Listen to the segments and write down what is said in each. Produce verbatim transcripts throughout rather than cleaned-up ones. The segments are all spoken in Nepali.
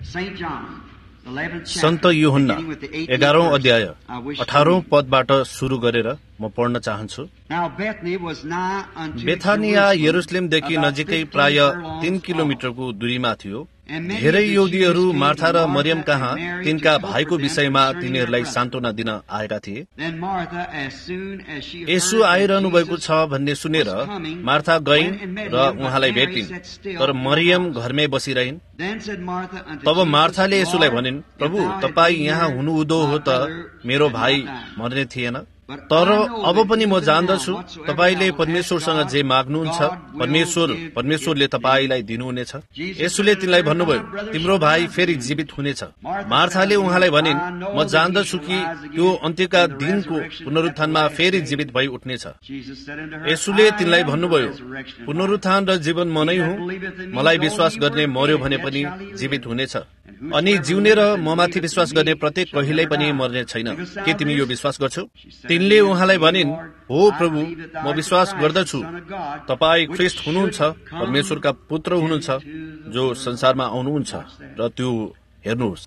सन्त यूहन्ना एघारौं अध्याय अठारौं पदबाट शुरू गरेर म पढ्न चाहन्छु। बेथानिया यरुशलेमदेखि नजिकै प्राय तीन किलोमिटरको दूरीमा थियो। धेरै यहुदीहरू मार्था र मरियम कहाँ तिनका भाइको विषयमा तिनीहरूलाई सान्त्वना दिन आएका थिए। यसु आइरहनु भएको छ भन्ने सुनेर मार्था गइन् र उहाँलाई भेटिन्, तर मरियम घरमै बसिरहिन्। तब मार्थाले यसुलाई भनिन्, प्रभु, तपाईँ यहाँ हुनुहुँदो हो त मेरो भाइ मर्ने थिएन। तर अब पनि म जान्दछु तपाईले परमेश्वरसँग जे माग्नुहुन्छ परमेश्वर परमेश्वरले तपाईलाई दिनुहुनेछ। यसुले तिनलाई भन्नुभयो, तिम्रो भाइ फेरि जीवित हुनेछ। मार्थाले उहाँलाई भनिन्, म जान्दछु कि त्यो अन्त्यका दिनको पुनरुत्थानमा फेरि जीवित भई उठ्नेछ। यसुले तिनलाई भन्नुभयो, पुनरुत्थान र जीवन म नै हुँ। मलाई विश्वास गर्ने मर्यो भने पनि जीवित हुनेछ, अनि जिउने र ममाथि विश्वास गर्ने प्रत्येक कहिल्यै पनि मर्ने छैन। के तिमी यो विश्वास गर्छौ? तिनले उहाँलाई भनिन्, हो प्रभु, म विश्वास गर्दछु तपाई ख्रीष्ट हुनुहुन्छ, परमेश्वरका पुत्र हुनुहुन्छ, जो संसारमा आउनुहुन्छ, र त्यो हेर्नुहोस्।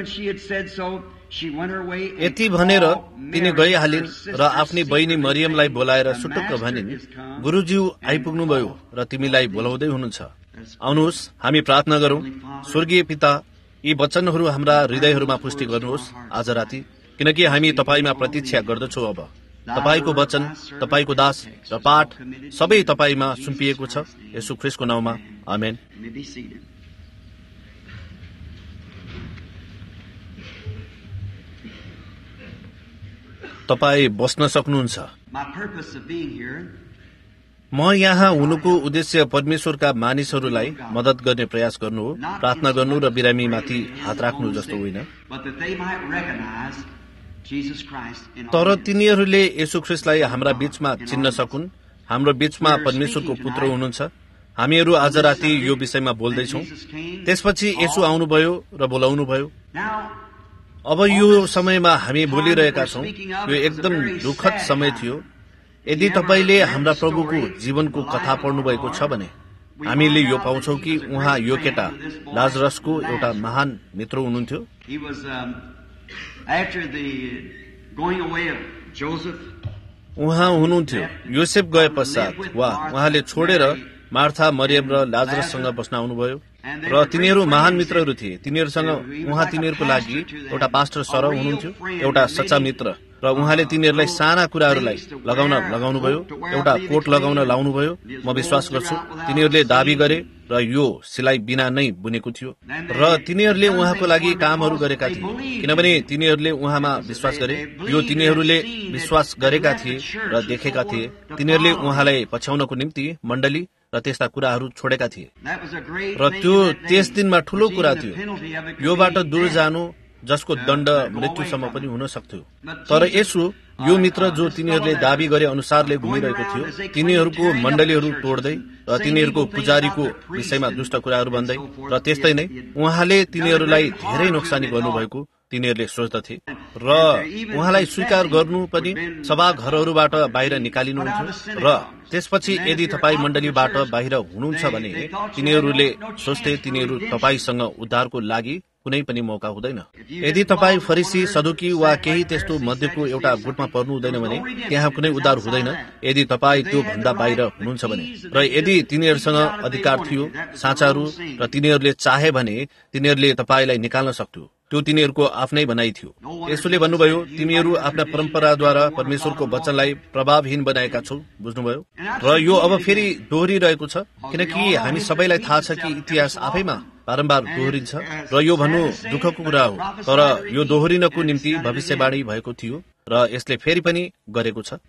यति भनेर तिनी गइहालिन् र आफ्नी बहिनी मरियमलाई बोलाएर सुटुक्क भनिन्, गुरुज्यू आइपुग्नुभयो र तिमीलाई बोलाउँदै हुनुहुन्छ। आउनुहोस् हामी प्रार्थना गरौं। स्वर्गीय पिता, यी वचनहरू हाम्रा हृदयहरूमा पुष्टि गर्नुहोस् आज राति, किनकि हामी तपाईमा प्रतीक्षा गर्दछौ। अब तपाईको वचन, तपाईको दास र पाठ सबै तपाईमा सुम्पिएको छ। येशू ख्रीष्टको नाउँमा आमेन। तपाई बस्न सक्नुहुन्छ। म यहाँ हुनुको उद्देश्य परमेश्वरका मानिसहरूलाई मदत गर्ने प्रयास गर्नु हो, प्रार्थना गर्नु र बिरामीमाथि हात राख्नु जस्तो होइन। तर तिनीहरूले येशू ख्रीष्टलाई हाम्रा बीचमा चिन्न सकुन्। हाम्रो बीचमा परमेश्वरको पुत्र हुनुहुन्छ। हामीहरू आज राति यो विषयमा बोल्दैछौँ। त्यसपछि येशू आउनुभयो र बोलाउनुभयो। अब यो समयमा हामी बोलिरहेका छौँ। यो एकदम दुःखद समय थियो। यदि तपाईले हाम्रा प्रभुको जीवनको कथा पढ्नु भएको छ भने हामीले यो पाउँछौ कि उहाँ यो केटा लाजरसको एउटा महान मित्र हुनुहुन्थ्यो। उहाँ हुनुहुन्थ्यो योसेफ गए पश्चात, वा उहाँले छोडेर मार्था, मरियम र लाजरससँग बस्न आउनुभयो, र तिनीहरू महान मित्रहरू थिए। तिनीहरूसँग उहाँ तिनीहरूको लागि एउटा पास्टर सरह हुनुहुन्थ्यो, एउटा सच्चा मित्र, र उहाँले तिनीहरूलाई साना कुराहरूलाई लगाउन लगाउनुभयो, एउटा कोट लगाउन लाउनुभयो। म विश्वास गर्छु तिनीहरूले दाबी गरे र यो सिलाइ बिना नै बुनेको थियो, र तिनीहरूले उहाँको लागि कामहरू गरेका थिए, किनभने तिनीहरूले उहाँमा विश्वास गरे। यो तिनीहरूले विश्वास गरेका थिए र देखेका थिए। तिनीहरूले उहाँलाई पछ्याउनको निम्ति मण्डली र त्यस्ता कुराहरू छोडेका थिए, र त्यो त्यस दिनमा ठूलो कुरा थियो। योबाट दूर जानु जसको दण्ड मृत्युसम्म पनि हुन सक्थ्यो। तर यसो यो मित्र जो तिनीहरूले दाबी गरे अनुसारले घुमिरहेको थियो, तिनीहरूको मण्डलीहरू तोड्दै र तिनीहरूको पुजारीको विषयमा दुष्ट कुराहरू भन्दै, र त्यस्तै नै उहाँले तिनीहरूलाई धेरै नोक्सानी गर्नुभएको तिनीहरूले सोच्दथे, र उहाँलाई स्वीकार गर्नु पनि सभाघरहरूबाट बाहिर निकालिनुहुन्थ्यो। र त्यसपछि यदि तपाई मण्डलीबाट बाहिर हुनुहुन्छ भने तिनीहरूले सोच्थे तिनीहरू तपाईसँग उद्धारको लागि कुनै पनि मौका हुँदैन। यदि तपाई फरिसी, सदुकी वा केही त्यस्तो मध्येको एउटा गुटमा पर्नु हुँदैन भने त्यहाँ कुनै उद्धार हुँदैन। यदि तपाई त्यो भन्दा बाहिर हुनुहुन्छ भने, र यदि तिनीहरूसँग अधिकार थियो, साँचाहरू, र तिनीहरूले चाहे भने तिनीहरूले तपाईलाई निकाल्न सक्थ्यो। त्यो तिनीहरूको आफ्नै भनाइ थियो। यसोले भन्नुभयो, तिमीहरू आफ्ना परम्पराद्वारा परमेश्वरको वचनलाई प्रभावहीन बनाएका छौ, बुझ्नुभयो। र यो अब फेरि दोहोरिरहेको छ, किनकि हामी सबैलाई थाहा छ कि इतिहास आफैमा बारम्बार दोहोरिन्छ, र यो भन्नु दुःखको कुरा हो। तर यो दोहोरिनको निम्ति भविष्यवाणी भएको थियो, र यसले फेरि पनि गरेको छ।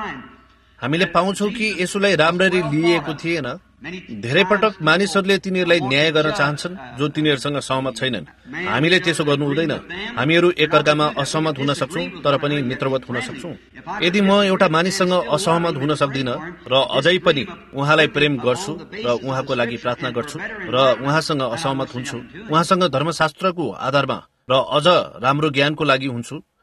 हामीले पाउँछौ कि यसोलाई राम्ररी लिएको थिएन। धेरै पटक मानिसहरूले तिनीहरूलाई न्याय गर्न चाहन्छन् जो तिनीहरूसँग सहमत छैनन्। हामीले त्यसो गर्नु हुँदैन। हामीहरू एकअर्कामा असहमत हुन सक्छौं, तर पनि मित्रवत हुन सक्छौं। यदि म एउटा मानिससँग असहमत हुन सक्दिन र अझै पनि उहाँलाई प्रेम गर्छु र उहाँको लागि प्रार्थना गर्छु र उहाँसँग असहमत हुन्छु, उहाँसँग धर्मशास्त्रको आधारमा र अझ राम्रो ज्ञानको लागि हुन्छु,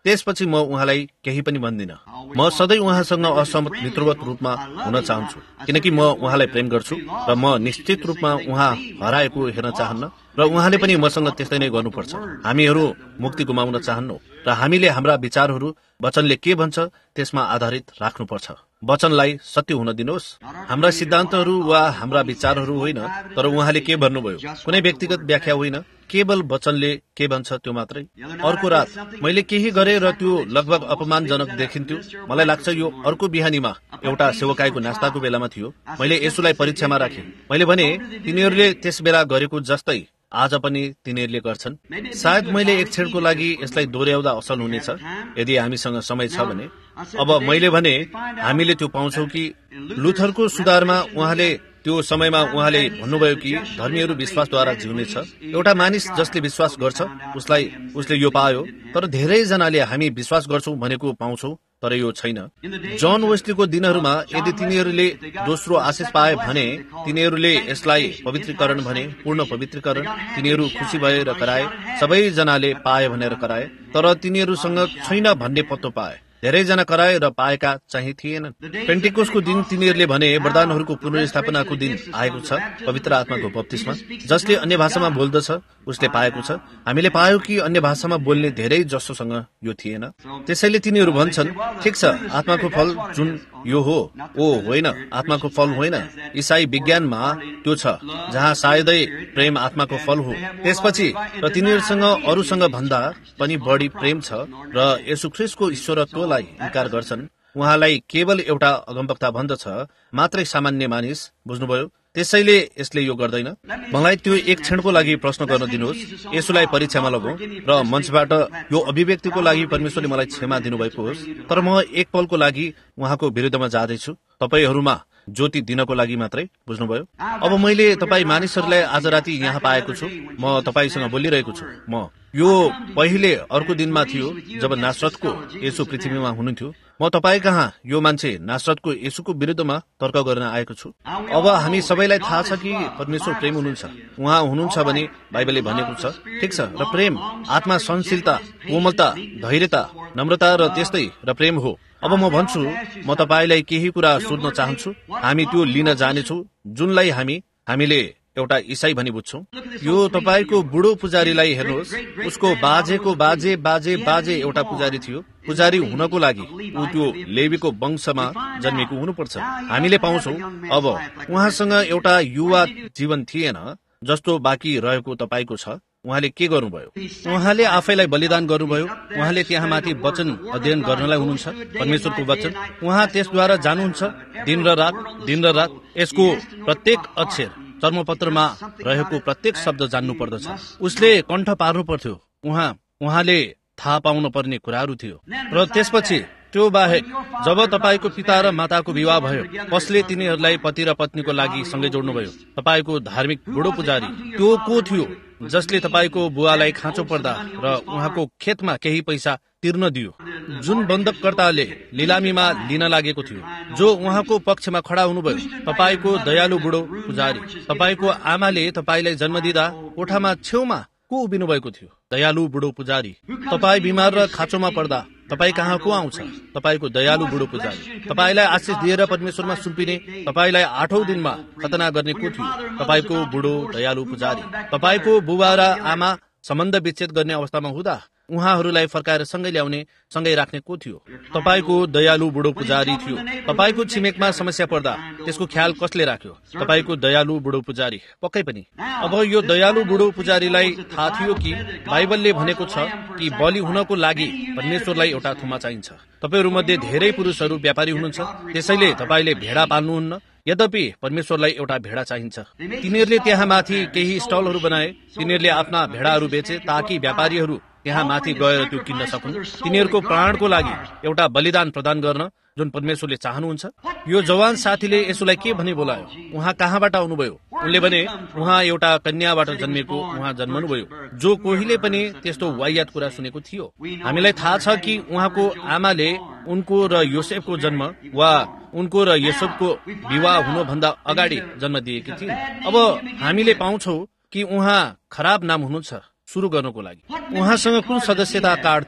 त्यसपछि म उहाँलाई केही पनि भन्दिन। म सधैँ उहाँसँग असहमत मित्रवत रूपमा हुन चाहन्छु, किनकि म उहाँलाई प्रेम गर्छु र म निश्चित रूपमा उहाँ हराएको हेर्न चाहन्न र उहाँले पनि मसँग त्यस्तै नै गर्नुपर्छ। हामीहरू मुक्ति गुमाउन चाहन्नौ र हामीले हाम्रा विचारहरू वचनले के भन्छ त्यसमा आधारित राख्नुपर्छ। वचनलाई सत्य हुन दिनुहोस्। हाम्रा सिद्धान्तहरू वा हाम्रा विचारहरू होइन, तर उहाँले के भन्नुभयो, कुनै व्यक्तिगत व्याख्या होइन, केवल वचनले के भन्छ त्यो मात्रै। अर्को रात मैले केही गरेँ र त्यो लगभग अपमानजनक देखिन्थ्यो। मलाई लाग्छ यो अर्को बिहानीमा एउटा सेवकाईको नास्ताको बेलामा थियो। मैले यसुलाई परीक्षामा राखेँ। मैले भने तिनीहरूले त्यस बेला गरेको जस्तै आज पनि तिनीहरूले गर्छन्। सायद मैले एक क्षणको लागि यसलाई दोहोऱ्याउँदा असल हुनेछ यदि हामीसँग समय छ भने। अब मैले भने हामीले त्यो पाउँछौ कि लुथरको सुधारमा उहाँले त्यो समयमा उहाँले भन्नुभयो कि धर्मीहरू विश्वासद्वारा जिउनेछ। एउटा मानिस जसले विश्वास गर्छ उसलाई उसले यो पायो, तर धेरैजनाले हामी विश्वास गर्छौं भनेको पाउँछौ तर यो छैन। जन वेस्लीको दिनहरूमा यदि तिनीहरूले दोस्रो आशिष पाए भने तिनीहरूले यसलाई पवित्रीकरण भने, पूर्ण पवित्रीकरण। तिनीहरू खुसी भएर कराए, सबैजनाले पाए भनेर कराए, तर तिनीहरूसँग छैन भन्ने पत्तो पाए। धेरैजना कराए र पाएका चाहिँ थिएनन्। पेन्टिकोसको दिन तिनीहरूले भने वरदानहरूको पुनर्स्थापनाको दिन आएको छ। पवित्र आत्माको बप्तिस्मा जसले अन्य भाषामा बोल्दछ उसले पाएको छ। हामीले पायो कि अन्य भाषामा बोल्ने धेरै जसोसँग यो थिएन। त्यसैले तिनीहरू भन्छन् ठिक छ, आत्माको फल जुन यो हो, ओ होइन, आत्माको फल होइन। ईसाई विज्ञानमा त्यो छ जहाँ सायदै प्रेम आत्माको फल हो। त्यसपछि र तिनीहरूसँग अरूसँग भन्दा पनि बढी प्रेम छ र येशू ख्रीष्टको ईश्वरत्वलाई इन्कार गर्छन्। उहाँलाई केवल एउटा अगमवक्ता भन्दछ, मात्रै सामान्य मानिस। बुझ्नुभयो? त्यसैले यसले यो गर्दैन। मलाई त्यो एक क्षणको लागि प्रश्न गर्न दिनुहोस्। यसुलाई परीक्षामा लगाऊ र मञ्चबाट यो अभिव्यक्तिको लागि परमेश्वरले मलाई क्षमा दिनुभएको होस्, तर म एक पलको लागि उहाँको विरुद्धमा जाँदैछु, तपाईहरूमा ज्योति दिनको लागि मात्रै। बुझ्नुभयो? अब मैले तपाईँ मानिसहरूलाई आज राति यहाँ पाएको छु। म तपाईसँग बोलिरहेको छु। म यो पहिले अर्को दिनमा थियो जब नासरतको येशू पृथ्वीमा हुनुहुन्थ्यो। म तपाईँ कहाँ यो मान्छे नासरतको येशूको विरुद्धमा तर्क गर्न आएको छु। अब हामी सबैलाई थाहा छ कि परमेश्वर प्रेम हुनुहुन्छ। उहाँ हुनुहुन्छ भने बाइबलले भनेको छ, ठिक छ। र प्रेम आत्मा, सहनशीलता, कोमलता, धैर्यता, नम्रता र त्यस्तै र प्रेम हो। अब म भन्छु, म तपाईलाई केही कुरा सोध्न चाहन्छु। हामी त्यो लिन जानेछौँ जुनलाई हामी हामीले एउटा ईसाई भनी बुझ्छौं। यो तपाईको बुढो पुजारीलाई हेर्नुहोस्। उसको बाजेको बाजे बाजे बाजे एउटा पुजारी थियो। पुजारी हुनको लागि ऊ त्यो लेवीको वंशमा जन्मेको हुनुपर्छ। हामीले पाउँछौं अब उहाँसँग एउटा युवा जीवन थिएन जस्तो बाँकी रहेको तपाईको छ। उहाँले के गर्नुभयो? उहाँले आफैलाई बलिदान गर्नुभयो। उहाँले त्यहाँ माथि वचन अध्ययन गर्नलाई हुनुहुन्छ, परमेश्वरको वचन। उहाँ त्यसद्वारा जानुहुन्छ दिन र रात, दिन र रात। यसको प्रत्येक अक्षर, चर्मपत्रमा रहेको प्रत्येक शब्द जान्नु पर्दछ। उसले कण्ठ पार्नु पर्थ्यो। उहाँ उहाँले थाहा पाउनु पर्ने कुराहरू थियो। र त्यसपछि त्यो बाहेक जब तपाईको पिता र माताको विवाह भयो, कसले तिनीहरूलाई पति र पत्नीको लागि सँगै जोड्नुभयो? तपाईको धार्मिक बुढो पुजारी। त्यो को थियो जसले तपाईको बुवालाई खाँचो पर्दा र उहाँको खेतमा केही पैसा तिर्न दियो, जुन बन्धककर्ताले लिलामीमा लिन लागेको थियो, जो उहाँको पक्षमा खडा हुनुभयो? तपाईको दयालु बुढो पुजारी। तपाईको आमाले तपाईलाई जन्म दिँदा कोठामा छेउमा को उभिनु भएको थियो? दयालु बुढो पुजारी। तपाई बिमार र खाँचोमा पर्दा तपाई कहाँ को आउँछ? तपाईको दयालु बुढो पुजारी। तपाईलाई आशिष दिएर परमेश्वरमा सुम्पिने, तपाईलाई आठौं दिनमा खतना गर्ने को थियो? तपाईको बुढो दयालु पुजारी। तपाईको बुबा र आमा सम्बन्ध विच्छेद गर्ने अवस्थामा हुँदा उहाँहरूलाई फर्काएर सँगै ल्याउने, सँगै राख्ने को थियो? तपाईको दयालु बुढो पुजारी थियो। तपाईको छिमेकमा समस्या पर्दा त्यसको ख्याल कसले राख्यो? तपाईको दयालु बुढो पुजारी। पक्कै पनि अब यो दयालु बुढो पुजारीलाई थाहा थियो कि बाइबलले भनेको छ कि बलि हुनको लागि परमेश्वरलाई एउटा थुमा चाहिन्छ। तपाईहरू मध्ये धेरै पुरुषहरू व्यापारी हुनुहुन्छ, त्यसैले तपाईले भेडा पाल्नुहुन्न। यद्यपि परमेश्वरलाई एउटा भेडा चाहिन्छ। तिनीहरूले त्यहाँ माथि केही स्टलहरू बनाए। तिनीहरूले आफ्ना भेडाहरू बेचे ताकि व्यापारीहरू त्यहाँ माथि गएर त्यो किन्न सकुन्, तिनीहरूको प्राणको लागि एउटा बलिदान प्रदान गर्न जुन परमेश्वरले चाहनुहुन्छ। यो जवान साथीले यसुलाई के भनी बोलायो? उहाँ कहाँबाट आउनुभयो? उनले भने उहाँ एउटा कन्याबाट जन्मेको उहाँ जन्मनुभयो, जो कोहीले पनि त्यस्तो वाहियात कुरा सुनेको थियो। हामीलाई थाहा छ कि उहाँको आमाले उनको र योसेफको जन्म वा उनको र योसेफको विवाह हुनुभन्दा अगाडि जन्म दिएकी थिइन्। अब हामीले पाउँछौ कि उहाँ खराब नाम हुनुहुन्छ सुरु गर्नको लागि। उहाँसँग कुन सदस्यता कार्ड थियो?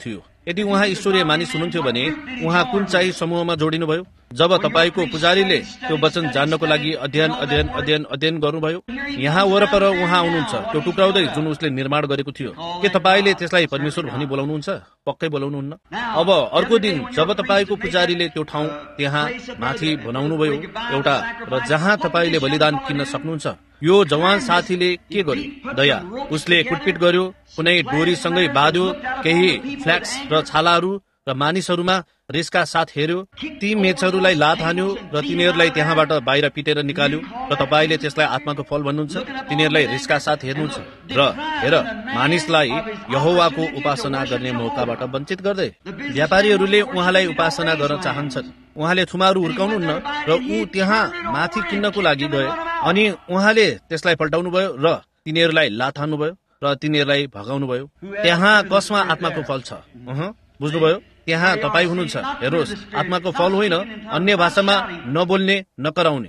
यदि उहाँ ईश्वरीय मानिस हुनुहुन्थ्यो भने उहाँ कुन चाहिँ समूहमा जोडिनुभयो? जब तपाईको पुजारीले त्यो वचन जान्नको लागि अध्ययन अध्ययन अध्ययन अध्ययन गर्नुभयो, यहाँ वरपर उहाँ आउनुहुन्छ त्यो टुक्राउँदै जुन उसले निर्माण गरेको थियो। के तपाईले त्यसलाई परमेश्वर भनी बोलाउनुहुन्छ? पक्कै बोलाउनुहुन्न। अब अर्को दिन जब तपाईको पुजारीले त्यो ठाउँ त्यहाँ माथि बनाउनुभयो एउटा, र जहाँ तपाईले बलिदान किन्न सक्नुहुन्छ, यो जवान साथीले के गर्यो? दया, उसले कुटपिट गर्यो, कुनै डोरीसँगै बाँध्यो, केही फ्ल्याक्स र छालाहरू र मानिसहरूमा रिसका साथ हेर्यो, ती मेचहरूलाई लात हान्यो र तिनीहरूलाई त्यहाँबाट बाहिर पिटेर निकाल्यो। र तपाईले त्यसलाई आत्माको फल भन्नुहुन्छ? तिनीहरूलाई रिसका साथ हेर्नुहुन्छ र हेर मानिसलाई यहोवाको उपासना गर्ने मौकाबाट वञ्चित गर्दै। व्यापारीहरूले उहाँलाई उपासना गर्न चाहन्छन्, उहाँले थुमारू हुर्काउनुहुन्न र ऊ त्यहाँ माथि किन्नको लागि गए, अनि उहाँले त्यसलाई पल्टाउनु भयो र तिनीहरूलाई लात हान्नुभयो र तिनीहरूलाई भगाउनुभयो। त्यहाँ कसमा आत्माको फल छ? अह बुझ्नुभयो? त्यहाँ तपाईँ हुनुहुन्छ। हेर्नुहोस्, आत्माको फल होइन अन्य भाषामा नबोल्ने, नकराउने।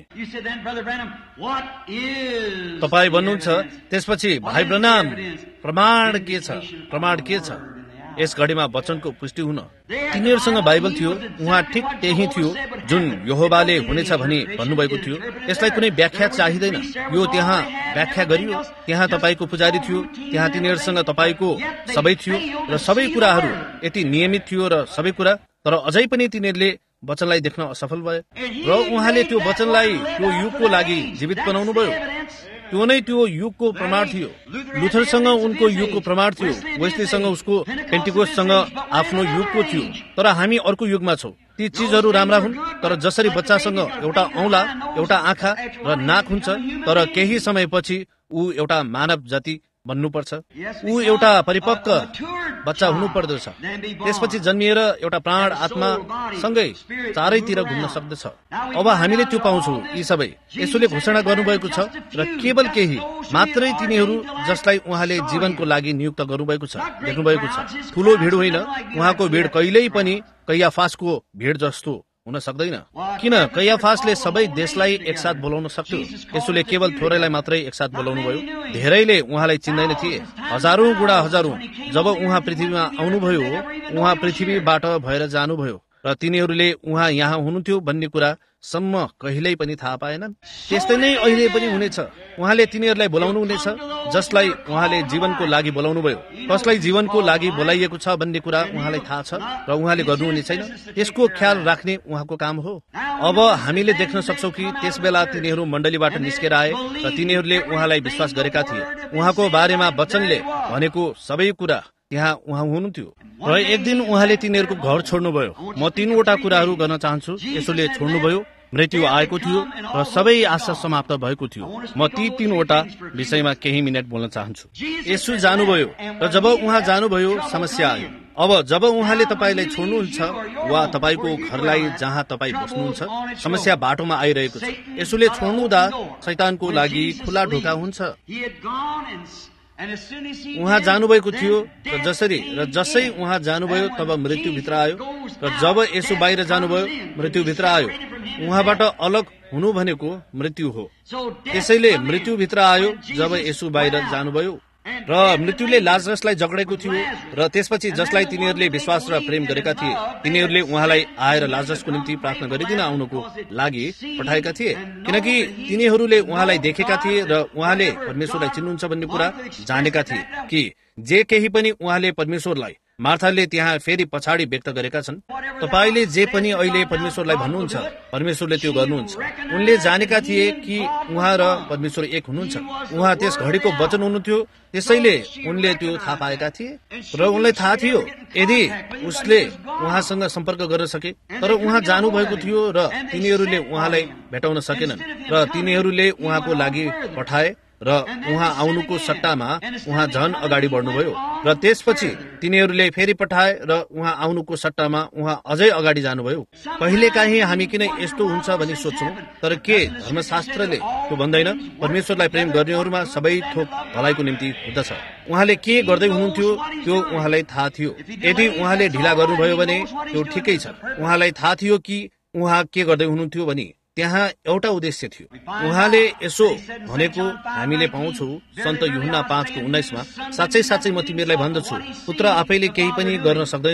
तपाईँ भन्नुहुन्छ त्यसपछि भाइ ब्रनाम प्रमाण के छ? प्रमाण के छ? यस घडीमा वचनको पुष्टि हुन तिनीहरूसँग बाइबल थियो, उहाँ ठिक त्यही थियो जुन यहोवाले हुनेछ भनी भन्नुभएको थियो। यसलाई कुनै व्याख्या चाहिँदैन, यो त्यहाँ व्याख्या गरियो। त्यहाँ तपाईको पुजारी थियो, त्यहाँ तिनीहरूसँग तपाईको सबै थियो र सबै कुराहरू यति नियमित थियो र सबै कुरा, तर अझै पनि तिनीहरूले वचनलाई देख्न असफल भए र उहाँले त्यो वचनलाई त्यो युगको लागि जीवित बनाउनु भयो। त्यो नै त्यो युगको प्रमाण थियो। लुथरसँग उनको युगको प्रमाण थियो, वेस्लीसँग उसको पेन्टिकोससँग आफ्नो युगको थियो। तर हामी अर्को युगमा छौँ। ती चीजहरू राम्रा हुन्, तर जसरी बच्चासँग एउटा औँला, एउटा आँखा र नाक हुन्छ, तर केही समयपछि ऊ एउटा मानव जाति बन्नुपर्छ, ऊ एउटा परिपक्व बच्चा हुनु पर्दछ। त्यसपछि जन्मिएर एउटा प्राण आत्मा सँगै चारैतिर घुम्न सक्दछ। अब हामीले त्यो पाउँछौँ। यी सबै यसोले घोषणा गर्नुभएको छ र केवल केही मात्रै तिनीहरू जसलाई उहाँले जीवनको लागि नियुक्त गर्नुभएको छ। देख्नुभएको छ, ठूलो भिड होइन, उहाँको भिड कहिल्यै पनि कैयाफासको भिड जस्तो हुन सक्दैन। किन? कैयाफासले सबै देशलाई एकसाथ बोलाउन सक्थ्यो, यसोले केवल थोरैलाई मात्रै एकसाथ बोलाउनु भयो। धेरैले उहाँलाई चिन्दैन थिए, हजारौं गुणा हजारौं। जब उहाँ पृथ्वीमा आउनुभयो, उहाँ पृथ्वीबाट भएर जानुभयो र तिनीहरूले उहाँ यहाँ हुनुहुन्थ्यो भन्ने कुरा सम्म कहिल्यै पनि थाहा पाएनन्। त्यस्तै नै अहिले पनि हुनेछ। उहाँले तिनीहरूलाई बोलाउनु हुनेछ जसलाई उहाँले जीवनको लागि बोलाउनु भयो। कसलाई जीवनको लागि बोलाइएको छ भन्ने कुरा उहाँलाई थाहा छ र उहाँले गर्नुहुने छैन। यसको ख्याल राख्ने उहाँको काम हो। अब हामीले देख्न सक्छौँ कि त्यस बेला तिनीहरू मण्डलीबाट निस्केर आए र तिनीहरूले उहाँलाई विश्वास गरेका थिए। उहाँको बारेमा वचनले भनेको सबै कुरा त्यहाँ उहाँ हुनुहुन्थ्यो। र एक दिन उहाँले तिनीहरूको घर छोड्नुभयो। म तीनवटा कुराहरू गर्न चाहन्छु। यसोले छोड्नुभयो, मृत्यु आएको थियो र सबै आशा समाप्त भएको थियो। म ती तीनवटा विषयमा केही मिनट बोल्न चाहन्छु। यसो जानुभयो र जब उहाँ जानुभयो समस्या आयो। अब जब उहाँले तपाईलाई छोड्नुहुन्छ वा तपाईको घरलाई जहाँ तपाईँ बस्नुहुन्छ समस्या बाटोमा आइरहेको छ, यसोले छोड्नुहुँदा शैतानको लागि खुला ढोका हुन्छ। उहाँ जानुभएको थियो र जसरी र जसै उहाँ जानुभयो तब मृत्युभित्र आयो र जब यसो बाहिर जानुभयो मृत्युभित्र आयो। उहाँबाट अलग हुनु भनेको मृत्यु हो। त्यसैले मृत्युभित्र आयो जब यसो बाहिर जानुभयो। र मृत्युले लाजरसलाई जगडेको थियो र त्यसपछि जसलाई तिनीहरूले विश्वास र प्रेम गरेका थिए तिनीहरूले उहाँलाई आएर लाजरसको निम्ति प्रार्थना गरिदिन आउनुको लागि पठाएका थिए, किनकि तिनीहरूले उहाँलाई देखेका थिए र उहाँले परमेश्वरलाई चिन्नुहुन्छ भन्ने कुरा जानेका थिए कि जे केही पनि उहाँले परमेश्वरलाई मार्थाले त्यहाँ फेरि पछाडि व्यक्त गरेका छन्। तपाईले जे पनि अहिले परमेश्वरलाई भन्नुहुन्छ परमेश्वरले त्यो गर्नुहुन्छ। उनले जानेका थिए कि उहाँ र परमेश्वर एक हुनुहुन्छ। उहाँ त्यस घडीको वचन हुनुहुन्थ्यो, त्यसैले उनले त्यो थाहा पाएका थिए र उनलाई थाहा थियो यदि उसले उहाँसँग सम्पर्क गर्न सके। तर उहाँ जानुभएको थियो र तिनीहरूले उहाँलाई भेटाउन सकेनन् र तिनीहरूले उहाँको लागि पठाए र उहाँ आउनुको सट्टामा उहाँ झन अगाडि बढ्नुभयो र त्यसपछि तिनीहरूले फेरि पठाए र उहाँ आउनुको सट्टामा उहाँ अझै अगाडि जानुभयो। कहिलेकाहीँ हामी किन यस्तो हुन्छ भनी सोच्छौँ, तर के धर्मशास्त्रले त्यो भन्दैन? परमेश्वरलाई प्रेम गर्नेहरूमा सबै थोक भलाइको निम्ति हुँदछ। उहाँले के गर्दै हुनुहुन्थ्यो त्यो उहाँलाई थाहा थियो। यदि उहाँले ढिला गर्नुभयो भने त्यो ठिकै छ। उहाँलाई थाहा थियो कि उहाँ के गर्दै हुनुहुन्थ्यो भनी त्यहाँ एउटा उद्देश्य थियो। उहाँले यसो भनेको हामीले पाउँछौ सन्त यूहन्ना पाँचको उन्नाइसमा, साँच्चै साँच्चै म तिमीहरूलाई भन्दछु, पुत्र आफैले केही पनि गर्न सक्दैन,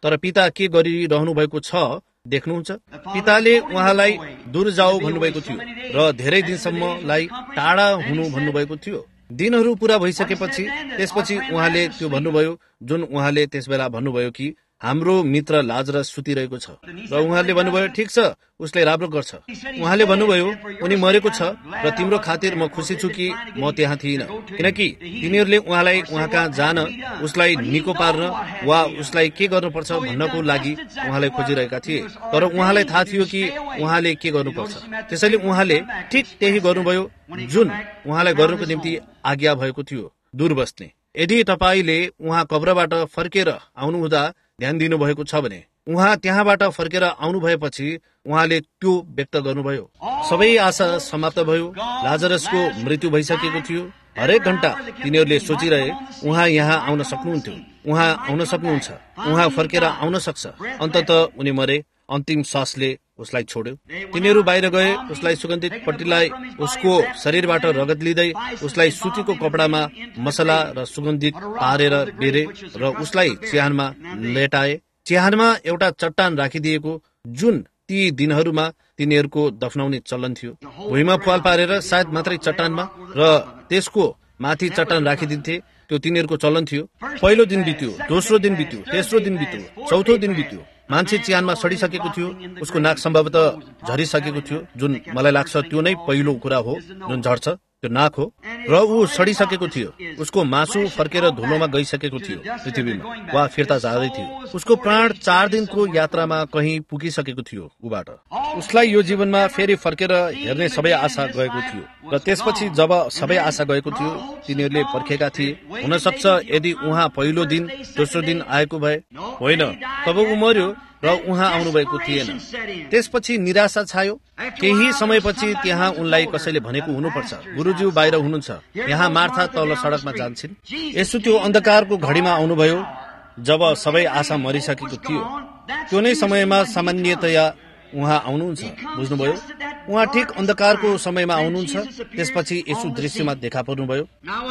तर पिता के गरिरहनु भएको छ देख्नुहुन्छ। पिताले उहाँलाई दूर जाऊ भन्नुभएको थियो र धेरै दिनसम्मलाई टाढा हुनु भन्नुभएको थियो। दिनहरू पूरा भइसकेपछि त्यसपछि उहाँले त्यो भन्नुभयो, जुन उहाँले त्यसबेला भन्नुभयो कि हाम्रो मित्र लाजरस सुतिरहेको छ, र उहाँले भन्नुभयो ठिक छ, उसले राम्रो गर्छ। उहाँले भन्नुभयो उनी मरेको छ र तिम्रो खातिर म खुसी छु कि म त्यहाँ थिइनँ, किनकि तिनीहरूले उहाँलाई उहाँ कहाँ जान, उसलाई निको पार्न वा उसलाई के गर्नुपर्छ भन्नको लागि उहाँलाई खोजिरहेका थिए। तर उहाँलाई थाहा थियो कि उहाँले के गर्नुपर्छ, त्यसैले उहाँले ठिक त्यही गर्नुभयो जुन उहाँलाई गर्नुको निम्ति आज्ञा भएको थियो, दूर बस्ने। यदि तपाईले उहाँ कब्रबाट फर्केर आउनुहुँदा ध्यान दिनुभएको छ भने उहाँ त्यहाँबाट फर्केर आउनु भएपछि उहाँले त्यो व्यक्त गर्नुभयो। सबै आशा समाप्त भयो, लाजरसको मृत्यु भइसकेको थियो। हरेक घण्टा तिनीहरूले सोचिरहे उहाँ यहाँ आउन सक्नुहुन्थ्यो, उहाँ आउन सक्नुहुन्छ, उहाँ फर्केर आउन सक्छ। अन्ततः उनी मरे, अन्तिम सासले उसलाई छोड्यो। तिनीहरू बाहिर गए, उसलाई सुगन्धित पट्टीलाई उसको शरीरबाट रगत लिँदै उसलाई सुतीको कपडामा मसला र सुगन्धित पारेर बेरे र उसलाई चिहानमा लेटाए। चिहानमा एउटा चट्टान राखिदिएको जुन ती दिनहरूमा तिनीहरूको दफनाउने चलन थियो। भुइँमा प्वाल पारेर सायद मात्रै चट्टानमा र त्यसको माथि चट्टान राखिदिन्थे, त्यो तिनीहरूको चलन थियो। पहिलो दिन बित्यो, दोस्रो दिन बित्यो, तेस्रो दिन बित्यो, चौथो दिन बित्यो। मान्छे चिहानमा सडिसकेको थियो, उसको नाक सम्भवतः झरिसकेको थियो, जुन मलाई लाग्छ त्यो नै पहिलो कुरा हो जुन झर्छ, त्यो नाक हो। र ऊ सडिसकेको थियो, उसको मासु फर्केर धुलोमा गइसकेको थियो पृथ्वीमा वा फिर्ता जाँदै थियो। उसको प्राण चार दिनको यात्रामा कहीँ पुगिसकेको थियो उबाट। उसलाई यो जीवनमा फेरि फर्केर हेर्ने सबै आशा गएको थियो, र त्यसपछि जब सबै आशा गएको थियो तिनीहरूले पर्खेका थिए। हुन सक्छ यदि उहाँ पहिलो दिन दोस्रो दिन आएको भए, होइन, तब ऊ मर्यो र उहाँ आउनुभएको थिएन। त्यसपछि निराशा छायो। केही समयपछि त्यहाँ उनलाई कसैले भनेको हुनुपर्छ, गुरुज्यू बाहिर हुनुहुन्छ, यहाँ मार्था तल सडकमा जान्छन्। यसो त्यो अन्धकारको घडीमा आउनुभयो जब सबै आशा मरिसकेको थियो। त्यो नै समयमा सामान्यतया उहाँ आउनुहुन्छ, बुझ्नुभयो? उहाँ ठिक अन्धकारको समयमा आउनुहुन्छ। त्यसपछि यसो दृश्यमा देखा पर्नुभयो।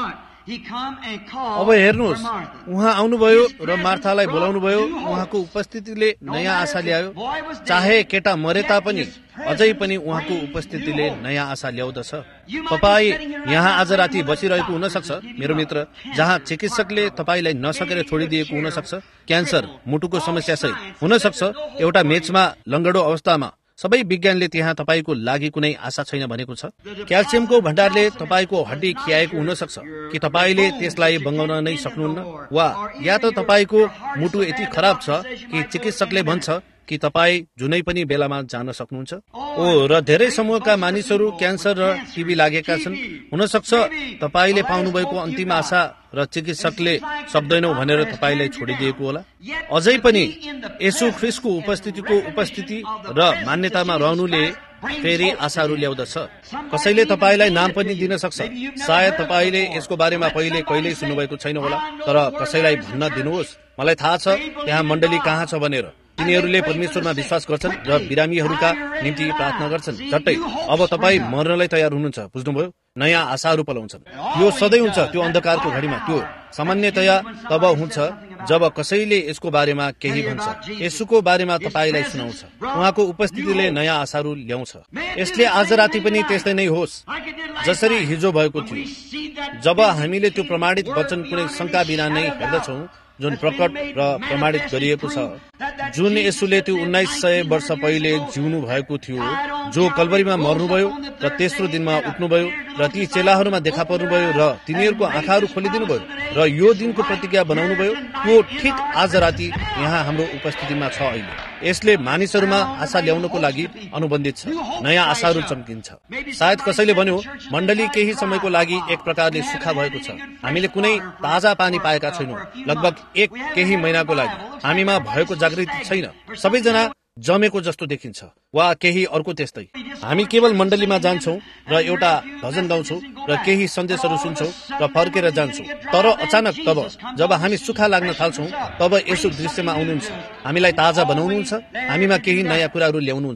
अब हेर्नुहोस्, उहाँ आउनुभयो र मार्थालाई बोलाउनुभयो। उहाँको उपस्थितिले नयाँ आशा ल्यायो। चाहे केटा मरे तापनि अझै पनि उहाँको उपस्थितिले नयाँ आशा ल्याउँदछ। तपाई यहाँ आज राति बसिरहेको हुन सक्छ मेरो मित्र, जहाँ चिकित्सकले तपाईलाई नसकेर छोडिदिएको हुन सक्छ। क्यान्सर, मुटुको समस्या सहित हुन सक्छ। एउटा मेचमा लङ्गडो अवस्थामा सबै विज्ञानले त्यहाँ तपाईको लागि कुनै आशा छैन भनेको छ। क्याल्सियमको भण्डारले तपाईको हड्डी खियाएको हुन सक्छ कि तपाईले त्यसलाई बङ्गाउन नै सक्नुहुन्न, वा या त तपाईको मुटु यति खराब छ कि चिकित्सकले भन्छ कि तपाई जुनै पनि बेलामा जान सक्नुहुन्छ। ओ र धेरै समूहका मानिसहरू क्यान्सर र टिबी लागेका छन्। हुन सक्छ तपाईले पाउनुभएको अन्तिम आशा र चिकित्सकले सक्दैनौ भनेर तपाईलाई छोडिदिएको होला। अझै पनि येशू ख्रीष्टको उपस्थितिको उपस्थिति र मान्यतामा रहनुले फेरि आशाहरू ल्याउँदछ। कसैले तपाईलाई नाम पनि दिन सक्छ। सायद तपाईले यसको बारेमा पहिले कहिल्यै सुन्नुभएको छैन होला, तर कसैलाई भन्न दिनुहोस्, मलाई थाहा छ त्यहाँ मण्डली कहाँ छ भनेर। तिनीहरूले परमेश्वरमा विश्वास गर्छन् र बिरामीहरूका निम्ति प्रार्थना गर्छन्। झट्टै अब तपाईँ मर्नलाई तयार हुनुहुन्छ, बुझ्नुभयो? नयाँ आशाहरू पलाउँछन्। यो सधैँ हुन्छ त्यो अन्धकारको घडीमा। त्यो सामान्यतया तब हुन्छ जब कसैले यसको बारेमा केही भन्छ, यसुको बारेमा तपाईलाई सुनाउँछ। उहाँको उपस्थितिले नयाँ आशाहरू ल्याउँछ। यसले आज राति पनि त्यस्तै नै होस् जसरी हिजो भएको थियो, जब हामीले त्यो प्रमाणित वचन कुनै शंका बिना नै हेर्दछौँ, जुन प्रकट र प्रमाणित गरिएको छ, जुन यसुले त्यो उन्नाइस सय वर्ष पहिले जिउनु भएको थियो, जो कल्वरीमा मर्नुभयो र तेस्रो दिनमा उठ्नुभयो र ती चेलाहरूमा देखा पर्नुभयो र तिनीहरूको आँखाहरू खोलिदिनु भयो र यो दिनको प्रतिज्ञा बनाउनु भयो। त्यो ठिक आज राति यहाँ हाम्रो उपस्थितिमा छ। अहिले यसले मानिसहरूमा आशा ल्याउनको लागि अनुबन्धित छ। नयाँ आशाहरू चम्किन्छ। सायद कसैले भन्यो मण्डली केही समयको लागि एक प्रकारले सुक्खा भएको छ। हामीले कुनै ताजा पानी पाएका छैनौँ लगभग एक केही महिनाको लागि। हामीमा भएको जागृति छैन। सबैजना जमेको जस्तो देखिन्छ वा केही अर्को त्यस्तै। हामी केवल मण्डलीमा जान्छौँ र एउटा भजन गाउँछौँ र केही सन्देशहरू सुन्छौँ र फर्केर जान्छौँ। तर अचानक तब जब हामी सुक्खा लाग्न थाल्छौँ, तब यसो दृश्यमा आउनुहुन्छ, हामीलाई ताजा बनाउनुहुन्छ, हामीमा केही नयाँ कुराहरू ल्याउनुहुन्छ।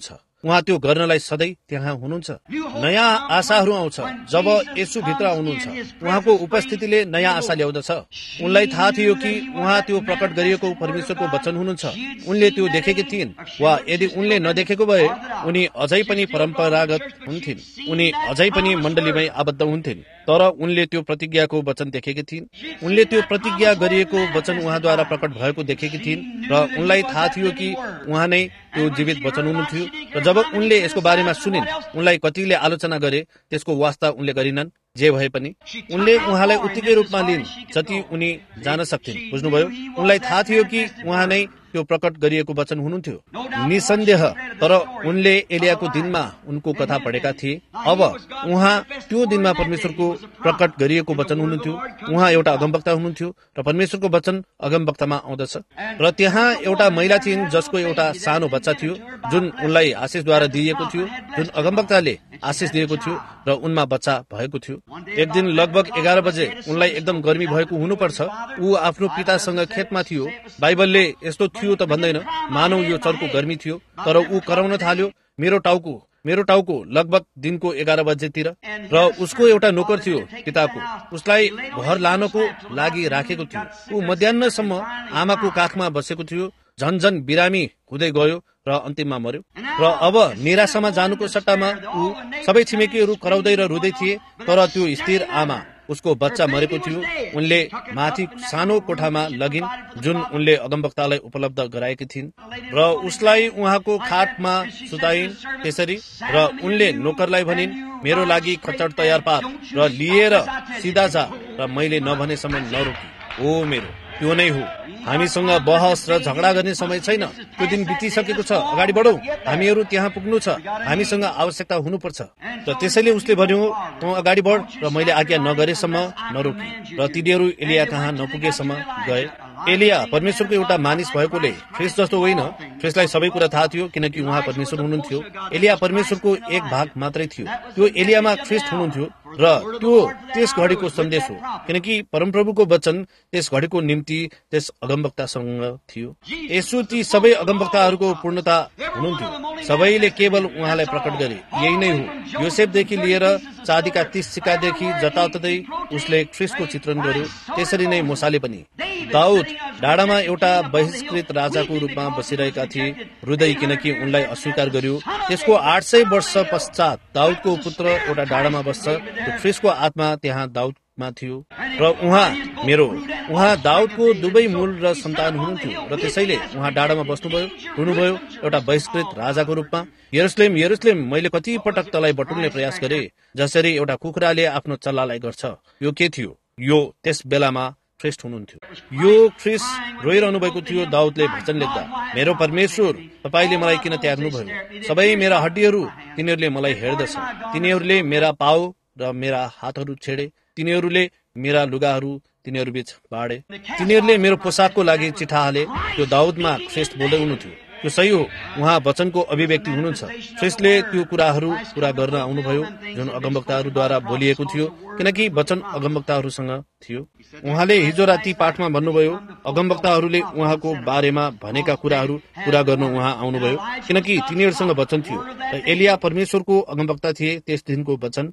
उहाँ त्यो गर्नलाई सधैँ त्यहाँ हुनुहुन्छ। नयाँ आशाहरू आउँछ जब येशू भित्र आउनुहुन्छ। उहाँको उपस्थितिले नयाँ आशा ल्याउँदछ। उनलाई थाहा थियो कि उहाँ त्यो प्रकट गरिएको परमेश्वरको वचन हुनुहुन्छ। उनले त्यो देखेकी थिइन्, वा यदि उनले नदेखेको भए उनी अझै पनि परम्परागत हुन्थिन्, उनी अझै पनि मण्डलीमै आबद्ध हुन्थिन्। तर उनले त्यो प्रतिज्ञाको वचन देखेकी थिइन्। उनले त्यो प्रतिज्ञा गरिएको वचन उहाँद्वारा प्रकट भएको देखेकी थिइन् र उनलाई थाहा थियो कि उहाँ नै त्यो जीवित वचन हुनुहुन्थ्यो। र जब उनले यसको बारेमा सुनिन्, उनलाई कतिले आलोचना गरे, त्यसको वास्ता उनले गरिनन्। जे भए पनि उनले उहाँलाई उत्तिकै रूपमा लिन् जति उनी जान सक्थिन्। बुझ्नुभयो? उनलाई थाहा थियो कि उहाँ नै त्यो प्रकट गरिएको वचन हुनुहुन्थ्यो, निसन्देह। तर उनले एलियाको दिनमा उनको कथा पढेका थिए। अब उहाँ त्यो दिनमा परमेश्वरको प्रकट गरिएको वचन हुनुहुन्थ्यो। उहाँ एउटा अगमवक्ता हुनुहुन्थ्यो र परमेश्वरको वचन अगमवक्तामा आउँदछ। र त्यहाँ एउटा महिला थिइन् जसको एउटा सानो बच्चा थियो, जुन उनलाई आशिषद्वारा दिइएको थियो, जुन अगमवक्ताले आशिष दिएको थियो, र उनमा बच्चा भएको थियो। एक दिन लगभग एघार बजे उनलाई एकदम गर्मी भएको हुनुपर्छ। ऊ आफ्नो पितासँग खेतमा थियो। बाइबलले यस्तो थियो त भन्दैन, मानव यो चर्को गर्मी थियो। तर ऊ कराउन थाल्यो, मेरो टाउको मेरो टाउको लगभग दिनको एघार बजेतिर। र उसको एउटा नोकर थियो पिताको, उसलाई घर लानको लागि राखेको थियो। ऊ मध्याहसम्म आमाको काखमा बसेको थियो। झन्झन बिरामी हुँदै गयो र अन्तिममा मर्यो। र अब निराशामा जानुको सट्टामा ऊ सबै छिमेकीहरू कराउँदै र रुँदै थिए। तर त्यो स्थिर आमा, उसको बच्चा मरेको थियो। उनले माथि सानो कोठामा लगिन् जुन उनले अगमवक्तालाई उपलब्ध गराएकी थिइन् र उसलाई उहाँको खाटमा सुताइन् त्यसरी। र उनले नोकरलाई भनिन्, मेरो लागि खच्चड तयार पार र लिएर सिधा जा र मैले नभनेसम्म नरोकी। ओ मेरो, त्यो नै हो। हामीसँग बहस र झगडा गर्ने समय छैन। त्यो दिन बितिसकेको छ। अगाडि बढौँ, हामीहरू त्यहाँ पुग्नु छ। हामीसँग आवश्यकता हुनुपर्छ। र त्यसैले उसले भन्यो, तँ अगाडि बढ र मैले आज्ञा नगरेसम्म नरोकी। र तिनीहरू एलिया कहाँ नपुगेसम्म गए। एलिया परमेश्वरको एउटा मानिस भएकोले ख्रिस्ट जस्तो होइन। ख्रिस्टलाई सबै कुरा थाहा थियो किनकि उहाँ परमेश्वर हुनुहुन्थ्यो। एलिया परमेश्वरको एक भाग मात्रै थियो। त्यो एलियामा ख्रिस्ट हुनुहुन्थ्यो र त्यो त्यस घडीको सन्देश हो, किनकि परमप्रभुको वचन त्यस घडीको निम्ति त्यस अगमवक्तासँग थियो। यसो ती सबै अगमवक्ताहरूको पूर्णता हुनुहुन्थ्यो। सबैले केवल उहाँलाई प्रकट गरे। यही नै हो। योसेफदेखि लिएर चाँदीका तीस सिक्कादेखि जताततै उसले ख्रिस्टको चित्रण गर्यो। त्यसरी नै मूसाले पनि। दाउद डाँडामा एउटा बहिष्कृत राजाको रूपमा बसिरहेका थिए, रुँदै, किनकि उनलाई अस्वीकार गर्यो। त्यसको आठ सय वर्ष पश्चात दाउदको पुत्र एउटा डाँडामा बस्छ। ख्रिस्टको आत्मा त्यहाँ दाउदमा थियो र उहाँ मेरो उहाँ दाउदको दुवै मूल र सन्तान हुनुहुन्थ्यो। र त्यसैले उहाँ डाँडामा बस्नुभयो, हुनुभयो एउटा बहिष्कृत राजाको रूपमा। यरुसलेम यरुसलेम, मैले कति पटक तँलाई बटुल्ने प्रयास गरे, जसरी एउटा कुखुराले आफ्नो चल्लालाई गर्छ। यो के थियो? यो त्यस बेलामा ख्रिस्ट हुनुहुन्थ्यो। यो ख्रिस्ट रोइरहनु भएको थियो। दाउदले भजन लेख्दा, मेरो परमेश्वर, तपाईले मलाई किन त्याग्नुभयो? सबै मेरा हड्डीहरू, तिनीहरूले मलाई हेर्दछ। तिनीहरूले मेरा पाउ र मेरा हातहरू छेडे। तिनीहरूले मेरा लुगाहरू तिनीहरू बीच बाँडे। तिनीहरूले मेरो पोसाकको लागि चिठा हाले। त्यो दाउदमा ख्रिस्ट बोल्दै हुनुहुन्थ्यो। त्यो सही हो। उहाँ वचनको अभिव्यक्ति हुनुहुन्छ। ख्रिस्टले त्यो कुराहरू पूरा गर्न आउनुभयो जुन अगमवक्ताहरूद्वारा बोलिएको थियो, किनकि वचन अगमवक्ताहरूसँग थियो। उहाँले हिजो राति पाठमा भन्नुभयो, अगमवक्ताहरूले उहाँको बारेमा भनेका कुराहरू पूरा गर्न उहाँ आउनुभयो, किनकि तिनीहरूसँग वचन थियो। र एलिया परमेश्वरको अगमवक्ता थिए, त्यस दिनको वचन।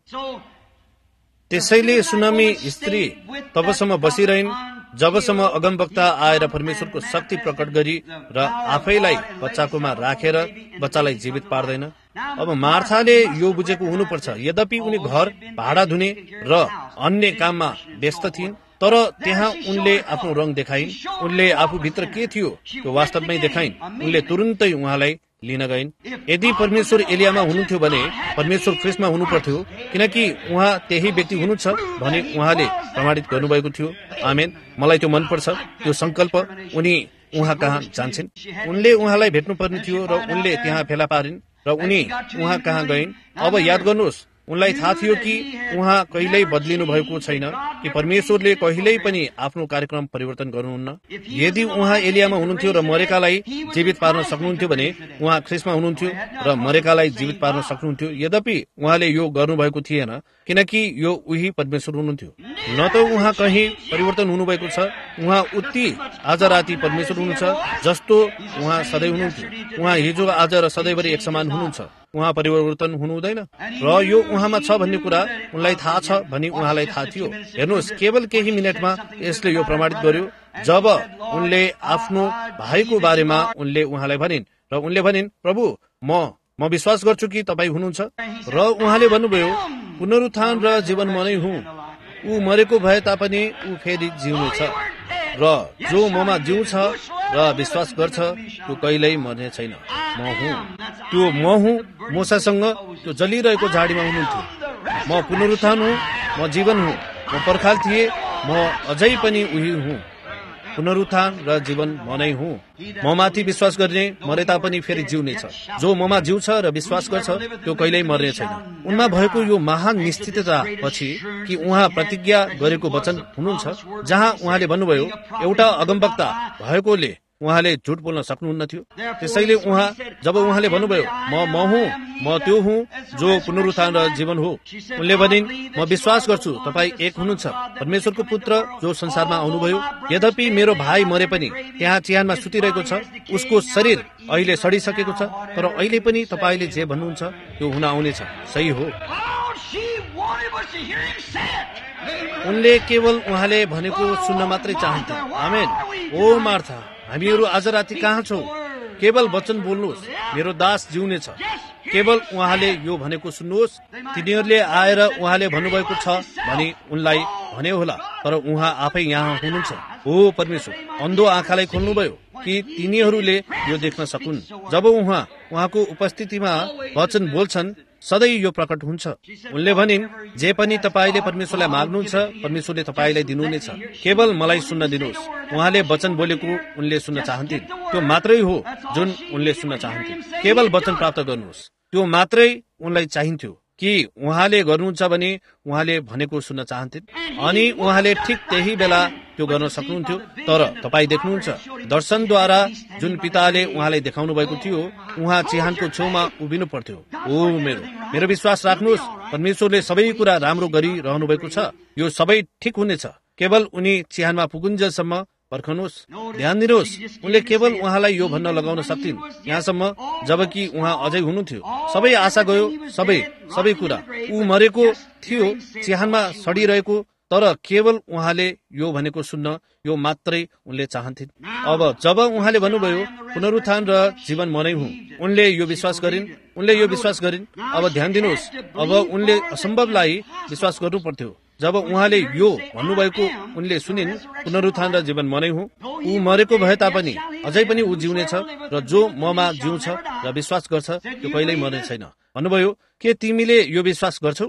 त्यसैले सुनामी स्त्री तबसम्म बसिरहन् जबसम्म अगमवक्ता आएर परमेश्वरको शक्ति प्रकट गरी र आफैलाई बच्चाकोमा राखेर बच्चालाई जीवित पार्दैन। अब मार्थाले यो बुझेको हुनुपर्छ। यद्यपि उनी घर भाडा धुने र अन्य काममा व्यस्त थिइन्, तर त्यहाँ उनले आफ्नो रङ देखाइन्। उनले आफूभित्र के थियो त्यो वास्तवमै देखाइन्। उनले तुरुन्तै उहाँलाई लिन गइन्। यदि परमेश्वर एलियामा हुनुहुन्थ्यो भने परमेश्वर ख्रिस्टमा हुनु पर्थ्यो, किनकि उहाँ त्यही व्यक्ति हुनुहुन्छ भने उहाँले प्रमाणित गर्नुभएको थियो। आमेन। मलाई त्यो मनपर्छ, त्यो संकल्प। उनी उहाँ कहाँ जान्छन्। उनले उहाँलाई भेट्नु पर्ने थियो र उनले त्यहाँ फेला पारिन् र उनी उहाँ कहाँ गइन्। अब याद गर्नुहोस्, उनलाई थाहा थियो कि उहाँ कहिल्यै बदलिनु भएको छैन, कि परमेश्वरले कहिल्यै पनि आफ्नो कार्यक्रम परिवर्तन गर्नुहुन्न। यदि उहाँ एलियामा हुनुहुन्थ्यो र मरेकालाई जीवित पार्न सक्नुहुन्थ्यो भने उहाँ ख्रिस्टमा हुनुहुन्थ्यो र मरेकालाई जीवित पार्न सक्नुहुन्थ्यो। यद्यपि उहाँले यो गर्नुभएको थिएन, किनकि यो उही परमेश्वर हुनुहुन्थ्यो। न त उहाँ कहीँ परिवर्तन हुनुभएको छ। उहाँ उति आज राति परमेश्वर हुनुहुन्छ जस्तो उहाँ सधैँ हुनुहुन्थ्यो। उहाँ हिजो आज र सधैँभरि एक समान हुनुहुन्छ। उहाँ परिवर्तन हुनु हुँदैन र यो उहाँमा छ भन्ने कुरा उनलाई थाहा छ भनी उहाँलाई थाहा थियो। हेर्नुहोस्, केवल केही मिनटमा यसले यो प्रमाणित गर्यो जब उनले आफ्नो भाइको बारेमा उनले उहाँलाई भनिन् र उनले भनिन्, प्रभु म म विश्वास गर्छु कि तपाईँ हुनुहुन्छ। र उहाँले भन्नुभयो, पुनरुत्थान र जीवन म नै हुँ। ऊ मरेको भए तापनि ऊ फेरि जिउनेछ र जो ममा जिउँछ र विश्वास गर्छ त्यो कहिल्यै मर्ने छैन। म हुँ, त्यो म हुँ। मूसासँग त्यो जलिरहेको झाडीमा हुनुहुन्थ्यो। म पुनरुत्थान हुँ, म जीवन हुँ। म पर्खाल थिएँ, म अझै पनि उही हुँ। पुनरुत्थान र जीवन म नै हुँ। म माथि विश्वास गर्ने मरे तापनि फेरि जिउनेछ। जो ममा जिउँछ र विश्वास गर्छ त्यो कहिल्यै मर्ने छैन। उनमा भएको यो महान निश्चितता पछि कि उहाँ प्रतिज्ञा गरेको वचन हुनुहुन्छ, जहाँ उहाँले भन्नुभयो एउटा अगमवक्ता भएकोले उहाँले झुट बोल्न सक्नुहुन्न थियो। त्यसैले उहाँ जब उहाँले भन्नुभयो म म हुँ, म त्यो हुँ जो पुनरुत्थान र जीवन हो, उनले भनिन् म विश्वास गर्छु तपाईँ एक हुनुहुन्छ, परमेश्वरको पुत्र जो संसारमा आउनुभयो। यद्यपि मेरो भाइ मरे पनि त्यहाँ चिहानमा सुतिरहेको छ, उसको शरीर अहिले सडिसकेको छ, तर अहिले पनि तपाईँले जे भन्नुहुन्छ त्यो हुन आउनेछ। सही हो। उनले केवल उहाँले भनेको सुन्न मात्रै चाहन्थे। आमेन। ओ मार्था, हामीहरू आज राति कहाँ छौँ? केवल वचन बोल्नुहोस्, मेरो दास जिउनेछ। केवल उहाँले यो भनेको सुन्नुहोस्। तिनीहरूले आएर उहाँले भन्नुभएको छ भनी उनलाई भने होला, तर उहाँ आफै यहाँ हुनुहुन्छ। ओ परमेश्वर, अन्धो आँखालाई खोल्नुभयो कि तिनीहरूले यो देख्न सकुन्। जब उहाँ उहाँको उपस्थितिमा वचन बोल्छन् सधैँ यो प्रकट हुन्छ। उनले भनिन्, जे पनि तपाईँले परमेश्वरलाई माग्नुहुन्छ परमेश्वरले तपाईँलाई दिनुहुनेछ। केवल मलाई सुन्न दिनुहोस्। उहाँले वचन बोलेको उनले सुन्न चाहन्थिन्। त्यो मात्रै हो जुन उनले सुन्न चाहन्थिन्। केवल वचन प्राप्त गर्नुहोस्, त्यो मात्रै उनलाई चाहिन्थ्यो कि उहाँले गर्नुहुन्छ भने उहाँले भनेको सुन्न चाहन्थिन्। अनि उहाँले ठिक त्यही बेला त्यो गर्न सक्नुहुन्थ्यो। तर तपाईँ देख्नुहुन्छ दर्शनद्वारा जुन पिताले उहाँलाई देखाउनु भएको थियो, उहाँ चिहानको छेउमा उभिनु पर्थ्यो। ओ मेरो मेरो विश्वास राख्नुहोस्, परमेश्वरले सबै कुरा राम्रो गरिरहनु भएको छ। यो सबै ठिक हुनेछ। केवल उनी चिहानमा पुगुन्जेलसम्म पर्खनुहोस्। ध्यान दिनुहोस्, उनले केवल उहाँलाई यो भन्न लगाउन सक्थिन् यहाँसम्म जबकि उहाँ अझै हुनुहुन्थ्यो। सबै आशा गयो, सबै सबै कुरा। ऊ मरेको थियो, चिहानमा सडिरहेको, तर केवल उहाँले यो भनेको सुन्न यो मात्रै उनले चाहन्थिन्। अब जब उहाँले भन्नुभयो पुनरुत्थान र जीवन म नै हुँ, उनले यो विश्वास गरिन्। उनले यो विश्वास गरिन्। अब ध्यान दिनुहोस्, अब उनले असम्भवलाई विश्वास गर्नु पर्थ्यो। जब उहाँले यो भन्नुभएको उनले सुनिन्, पुनरुत्थान र जीवन म नै हुँ। ऊ मरेको भए तापनि अझै पनि ऊ जिउनेछ र जो ममा जिउँछ र विश्वास गर्छ त्यो कहिल्यै मर्ने छैन भन्नुभयो। के तिमीले यो विश्वास गर्छौ?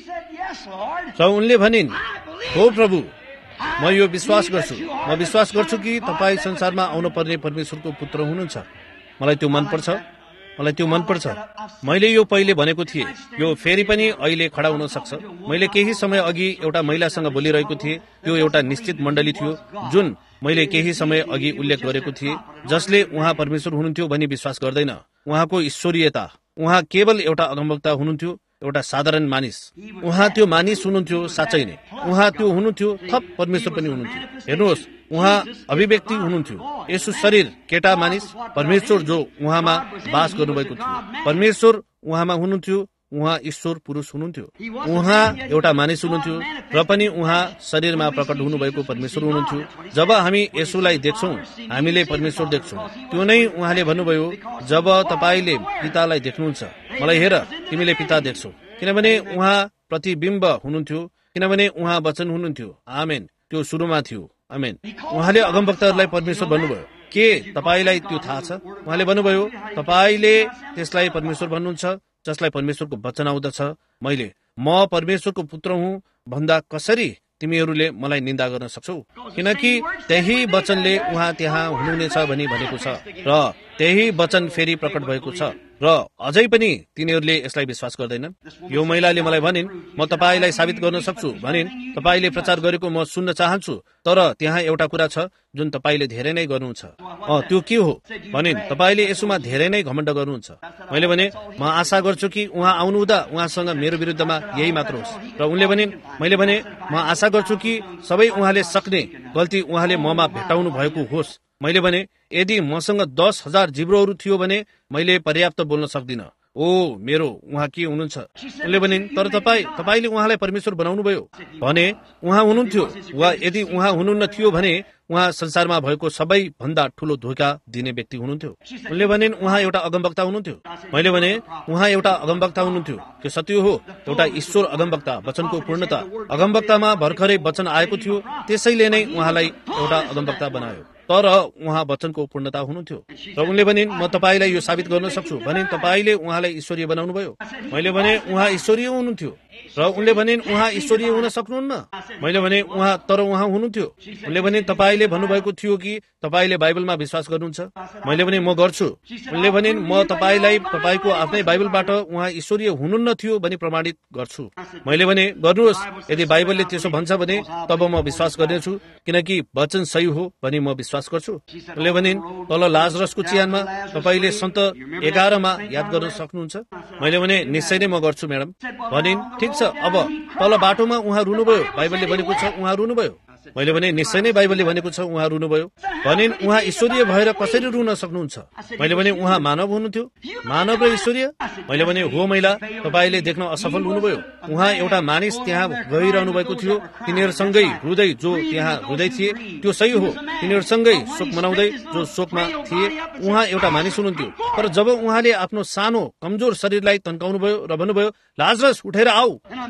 र उनले भनिन्, हो प्रभु, म यो विश्वास गर्छु। म विश्वास गर्छु कि तपाईँ संसारमा आउनु पर्ने परमेश्वरको पुत्र हुनुहुन्छ। मलाई त्यो मनपर्छ। मलाई त्यो मनपर्छ। मैले यो पहिले भनेको थिएँ, यो फेरि पनि अहिले खडा हुन सक्छ। मैले केही समय अघि एउटा महिलासँग बोलिरहेको थिएँ। त्यो एउटा निश्चित मण्डली थियो जुन मैले केही समय अघि उल्लेख गरेको थिएँ, जसले उहाँ परमेश्वर हुनुहुन्थ्यो भनी विश्वास गर्दैन। उहाँको ईश्वरीयता, उहाँ केवल एउटा अगमवक्ता हुनुहुन्थ्यो, एउटा साधारण मानिस। उहाँ त्यो मानिस हुनुहुन्थ्यो, साँच्चै नै उहाँ त्यो हुनुहुन्थ्यो, थप परमेश्वर पनि हुनुहुन्थ्यो। हेर्नुहोस्, उहाँ अभिव्यक्ति हुनुहुन्थ्यो। यसो शरीर केटा मानिस, परमेश्वर जो उहाँमा बास गर्नुभएको थियो। परमेश्वर उहाँमा हुनुहुन्थ्यो, उहाँ ईश्वर पुरुष हुनुहुन्थ्यो। उहाँ एउटा मानिस हुनुहुन्थ्यो र पनि उहाँ शरीरमा प्रकट हुनुभएको परमेश्वर हुनुहुन्थ्यो। जब हामी यसोलाई देख्छौँ हामीले परमेश्वर देख्छौँ। त्यो नै उहाँले भन्नुभयो, जब तपाईँले पितालाई देख्नुहुन्छ, मलाई हेर तिमीले पिता देख्छौ। किनभने उहाँ प्रतिबिम्ब हुनुहुन्थ्यो, किनभने उहाँ वचन हुनुहुन्थ्यो। आमेन। त्यो सुरुमा थियो। आमेन। उहाँले अगमवक्ताहरूलाई परमेश्वर भन्नुभयो। के तपाईँलाई त्यो थाहा छ? उहाँले भन्नुभयो, तपाईँले त्यसलाई परमेश्वर भन्नुहुन्छ जसलाई परमेश्वरको वचन आउँदछ। मैले म परमेश्वरको पुत्र हुँ भन्दा कसरी तिमीहरूले मलाई निन्दा गर्न सक्छौ? किनकि त्यही वचनले उहाँ त्यहाँ हुनुहुनेछ भनी भनेको छ र त्यही वचन फेरि प्रकट भएको छ र अझै पनि तिनीहरूले यसलाई विश्वास गर्दैनन्। यो महिलाले मलाई भनिन्, म तपाईँलाई साबित गर्न सक्छु भनिन्। तपाईँले प्रचार गरेको म सुन्न चाहन्छु, तर त्यहाँ एउटा कुरा छ जुन तपाईँले धेरै नै गर्नुहुन्छ। अँ त्यो के हो भनिन्, तपाईँले यसोमा धेरै नै घमण्ड गर्नुहुन्छ। मैले भने, म आशा गर्छु कि उहाँ आउनुहुँदा उहाँसँग मेरो विरुद्धमा यही मात्र होस्। र उनले भनिन्, मैले भने म आशा गर्छु कि सबै उहाँले सक्ने गल्ती उहाँले ममा भेटाउनु भएको होस्। मैले भने, यदि मसँग दस हजार जिब्रोहरू थियो भने मैले पर्याप्त बोल्न सक्दिनँ। ओ मेरो उहाँ के हुनुहुन्छ? उनले भनिन्, तर तपाईँ तपाईँले उहाँलाई परमेश्वर बनाउनु भयो भने उहाँ हुनुहुन्थ्यो, वा यदि उहाँ हुनुहुन्न थियो भने उहाँ संसारमा भएको सबैभन्दा ठूलो धोका दिने व्यक्ति हुनुहुन्थ्यो। उनले भनिन्, उहाँ एउटा अगमवक्ता हुनुहुन्थ्यो। मैले भने उहाँ एउटा अगमवक्ता हुनुहुन्थ्यो। त्यो सत्य हो, एउटा ईश्वर अगमवक्ता, वचनको पूर्णता। अगमवक्तामा भर्खरै वचन आएको थियो, त्यसैले नै उहाँलाई एउटा अगमवक्ता बनायो। तर उहाँ वचनको पूर्णता हुनुहुन्थ्यो। र उनले भनिन्, म तपाईँलाई यो साबित गर्न सक्छु। भनिन्, तपाईँले उहाँलाई ईश्वरीय बनाउनु भयो। मैले भने उहाँ ईश्वरीय हुनुहुन्थ्यो। र उनले भनिन्, उहाँ ईश्वरीय हुन सक्नुहुन्न। मैले भने उहाँ तर उहाँ हुनुहुन्थ्यो। उनले भने तपाईँले भन्नुभएको थियो कि तपाईँले बाइबलमा विश्वास गर्नुहुन्छ। मैले भने म गर्छु। उनले भनिन्, म तपाईँलाई तपाईँको आफ्नै बाइबलबाट उहाँ ईश्वरीय हुनुहुन्न थियो भनी प्रमाणित गर्छु। मैले भने गर्नुहोस्, यदि बाइबलले त्यसो भन्छ भने तब म विश्वास गर्नेछु, किनकि वचन सही हो भनी म विश्वास गर्छु। उनले भनिन्, तल लाजरसको चिहानमा तपाईँले सन्त एघारमा याद गर्न सक्नुहुन्छ? मैले भने निश्चय नै म गर्छु म्याडम। भनिन्, ठिक छ, अब तल बाटोमा उहाँ रुनुभयो, बाइबलले भनेको छ उहाँ रुनुभयो। मैले भने निश्चय नै बाइबलले भनेको छ उहाँ रुनुभयो। भनिन्, उहाँ ईश्वरीय भएर कसरी रुन सक्नुहुन्छ? मैले भने उहाँ मानव हुनुहुन्थ्यो। मानव र ईश्वरीय? मैले भने हो महिला, तपाईँले देख्न असफल हुनुभयो। उहाँ एउटा मानिस त्यहाँ गइरहनु भएको थियो, तिनीहरूसँगै रुँदै जो त्यहाँ रुँदै थिए, त्यो सही हो, तिनीहरूसँगै शोक मनाउँदै जो शोकमा थिए। उहाँ एउटा मानिस हुनुहुन्थ्यो। तर जब उहाँले आफ्नो सानो कमजोर शरीरलाई तन्काउनु भयो र भन्नुभयो, लाजरस उठेर आऊ,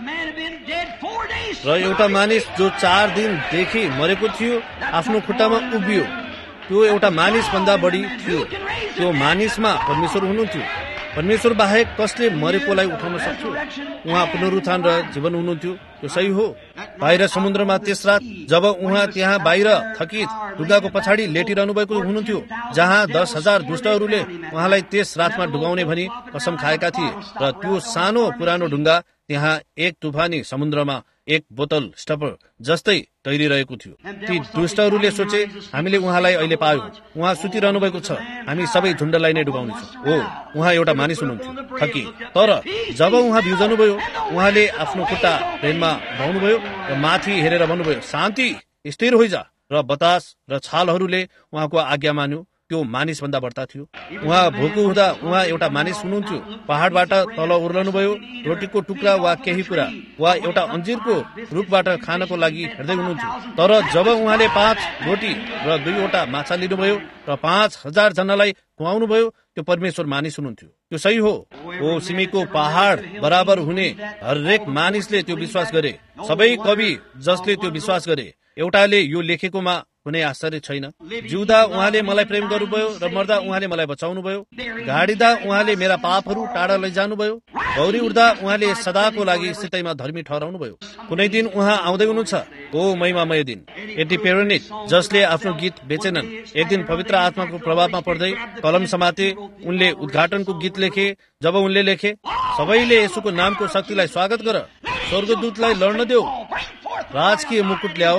र एउटा मानिस जो चार दिनदेखि मरेको थियो आफ्नो खुट्टामा उभियो, त्यो एउटा मानिस भन्दा बढी थियो। त्यो मानिसमा परमेश्वर हुनुहुन्थ्यो। परमेश्वर बाहेक कसले मरेकोलाई उठाउन सक्थ्यो? उहाँ पुनरुत्थान र जीवन हुनुहुन्थ्यो। त्यो सही हो। बाहिर समुद्रमा त्यस रात जब उहाँ त्यहाँ बाहिर थकित ढुङ्गाको पछाडि लेटिरहनु भएको हुनुहुन्थ्यो, जहाँ दस हजार दुष्टहरूले उहाँलाई त्यस रातमा डुबाउने भनी कसम खाएका थिए, र त्यो सानो पुरानो ढुङ्गा त्यहाँ एक तुफानी समुद्रमा एक बोतल स्टपर जस्तै तैरिरहेको थियो। ती दुष्टहरूले सोचे, हामीले उहाँलाई अहिले पायौं, उहाँ सुतिरहनु भएको छ, हामी सबै झुण्डलाई नै डुबाउनेछौँ। हो, उहाँ एउटा मानिस हुनुहुन्थ्यो, थकी। तर जब उहाँ बिउजनुभयो, उहाँले आफ्नो खुट्टा प्रेममा भाउनुभयो र माथि हेरेर भन्नुभयो, शान्ति, स्थिर होइजा, र बतास र छालहरूले उहाँको आज्ञा मान्यो। त्यो मानिस भन्दा बढ्ता थियो। उहाँ भोको हुँदा उहाँ एउटा मानिस हुनुहुन्थ्यो। पहाडबाट तल उर्लनु भयो, रोटीको टुक्रा वा केही कुरा वा एउटा अन्जिरको रुखबाट खानको लागि हेर्दै हुनुहुन्थ्यो। तर जब उहाँले पाँच रोटी र दुईवटा माछा लिनुभयो र पाँच हजार जनालाई खुवाउनु भयो, त्यो परमेश्वर मानिस हुनुहुन्थ्यो। त्यो सही हो। ओ सिमीको पहाड बराबर हुने हरेक मानिसले त्यो विश्वास गरे, सबै कवि जसले त्यो विश्वास गरे। एउटाले यो लेखेकोमा कुनै आश्चर्य छैन। जिउँदा उहाँले मलाई प्रेम गर्नुभयो र मर्दा उहाँले मलाई बचाउनु भयो। गाडिँदा उहाँले मेरा पापहरू टाढा लैजानुभयो। गौरी उठ्दा उहाँले सदाको लागि सितैमा धर्मी ठहराउनु भयो। कुनै दिन उहाँ आउँदै हुनुहुन्छ। ओ महिमामय दिन। एटी पेरोनिक जसले आफ्नो गीत बेचेनन्, एक दिन पवित्र आत्माको प्रभावमा पर्दै कलम समाते, उनले उद्घाटनको गीत लेखे। जब उनले लेखे, सबैले यसुको नामको शक्तिलाई स्वागत गर, स्वर्गदूतलाई लड्न देऊ, राजकीय मुकुट ल्याओ,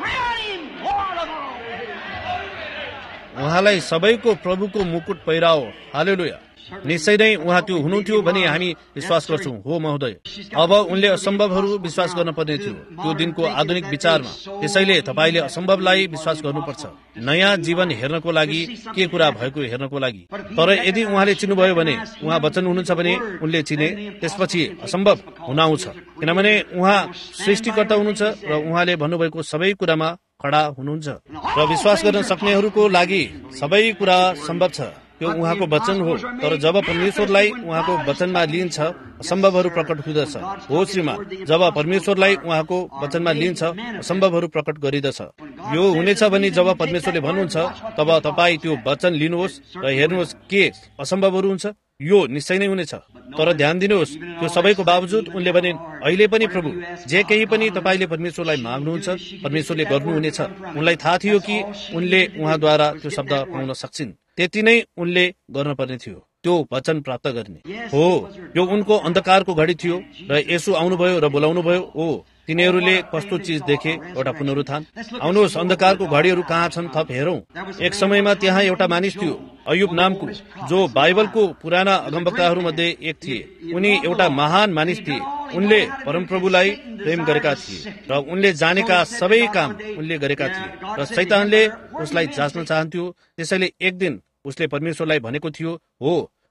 उहाँलाई सबैको प्रभुको मुकुट पहिराओ, हालेलुया। निश्चय नै उहाँ त्यो हुनुहुन्थ्यो भनी हामी विश्वास गर्छौं। हो महोदय। अब उनले असम्भवहरू विश्वास गर्न पर्ने थियो त्यो दिनको आधुनिक विचारमा। त्यसैले तपाईँले असम्भवलाई विश्वास गर्नुपर्छ, नयाँ जीवन हेर्नको लागि, के कुरा भएको हेर्नको लागि। तर यदि उहाँले चिन्नुभयो भने, उहाँ वचन हुनुहुन्छ भने उनले चिने, त्यसपछि असम्भव हुन आउँछ। किनभने उहाँ सृष्टिकर्ता हुनुहुन्छ र उहाँले भन्नुभएको सबै कुरामा खडा हुनुहुन्छ र विश्वास गर्न सक्नेहरूको लागि सबै कुरा सम्भव छ। त्यो उहाँको वचन हो। तर जब परमेश्वरलाई उहाँको वचनमा लिन्छ, असम्भवहरू प्रकट हुँदछ। हो श्रीमान, जब परमेश्वरलाई उहाँको वचनमा लिन्छ, असम्भवहरू प्रकट गरिदछ। यो हुनेछ भने जब परमेश्वरले भन्नुहुन्छ, तब तपाईँ त्यो वचन लिनुहोस् र हेर्नुहोस् के असम्भवहरू हुन्छ। यो निश्चय नै हुनेछ। तर ध्यान दिनुहोस्, त्यो सबैको बावजुद उनले भने, अहिले पनि प्रभु, जे केही पनि तपाईँले परमेश्वरलाई माग्नुहुन्छ, परमेश्वरले गर्नुहुनेछ। उनलाई थाहा थियो कि उनले उहाँद्वारा त्यो शब्द पाउन सक्छिन्। त्यति नै उनले गर्न पर्ने थियो, त्यो वचन प्राप्त गर्ने हो। यो उनको अन्धकारको घडी थियो र यसो आउनुभयो र बोलाउनु भयो। ओ तिनीहरूले कस्तो चिज देखे, एउटा पुनरुत्थान। आउनुहोस्, अन्धकारको घडीहरू कहाँ छन्, थप हेरौं। एक समयमा त्यहाँ एउटा मानिस थियो, अयुब नामको, जो बाइबलको पुराना अगमवक्ताहरू मध्ये एक थिए। उनी एउटा महान मानिस थिए। उनले परमप्रभुलाई प्रेम गरेका थिए र उनले जानेका सबै काम उनले गरेका थिए र शैतानले उसलाई जाँच्न चाहन्थ्यो। त्यसैले एक दिन उसले परमेश्वरलाई भनेको थियो, हो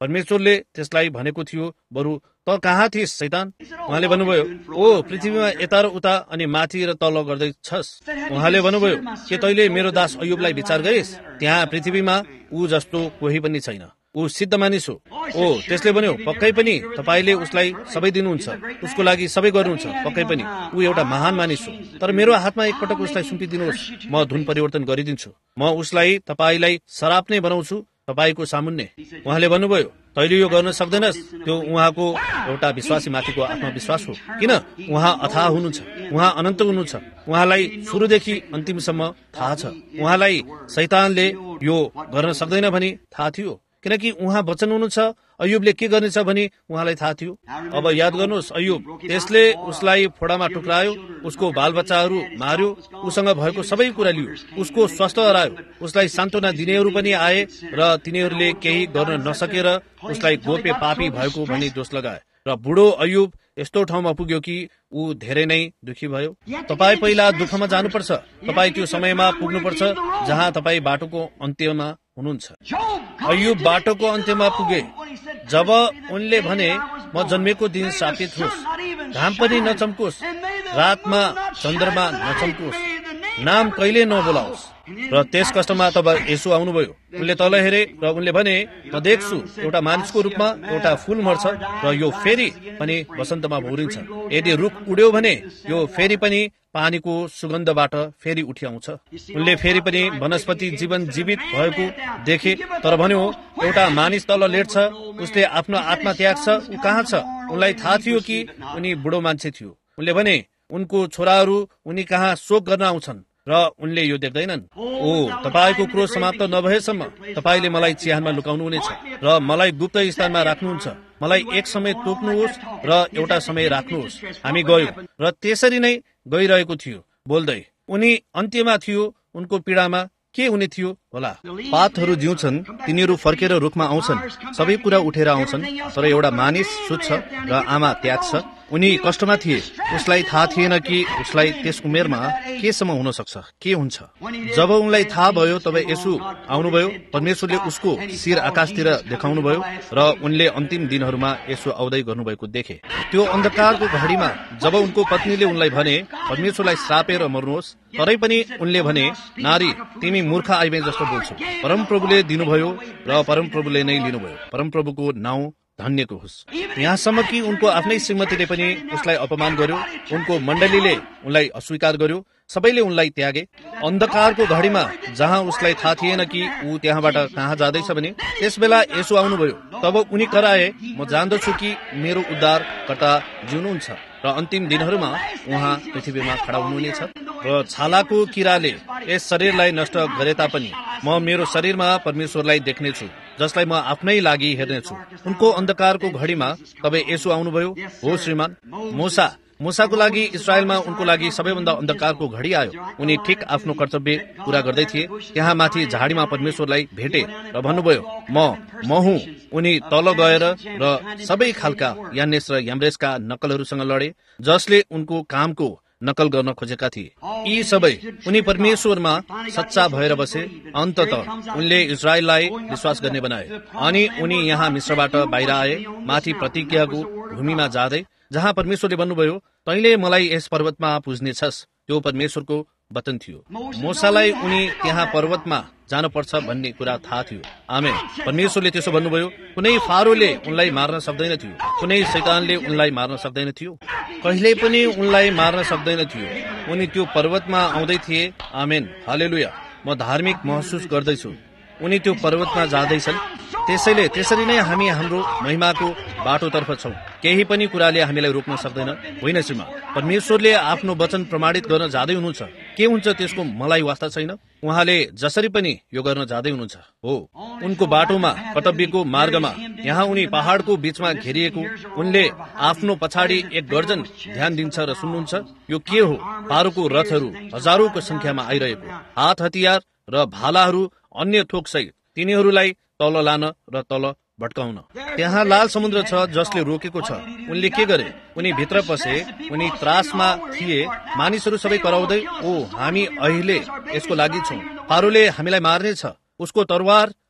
परमेश्वरले त्यसलाई भनेको थियो, बरु त कहाँ थिइस् शैतान? उहाँले भन्नुभयो, ओ पृथ्वीमा यता र उता अनि माथि र तल गर्दैछस्। उहाँले भन्नुभयो, के तैले मेरो दास अय्युबलाई विचार गरिस्? त्यहाँ पृथ्वीमा ऊ जस्तो कोही पनि छैन, ऊ सिद्ध मानिस हो। ओ त्यसले भन्यो, पक्कै पनि तपाईले उसलाई सबै दिनुहुन्छ, उसको लागि सबै गर्नुहुन्छ, पक्कै पनि ऊ एउटा महान मानिस हो। तर मेरो हातमा एकपटक उसलाई सुम्पिदिनुहोस्, म धुन परिवर्तन गरिदिन्छु, म उसलाई तपाईलाई शराब नै बनाउँछु तपाईको सामुन्ने। उहाँले भन्नुभयो, तैले यो गर्न सक्दैनस्। त्यो उहाँको एउटा विश्वासी माथिको आत्मविश्वास हो, किन उहाँ अथाह हुनुहुन्छ, उहाँ अनन्त हुनुहुन्छ, उहाँलाई सुरुदेखि अन्तिमसम्म थाहा छ। उहाँलाई शैतानले यो गर्न सक्दैन भनी थाहा थियो, किनकि उहाँ वचन हुनुहुन्छ। अय्युबले के गर्नेछ भनी उहाँलाई थाहा थियो। अब याद गर्नुहोस्, अय्युब त्यसले उसलाई फोडामा टुक्रायो, उसको बालबच्चाहरू मार्यो, उसँग भएको सबै कुरा लियो, उसको स्वास्थ्य हरायो, उसलाई सान्त्वना दिनेहरू पनि आए र तिनीहरूले केही गर्न नसकेर उसलाई गोप्य पापी भएको भनी दोष लगाए र बुढो अय्युब यस्तो ठाउँमा पुग्यो कि ऊ धेरै नै दुखी भयो। तपाई पहिला दुःखमा जानुपर्छ, तपाई त्यो समयमा पुग्नुपर्छ जहाँ तपाई बाटोको अन्त्यमा हुनुहुन्छ। अय्युब बाटोको अन्त्यमा पुगे जब उनले भने, म जन्मेको दिन शापित होस्, घाम पनि नचम्कोस्, रातमा चन्द्रमा नचम्कोस्, नाम कहिले नबोलाओस्। र त्यस कष्टमा तब येशू आउनुभयो। उनले तल हेरे र उनले भने, म देख्छु एउटा मानिसको रूपमा एउटा फूल मर्छ र यो फेरि पनि वसन्तमा भौरिन्छ। यदि रुख उड्यो भने यो फेरि पनि पानीको सुगन्धबाट फेरि उठ्याउँछ। उनले फेरि पनि वनस्पति जीवन जीवित भएको देखे, तर भन्यो, एउटा मानिस तल लेट्छ, उसले आफ्नो आत्मा त्याग्छ, ऊ कहाँ छ? उनलाई थाहा थियो कि उनी बुढो मान्छे थियो। उनले भने, उनको छोराहरू उनी कहाँ शोक गर्न आउँछन् र उनले यो देख्दैनन्। ओ तपाईको क्रोध समाप्त नभएसम्म तपाईले मलाई चिहानमा लुकाउनु हुनेछ र मलाई गुप्त स्थानमा राख्नुहुन्छ। मलाई एक समय तोक्नुहोस् र एउटा समय राख्नुहोस्। हामी गयौं र त्यसरी नै गइरहेको थियो बोल्दै। उनी अन्त्यमा थियो, उनको पीडामा के हुने थियो होला? पातहरू जिउँछन्, तिनीहरू फर्केर रुखमा आउँछन्, सबै कुरा उठेर आउँछन्, तर एउटा मानिस सुत्छ र आमा त्याग्छ। उनी कष्टमा थिए, उसलाई थाहा थिएन कि उसलाई त्यस उमेरमा केसम्म हुन सक्छ, के हुन्छ। जब उनलाई थाहा भयो तब येशू आउनुभयो, परमेश्वरले उसको शिर आकाशतिर देखाउनुभयो र उनले अन्तिम दिनहरूमा येशू आउँदै गर्नुभएको देखे। त्यो अन्धकारको घडीमा जब उनको पत्नीले उनलाई भने, परमेश्वरलाई श्रापेर मर्नुहोस्, तरै पनि उनले भने, नारी तिमी मूर्ख आइबे जस्तो बोल्छौ। परमप्रभुले दिनुभयो र परमप्रभुले नै लिनुभयो। परमप्रभुको नाउँ धन्यको होस्। यहाँसम्म कि उनको आफ्नै श्रीमतीले पनि उसलाई अपमान गर्यो, उनको मण्डलीले उनलाई अस्वीकार गर्यो, सबैले उनलाई त्यागे। अन्धकारको घडीमा जहाँ उसलाई थाहा थिएन कि ऊ त्यहाँबाट कहाँ जाँदैछ भने त्यस बेला येशू आउनुभयो। तब उनी कराए, म जान्दछु कि मेरो उद्धारकर्ता जिउनुहुन्छ र अन्तिम दिनहरूमा उहाँ पृथ्वीमा खडा हुनुहुनेछ। र छालाको किराले यस शरीरलाई नष्ट गरे तापनि म मेरो शरीरमा परमेश्वरलाई देख्नेछु, जसलाई म आफ्नै लागि हेर्नेछु। उनको अन्धकारको घडीमा तब येशू आउनुभयो। हो श्रीमान, मूसा मूसाको लागि इस्राएलमा उनको लागि सबैभन्दा अन्धकारको घडी आयो। उनी ठिक आफ्नो कर्तव्य पूरा गर्दै थिए। त्यहाँ माथि झाडीमा परमेश्वरलाई भेटे र भन्नुभयो, म म हुँ। उनी तल गएर र सबै खालका यान्नेस र याम्रेसका नक्कलहरूसँग लडे, जसले उनको कामको नकल गर्न खोजेका थिए। यी सबै उनी परमेश्वरमा सच्चा भएर बसे। अन्ततः उनले इजरायललाई विश्वास गर्ने बनाए अनि उनी यहाँ मिश्रबाट बाहिर आए, माथि प्रतिज्ञाको भूमिमा जाँदै, जहाँ परमेश्वरले भन्नुभयो, तैले मलाई यस पर्वतमा पुज्नेछस्। त्यो परमेश्वरको वचन थियो। मूसालाई उनी त्यहाँ पर्वतमा जानुपर्छ भन्ने कुरा थाहा थियो। आमेन। परमेश्वरले त्यसो भन्नुभयो। कुनै फारोले उनलाई मार्न सक्दैन थियो, कुनै शैतानले उनलाई मार्न सक्दैन थियो, कहिले पनि उनलाई मार्न सक्दैन थियो। उनी त्यो पर्वतमा आउँदै थिए। आमेन, हालेलुया। म धार्मिक महसुस गर्दैछु। उनी त्यो पर्वतमा जाँदैछन्। त्यसैले त्यसरी नै हामी हाम्रो महिमाको बाटोतर्फ छौं। केही पनि कुराले हामीलाई रोक्न सक्दैन। होइन श्रीमान, परमेश्वरले आफ्नो वचन प्रमाणित गर्न जाँदै हुनुहुन्छ। के हुन्छ त्यसको मलाई वास्ता छैन। उहाँले जसरी पनि यो गर्न जाँदै हुनुहुन्छ। हो, उनको बाटोमा, कर्तव्यको मार्गमा, यहाँ उनी पहाड़को बीचमा घेरिएको, उनले आफ्नो पछाडि एक गर्जन ध्यान दिन्छ र सुन्नुहुन्छ। यो के हो? फारोको रथहरू हजारौंको संख्यामा आइरहेको, हात हतियार र भालाहरू अन्य थोक सहित, तिनीहरूलाई तल लान र तल भट्काउन। त्यहाँ लाल समुद्र छ जसले रोकेको छ। उनले के गरे? उनी भित्र पसे। उनी त्रासमा थिए। मानिसहरू सबै कराउँदै, ओ हामी अहिले यसको लागि छौं, फारोले हामीलाई मार्नेछ, उसको तरवार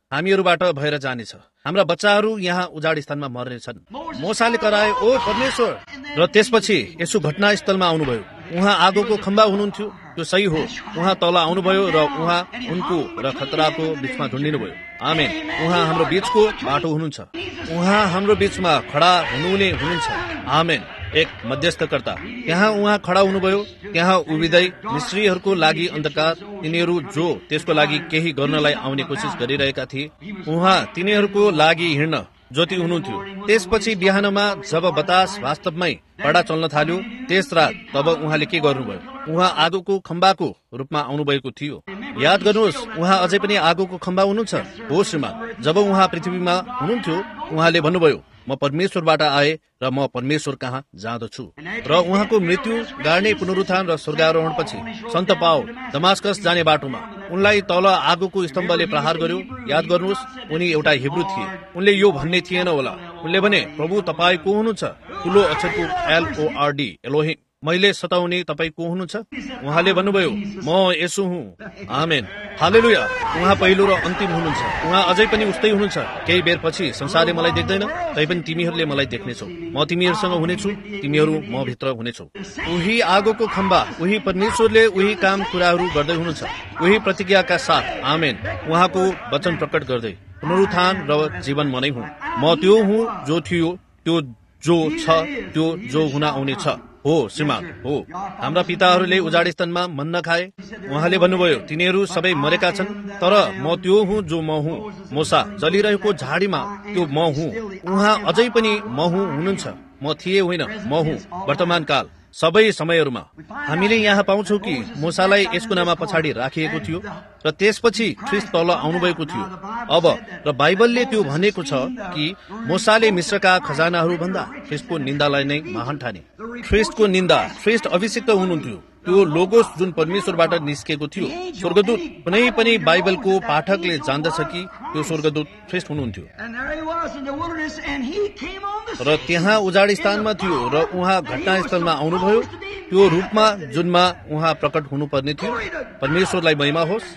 हामीहरूबाट भएर जानेछ। हाम्रा बच्चाहरू यहाँ उजाड स्थानमा मर्नेछन्। मोसाले कराए, ओ परमेश्वर। र त्यसपछि यसो घटनास्थलमा आउनुभयो। उहाँ आगोको खम्बा हुनुहुन्थ्यो, त्यो सही हो। उहाँ तल आउनुभयो र उहाँ उनको र खतराको बीचमा झुन्डिनुभयो। आमेन। उहाँ हाम्रो बीचको बाटो हुनुहुन्छ। उहाँ हाम्रो बीचमा खडा हुनुहुने हुनुहुन्छ। आमेन। एक मध्यस्थकर्ता त्यहाँ उहाँ खडा हुनुभयो। त्यहाँ उभिँदै मिस्रीहरूको लागि अन्धकार, तिनीहरू जो त्यसको लागि केही गर्नलाई आउने कोसिस गरिरहेका थिए, उहाँ तिनीहरूको लागि हिँड्न ज्योति हुनुहुन्थ्यो। त्यसपछि बिहानमा जब बतास वास्तवमै कडा चल्न थाल्यो, त्यस रात तब उहाँले के गर्नुभयो? उहाँ आगोको खम्बाको रूपमा आउनुभएको थियो। याद गर्नुहोस्, उहाँ अझै पनि आगोको खम्बा हुनुहुन्छ। हो श्रीमान, जब उहाँ पृथ्वीमा हुनुहुन्थ्यो, उहाँले भन्नुभयो, म परमेश्वरबाट आए र म परमेश्वर कहाँ जाँदछु। र उहाँको मृत्यु, गाड्ने पुनरुत्थान र स्वर्गारोहणपछि सन्त पावल दमास्कस जाने बाटोमा उनलाई तल आगोको स्तम्भले प्रहार गर्यो। याद गर्नुहोस्, उनी एउटा हिब्रू थिए। उनले यो भन्ने थिएन होला। उनले भने, प्रभु तपाईँ को हुनुहुन्छ? ठुलो अक्षरको एलओआरडी, एलोहिम, मैले सताउने तपाईँ को हुनुहुन्छ? उहाँले भन्नुभयो, म यसो हुँ। आमेन। हालेलुया। उहाँ पहिलो र अन्तिम हुनुहुन्छ। उहाँ अझै पनि उस्तै हुनुहुन्छ। केही बेर पछि संसारले मलाई देख्दैन, तैपनि तिमीहरूले मलाई देख्नेछौ। म तिमीहरूसँग हुनेछु, तिमीहरू म भित्र हुनेछौ। उही आगोको खम्बा, उही परमेश्वरले उही काम कुराहरू गर्दै हुनुहुन्छ, उही प्रतिज्ञाका साथ। आमेन। उहाँको वचन प्रकट गर्दै, पुनरुत्थान र जीवन म नै हुँ। म त्यो हुँ जो थियो, त्यो जो छ, त्यो जो हुन आउने छ। हो श्रीमान, हो। हाम्रा पिताहरूले उजाड स्थानमा मन्न खाए। उहाँले भन्नुभयो, तिनीहरू सबै मरेका छन्, तर म त्यो हुँ जो म हुँ। मोसा जलिरहेको झाडीमा त्यो म हुँ। उहाँ अझै पनि म हुँ हुनुहुन्छ। म थिए होइन, म हुँ वर्तमान काल सबै समयहरूमा। हामीले यहाँ पाउँछौ कि मोसालाई यसको नाममा पछाडि राखिएको थियो र त्यसपछि ख्रिस्ट तल आउनुभएको थियो। अब र बाइबलले त्यो भनेको छ कि मोसाले मिश्रका खजानाहरू भन्दा ख्रिस्टको निन्दालाई नै महान ठाने। ख्रिस्टको निन्दा, ख्रिस्ट अभिषिक्त हुनुहुन्थ्यो। त्यो लोगोस जुन परमेश्वरबाट निस्केको थियो। स्वर्गदूत कुनै पनि बाइबलको पाठकले जान्दछ कि त्यो स्वर्गदूत ख्रिस्ट हुनुहुन्थ्यो। र त्यहाँ उजाड स्थानमा थियो र उहाँ घटनास्थलमा आउनुभयो त्यो रूपमा जुनमा उहाँ प्रकट हुनुपर्ने थियो। परमेश्वरलाई महिमा होस्।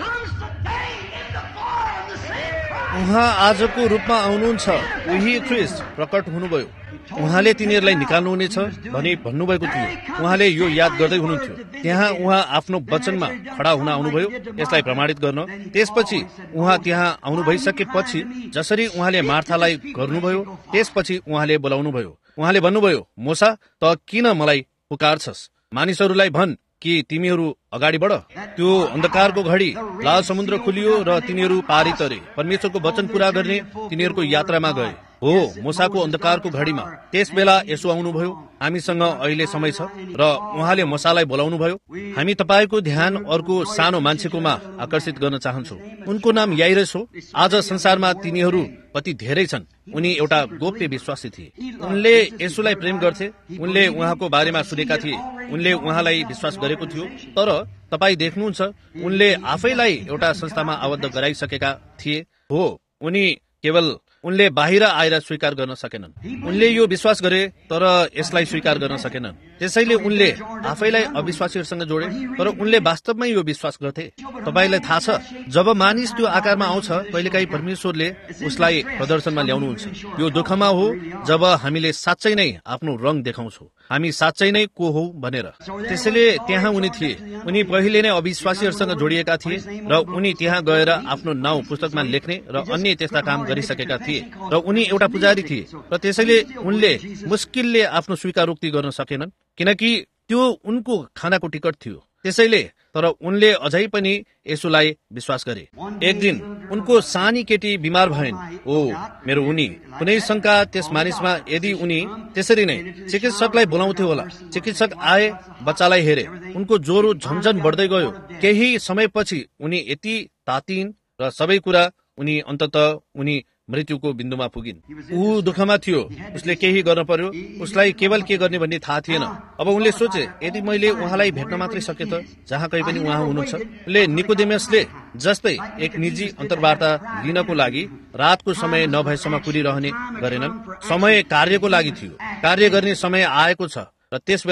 उहाँ आजको रूपमा आउनुहुन्छ। उही ख्रिस्ट प्रकट हुनुभयो। उहाँले तिनीहरूलाई निकाल्नुहुनेछ भनी भन्नुभएको थियो। उहाँले यो याद गर्दै हुनुहुन्थ्यो। त्यहाँ उहाँ आफ्नो वचनमा खडा हुन आउनुभयो यसलाई प्रमाणित गर्न। त्यसपछि उहाँ त्यहाँ आउनु भइसकेपछि जसरी उहाँले मार्थालाई गर्नुभयो, त्यसपछि उहाँले बोलाउनुभयो। उहाँले भन्नुभयो, मोसा, त किन मलाई पुकार्छस्? मानिसहरूलाई भन् कि तिमीहरू अगाडि बढ। त्यो अन्धकारको घडी, लाल समुद्र खुलियो र तिनीहरू पारी तरे। परमेश्वरको वचन पूरा गर्ने तिनीहरूको यात्रामा गए। हो, मूसाको अन्धकारको घडीमा त्यस बेला यसो आउनुभयो। हामीसँग अहिले समय छ र उहाँले मूसालाई बोलाउनु भयो। हामी तपाईँको ध्यान अर्को सानो मान्छेकोमा आकर्षित गर्न चाहन्छौँ। उनको नाम याइरस हो। आज संसारमा तिनीहरू कति धेरै छन्। उनी एउटा गोप्य विश्वासी थिए। उनले यसुलाई प्रेम गर्थे। उनले उहाँको बारेमा सुनेका थिए। उनले उहाँलाई विश्वास गरेको थियो। तर तपाईँ देख्नुहुन्छ, उनले आफैलाई एउटा संस्थामा आबद्ध गराइसकेका थिए। हो, उनी केवल उनले बाहिर आएर स्वीकार गर्न सकेनन्। उनले यो विश्वास गरे तर यसलाई स्वीकार गर्न सकेनन्। त्यसैले उनले आफैलाई अविश्वासीहरूसँग जोडे। तर उनले वास्तवमै यो विश्वास गर्थे। तपाईलाई थाहा छ, जब मानिस त्यो आकारमा आउँछ, कहिलेकाहीँ परमेश्वरले उसलाई प्रदर्शनमा ल्याउनुहुन्छ। यो दुःखमा हो जब हामीले साँच्चै नै आफ्नो रङ देखाउँछौँ, हामी साँच्चै नै को हौ भनेर। त्यसैले त्यहाँ उनी थिए। उनी पहिले नै अविश्वासीहरूसँग जोडिएका थिए र उनी त्यहाँ गएर आफ्नो नाउँ पुस्तकमा लेख्ने र अन्य त्यस्ता काम गरिसकेका थिए र उनी एउटा पुजारी थिए र त्यसैले उनले मुस्किलले आफ्नो स्वीकारोक्ति गर्न सकेनन्, किनकि त्यो उनको खानाको टिकट थियो। त्यसैले तर उनले अझै पनि यसुलाई विश्वास गरे। एक दिन उनको सानी केटी बिमार भइन्। ओ मेरो उनी कुनै शंका त्यस मानिसमा, यदि उनी त्यसरी नै चिकित्सकलाई बोलाउँथे होला। चिकित्सक आए, बच्चालाई हेरे, उनको ज्वरो झन्झन बढ्दै गयो। केही समयपछि उनी यति तातिन् र सबै कुरा उनी अन्ततः उनी मृत्युको बिन्दुमा पुगिन्। ऊ दुःखमा थियो। उसले केही गर्न पर्यो। उसलाई केवल के गर्ने भन्ने थाहा थिएन। अब उनले सोचे, यदि मैले उहाँलाई भेट्न मात्रै सके त, जहाँ कहीँ पनि उहाँ हुनुहुन्छ। उनले निकोदेमसले जस्तै एक निजी अन्तर्वार्ता लिनको लागि रातको समय नभएसम्म कुरिरहने गरेनन्। समय कार्यको लागि थियो। कार्य गर्ने समय आएको छ र त्यस बेला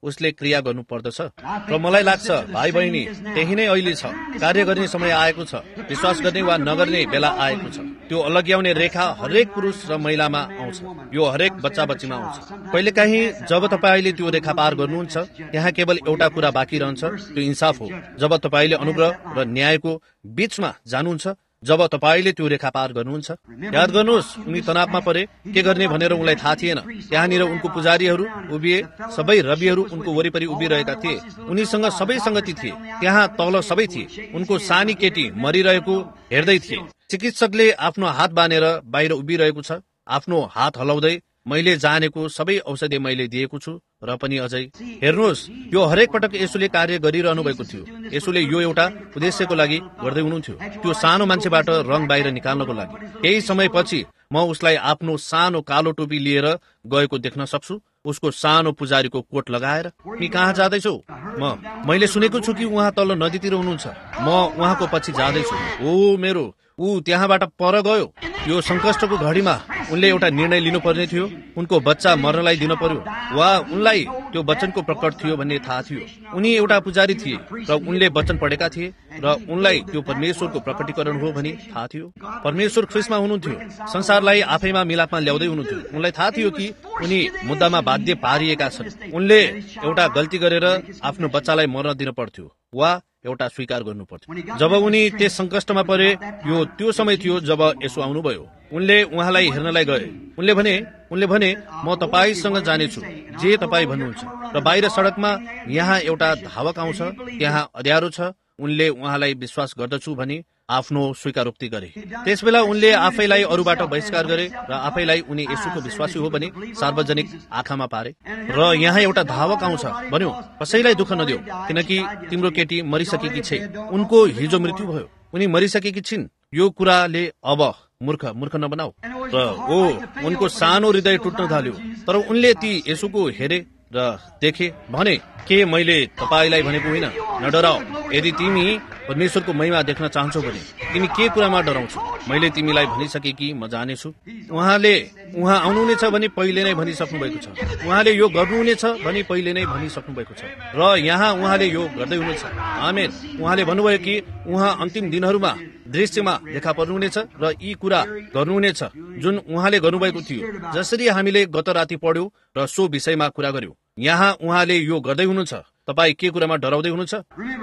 उसले क्रिया गर्नु पर्दछ। र मलाई लाग्छ भाइ बहिनी त्यही नै अहिले छ। कार्य गर्ने समय आएको छ, विश्वास गर्ने वा नगर्ने बेला आएको छ। त्यो अलग्याउने रेखा हरेक पुरुष र महिलामा आउँछ, यो हरेक बच्चा बच्चीमा आउँछ। कहिलेकाहीँ जब तपाईँले त्यो रेखा पार गर्नुहुन्छ, त्यहाँ केवल एउटा कुरा बाँकी रहन्छ, त्यो इन्साफ हो। जब तपाईँले अनुग्रह र न्यायको बीचमा जानुहुन्छ, जब तपाईँले त्यो रेखा पार गर्नुहुन्छ। याद गर्नुहोस्, उनी तनावमा परे, के गर्ने भनेर उनलाई थाहा थिएन। त्यहाँनिर उनको पुजारीहरू उभिए, सबै रबीहरू उनको वरिपरि उभिरहेका थिए, उनीसँग सबै संगति थिए, त्यहाँ तल सबै थिए। उनको सानी केटी मरिरहेको हेर्दै थिए। चिकित्सकले आफ्नो हात बाँधेर बाहिर उभिरहेको छ, आफ्नो हात हलाउँदै, मैले जानेको सबै औषधि मैले दिएको छु र पनि अझै। हेर्नुहोस्, यो हरेक पटक यसुले कार्य गरिरहनु भएको थियो। यसुले यो एउटा उद्देश्यको लागि गर्दै हुनुहुन्थ्यो, त्यो सानो मान्छेबाट रङ बाहिर निकाल्नको लागि। केही समयपछि म उसलाई आफ्नो सानो कालो टोपी लिएर गएको देख्न सक्छु, उसको सानो पुजारीको कोट लगाएर। तिमी कहाँ जाँदैछौ? म मैले सुनेको छु कि उहाँ तल नदीतिर हुनुहुन्छ। म उहाँको पछि जाँदैछु। ओ मेरो, ऊ त्यहाँबाट पर गयो। यो संकष्टको घडीमा उनले एउटा निर्णय लिनुपर्ने थियो। उनको बच्चा मर्नलाई दिन पर्यो वा उनलाई त्यो वचनको प्रकट थियो भन्ने थाहा थियो। उनी एउटा पुजारी थिए र उनले वचन पढेका थिए र उनलाई त्यो परमेश्वरको प्रकटीकरण हो भनी थाहा थियो। परमेश्वर ख्रिस्टमा हुनुहुन्थ्यो, संसारलाई आफैमा मिलापमा ल्याउँदै हुनुहुन्थ्यो। उनलाई थाहा थियो कि उनी मुद्दामा बाध्य पारिएका छन्। उनले एउटा गल्ती गरेर आफ्नो बच्चालाई मर्न दिन पर्थ्यो वा एउटा स्वीकार गर्नु पर्थ्यो। जब उनी त्यस संकष्टमा परे, यो त्यो समय थियो जब यसो आउनुभयो। उनले उहाँलाई हेर्नलाई गए। उनले भने उनले भने म तपाईसँग जानेछु, जे तपाईँ भन्नुहुन्छ। र बाहिर सडकमा यहाँ एउटा धावक आउँछ, त्यहाँ अँध्यारो छ। उनले उहाँलाई विश्वास गर्दछु भनी आफ्नो स्वीकारोक्ति गरे। त्यसबेला उनले आफैलाई अरूबाट बहिष्कार गरे र आफैलाई उनी येशूको विश्वासी हो भनी सार्वजनिक आँखामा पारे। र यहाँ एउटा धावक आउँछ, भन्यो कसैलाई दुःख नदेऊ, किनकि तिम्रो केटी मरिसकेकी छे, उनको हिजो मृत्यु भयो, उनी मरिसकेकी छिन्। यो कुराले अब मूर्ख मूर्ख नबनाऊ। र ओ उनको सानो हृदय टुट्न थाल्यो। तर उनले ती येशूको हेरे र देखे, भने के मैले तपाईलाई भनेको होइन, नडराऊ। यदि तिमी परमेश्वरको महिमा देख्न चाहन्छौ भने तिमी के कुरामा डराउँछौ? मैले तिमीलाई भनिसके कि म जानेछु। उहाँले उहाँ आउनुहुनेछ भने पहिले नै भनिसक्नु भएको छ। उहाँले यो गर्नुहुनेछ भने पहिले नै भनिसक्नु भएको छ र यहाँ उहाँले यो गर्दै हुनुहुन्छ। आमेन। उहाँले भन्नुभयो कि उहाँ अन्तिम दिनहरूमा दृश्यमा देखा पर्नुहुनेछ र यी कुरा गर्नुहुनेछ जुन उहाँले गर्नुभएको थियो, जसरी हामीले गत राति पढ्यौं र सो विषयमा कुरा गर्यौं। यहाँ उहाँले यो गर्दै हुनुहुन्छ। तपाईँ के कुरामा डराउँदै हुनुहुन्छ?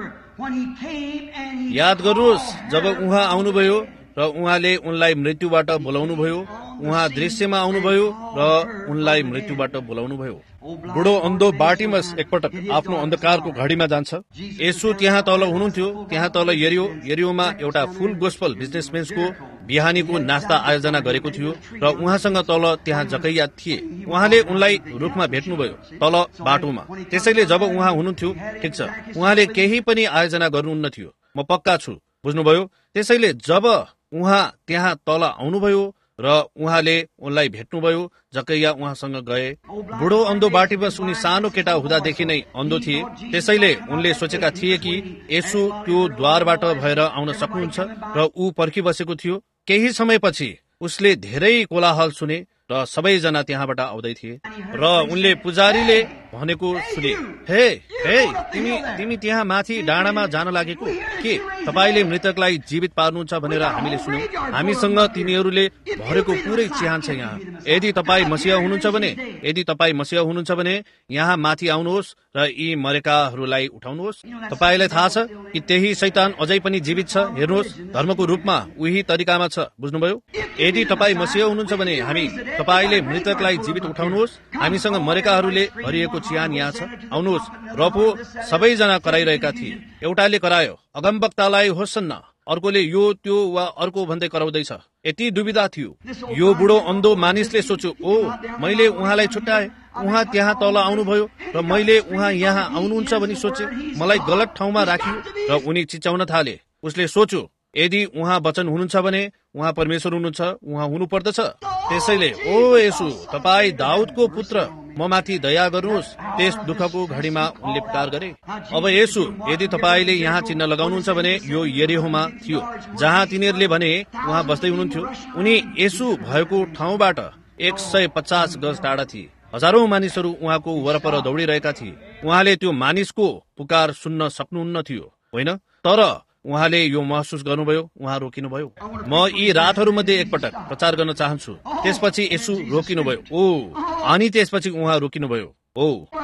याद गर्नुहोस्, जब उहाँ आउनुभयो र उहाँले उनलाई मृत्युबाट बोलाउनुभयो, उहाँ दृश्यमा आउनुभयो र उनलाई मृत्युबाट बोलाउनुभयो। बुढो अन्धो बार्टिमस एकपटक आफ्नो अन्धकारको घडीमा जान्छ। येशू त्यहाँ तल हुनुहुन्थ्यो, त्यहाँ तल यरियो यरियोमा एउटा फुल गोस्पल बिजनेसम्यानको बिहानीको नास्ता आयोजना गरेको थियो र उहाँसँग तल त्यहाँ जकैया थिए। उहाँले उनलाई रुखमा भेट्नुभयो, तल बाटोमा। त्यसैले जब उहाँ हुनुहुन्थ्यो, ठिक छ, उहाँले केही पनि आयोजना गर्नुहुन्न थियो, म पक्का छु, बुझ्नुभयो। त्यसैले जब उहाँ त्यहाँ तल आउनुभयो र उहाँले उनलाई भेट्नुभयो, जकैया उहाँसँग गए। बुढो अन्धो बार्टिमस उनी सानो केटा हुँदादेखि नै अन्धो थिए। त्यसैले उनले सोचेका थिए कि येशू त्यो द्वारबाट भएर आउन सक्नुहुन्छ र ऊ पर्खिबसेको थियो। केही समयपछि उसले धेरै कोलाहल सुने र सबैजना त्यहाँबाट आउँदै थिए र उनले पुजारीले भनेको सुने, हे हे तिमी तिमी त्यहाँ माथि डाँडामा जान लागेको के? तपाईले मृतकलाई जीवित पार्नुहुन्छ भनेर हामीले सुन्यौं। हामीसँग तिनीहरूले भरेको पुरै चिहान छ यहाँ। यदि तपाईँ मसीहा हुनुहुन्छ भने यदि तपाईँ मसीहा हुनुहुन्छ भने यहाँ माथि आउनुहोस् र यी मरेकाहरूलाई उठाउनुहोस्। तपाईलाई थाहा छ कि त्यही शैतान अझै पनि जीवित छ। हेर्नुहोस्, धर्मको रूपमा उही तरिकामा छ, बुझ्नुभयो। यदि तपाईँ मसीहा हुनुहुन्छ भने हामी तपाईले मृतकलाई जीवित उठाउनुहोस्। हामीसँग मरेकाहरूले भरिएको चिहान यहाँ छ, आउनुहोस्। र पो सबैजना कराइरहेका थिए। एउटाले करायो, अगमवक्तालाई होसन्ना, अर्कोले यो त्यो वा अर्को भन्दै कराउँदैछ। यति दुविधा थियो। यो बुढो अन्धो मानिसले सोच्यो, ओ मैले उहाँलाई छुट्याए, उहाँ त्यहाँ तल आउनुभयो र मैले उहाँ यहाँ आउनुहुन्छ भनी सोचे। मलाई गलत ठाउँमा राखियो र उनी चिच्याउन थाले। उसले सोच्यो, यदि उहाँ वचन हुनुहुन्छ भने उहाँ परमेश्वर हुनुहुन्छ, उहाँ हुनुपर्दछ। त्यसैले ओ येशू, तपाईँ दाउदको पुत्र, म माथि दया गर्नुहोस्। त्यस दुःखको घडीमा उनले पुकार गरे। अब येशू, यदि तपाईँले यहाँ चिन्ह लगाउनुहुन्छ भने यो यरिहोमा थियो, जहाँ तिनीहरूले भने उहाँ बस्दै हुनुहुन्थ्यो। उनी येशू भएको ठाउँबाट एक सय पचास गज टाढा थिए। हजारौं मानिसहरू उहाँको वरपर दौडिरहेका थिए। उहाँले त्यो मानिसको पुकार सुन्न सक्नुहुन्न थियो, होइन? तर उहाँले यो महसुस गर्नुभयो, उहाँ रोकिनुभयो। म यी रातहरूमध्ये एकपटक प्रचार गर्न चाहन्छु। त्यसपछि यसु रोकिनुभयो, ओ, अनि त्यसपछि उहाँ रोकिनुभयो, ओ।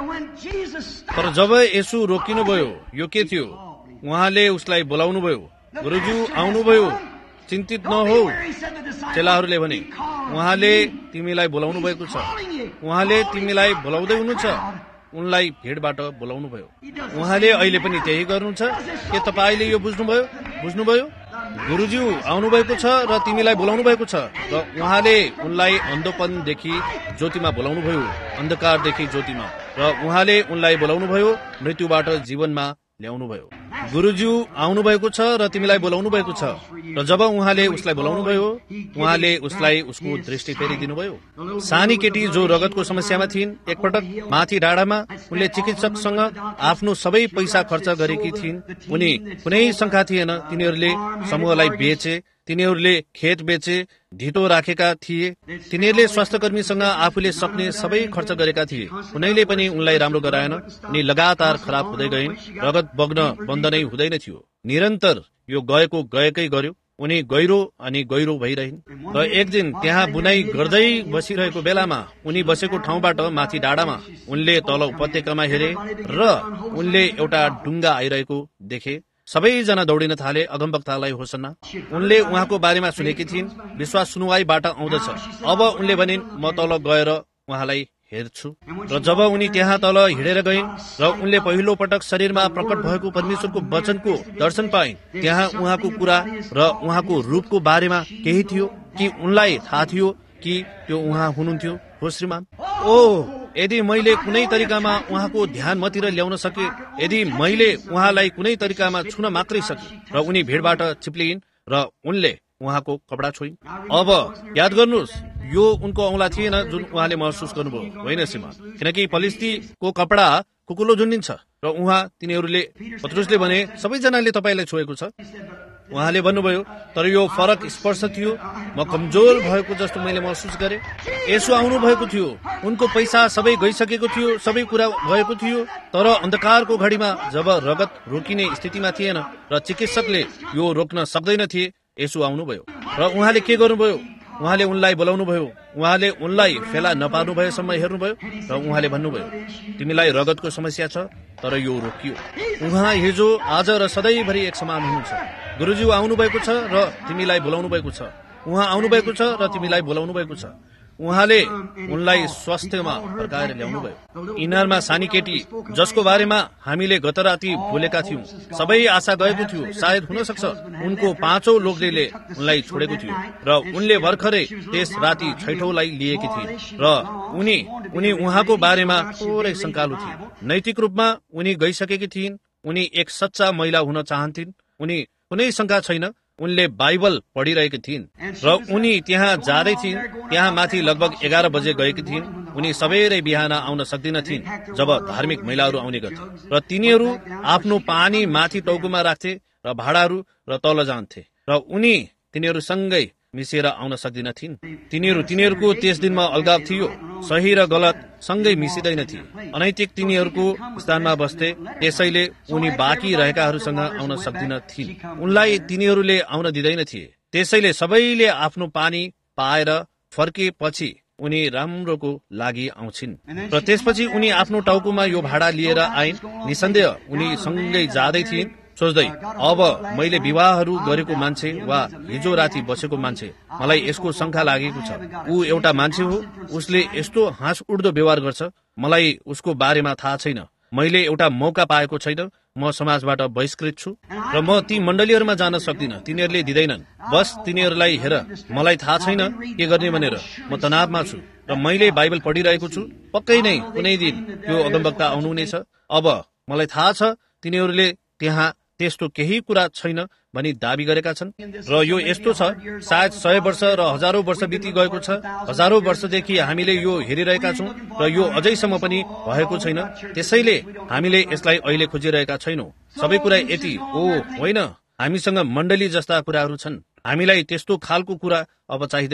तर जब यसु रोकिनुभयो, यो के थियो? उहाँले उसलाई बोलाउनुभयो, गुरुज्यू आउनुभयो, चिन्तित नहो। चेलाहरूले भने, उहाँले तिमीलाई बोलाउनु भएको छ, उहाँले तिमीलाई बोलाउँदै हुनुहुन्छ। उनलाई भिडबाट बोलाउनु भयो। उहाँले अहिले पनि त्यही गर्नुहुन्छ। के तपाईँले यो बुझ्नुभयो? बुझ्नुभयो? गुरुज्यू आउनुभएको छ र तिमीलाई बोलाउनु भएको छ। र उहाँले उनलाई अन्धोपनदेखि ज्योतिमा बोलाउनु भयो, अन्धकारदेखि ज्योतिमा। र उहाँले उनलाई बोलाउनु भयो, मृत्युबाट जीवनमा ल्याउनु भयो। गुरुज्यू आउनु भएको छ र तिमीलाई बोलाउनु भएको छ। र जब उहाँले उसलाई बोलाउनु भयो, उहाँले उसलाई उसको दृष्टि फेरिदिनु भयो। सानी केटी जो रगतको समस्यामा थिइन्, एकपटक माथि डाँडामा उनले चिकित्सकसँग आफ्नो सबै पैसा खर्च गरेकी थिइन्। उनी कुनै शंका थिएन। तिनीहरूले समूहलाई बेचे, तिनीहरूले खेत बेचे, ढिटो राखेका थिए। तिनीहरूले स्वास्थ्यकर्मीसँग आफूले सक्ने सबै खर्च गरेका थिए। कुनैले पनि उनलाई राम्रो गराएन। उनी लगातार खराब हुँदै गइन्। रगत बग्न बन्द नै हुँदैन थियो। निरन्तर यो गएको गएकै गर्यो। उनी गहिरो अनि गहिरो भइरहन्। र एक दिन त्यहाँ बुनाई गर्दै बसिरहेको बेलामा उनी बसेको ठाउँबाट माथि डाँडामा उनले तल उपत्यकामा हेरे र उनले एउटा डुङ्गा आइरहेको देखे। सबैजना दौडिन थाले, अगमवक्तालाई होसन्ना। उनले उहाँको बारेमा सुनेकी थिइन्, विश्वास सुनुवाईबाट आउँदछ। अब उनले भनिन्, म तल गएर उहाँलाई हेर्छु। र जब उनी त्यहाँ तल हिँडेर गइन् र उनले पहिलो पटक शरीरमा प्रकट भएको परमेश्वरको वचनको दर्शन पाइन्, त्यहाँ उहाँको कुरा र उहाँको रूपको बारेमा केही थियो कि उनलाई थाहा थियो कि त्यो उहाँ हुनुहुन्थ्यो? हो श्रीमान, ओ यदि मैले कुनै तरिकामा उहाँको ध्यान मतिर ल्याउन सके, यदि मैले उहाँलाई कुनै तरिकामा छुन मात्रै सके। र उनी भिडबाट चिप्लिन् र उनले उहाँको कपडा छोइन्। अब याद गर्नुहोस्, यो उनको औँला थिएन जुन उहाँले महसुस गर्नुभयो, होइन श्रीमान? किनकि फलिस्तीको कपडा कुकुलो झुन्डिन्छ। र उहाँ तिनीहरूले पत्रुसले भने, सबैजनाले तपाईँलाई छोएको छ। उहाँले भन्नुभयो, तर यो फरक स्पर्श थियो। म कमजोर भएको जस्तो मैले महसुस गरेँ। यसो आउनु भएको थियो, उनको पैसा सबै गइसकेको थियो, सबै कुरा भएको थियो। तर अन्धकारको घडीमा जब रगत रोकिने स्थितिमा थिएन र चिकित्सकले यो रोक्न सक्दैन थिए, यसो आउनुभयो। र उहाँले के गर्नुभयो? उहाँले उनलाई बोलाउनु भयो। उहाँले उनलाई फेला नपार्नु भएसम्म हेर्नुभयो र उहाँले भन्नुभयो, तिमीलाई रगतको समस्या छ, तर यो रोकियो। उहाँ हिजो, आज र सधैँभरि एक समान हुनुहुन्छ। गुरुज्यू आउनु भएको छ र तिमीलाई बोलाउनु भएको छ। उहाँ आउनु भएको छ र तिमीलाई बोलाउनु भएको छ। उहाँले उनलाई स्वास्थ्यमा फर्काएर ल्याउनु भयो। इनारमा सानी केटी जसको बारेमा हामीले गत राति बोलेका थियौं, सबै आशा गएको थियो। सायद हुन सक्छ उनको पाँचौं लोग्नेले उनलाई छोडेको थियो र उनले भर्खरै त्यस राति छैठौंलाई लिएकी थिए र उनी उनी उहाँको बारेमा थोरै शंकालु थिए। नैतिक रूपमा उनी गइसकेकी थिइन्। उनी एक सच्चा महिला हुन चाहन्थिन्। उनी कुनै शंका छैन, उनले बाइबल पढिरहेकी थिइन् र उनी त्यहाँ जाँदै थिइन्। त्यहाँ माथि लगभग एघार बजे गएकी थिइन्। उनी सबेरै बिहान आउन सक्दिन थिइन् जब धार्मिक महिलाहरू आउने गर्थे र तिनीहरू आफ्नो पानी माथि टाउकोमा राख्थे र भाँडाहरू र तल जान्थे र उनी तिनीहरूसँगै मिसेर आउन सक्दिन थिइन्। तिनीहरू तिनीहरूको त्यस दिनमा अलगाव थियो। सही र गलत सँगै मिसिँदैन थिए। अनैतिक तिनीहरूको स्थानमा बस्थे। त्यसैले उनी बाँकी रहेकाहरूसँग आउन सक्दिन थिइन्। उनलाई तिनीहरूले आउन दिँदैन थिए। त्यसैले सबैले आफ्नो पानी पाएर फर्केपछि उनी राम्रोको लागि आउँछिन् र त्यसपछि उनी आफ्नो टाउकोमा यो भाडा लिएर आइन्। निसन्देह उनी सँगै जाँदै थिइन्, सोच्दै, अब मैले विवाहहरू गरेको मान्छे वा हिजो राति बसेको मान्छे, मलाई यसको शंका लागेको छ। ऊ एउटा मान्छे हो, उसले यस्तो हाँस उड्दो व्यवहार गर्छ। मलाई उसको बारेमा थाहा छैन। मैले एउटा मौका पाएको छैन। म समाजबाट बहिष्कृत छु र म ती मण्डलीहरूमा जान सक्दिन। तिनीहरूले दिँदैनन्। बस तिनीहरूलाई हेर, मलाई थाहा छैन के गर्ने भनेर। म तनावमा छु र मैले बाइबल पढिरहेको छु। पक्कै नै कुनै दिन त्यो अगमवक्ता आउनुहुनेछ। अब मलाई थाहा छ तिनीहरूले त्यहाँ त्यस्तो केही कुरा छैन भनी दाबी गरेका छन् र यो यस्तो छ, सायद सय वर्ष र हजारौं वर्ष बिति गएको छ। हजारौं वर्षदेखि हामीले यो हेरिरहेका छौं र यो अझैसम्म पनि भएको छैन। त्यसैले हामीले यसलाई अहिले खोजिरहेका छैनौं। सबै कुरा यति ओ होइन, हामीसँग मण्डली जस्ता कुराहरू छन्। हामीलाई त्यस्तो खालको कुरा अब चाहिँदैन।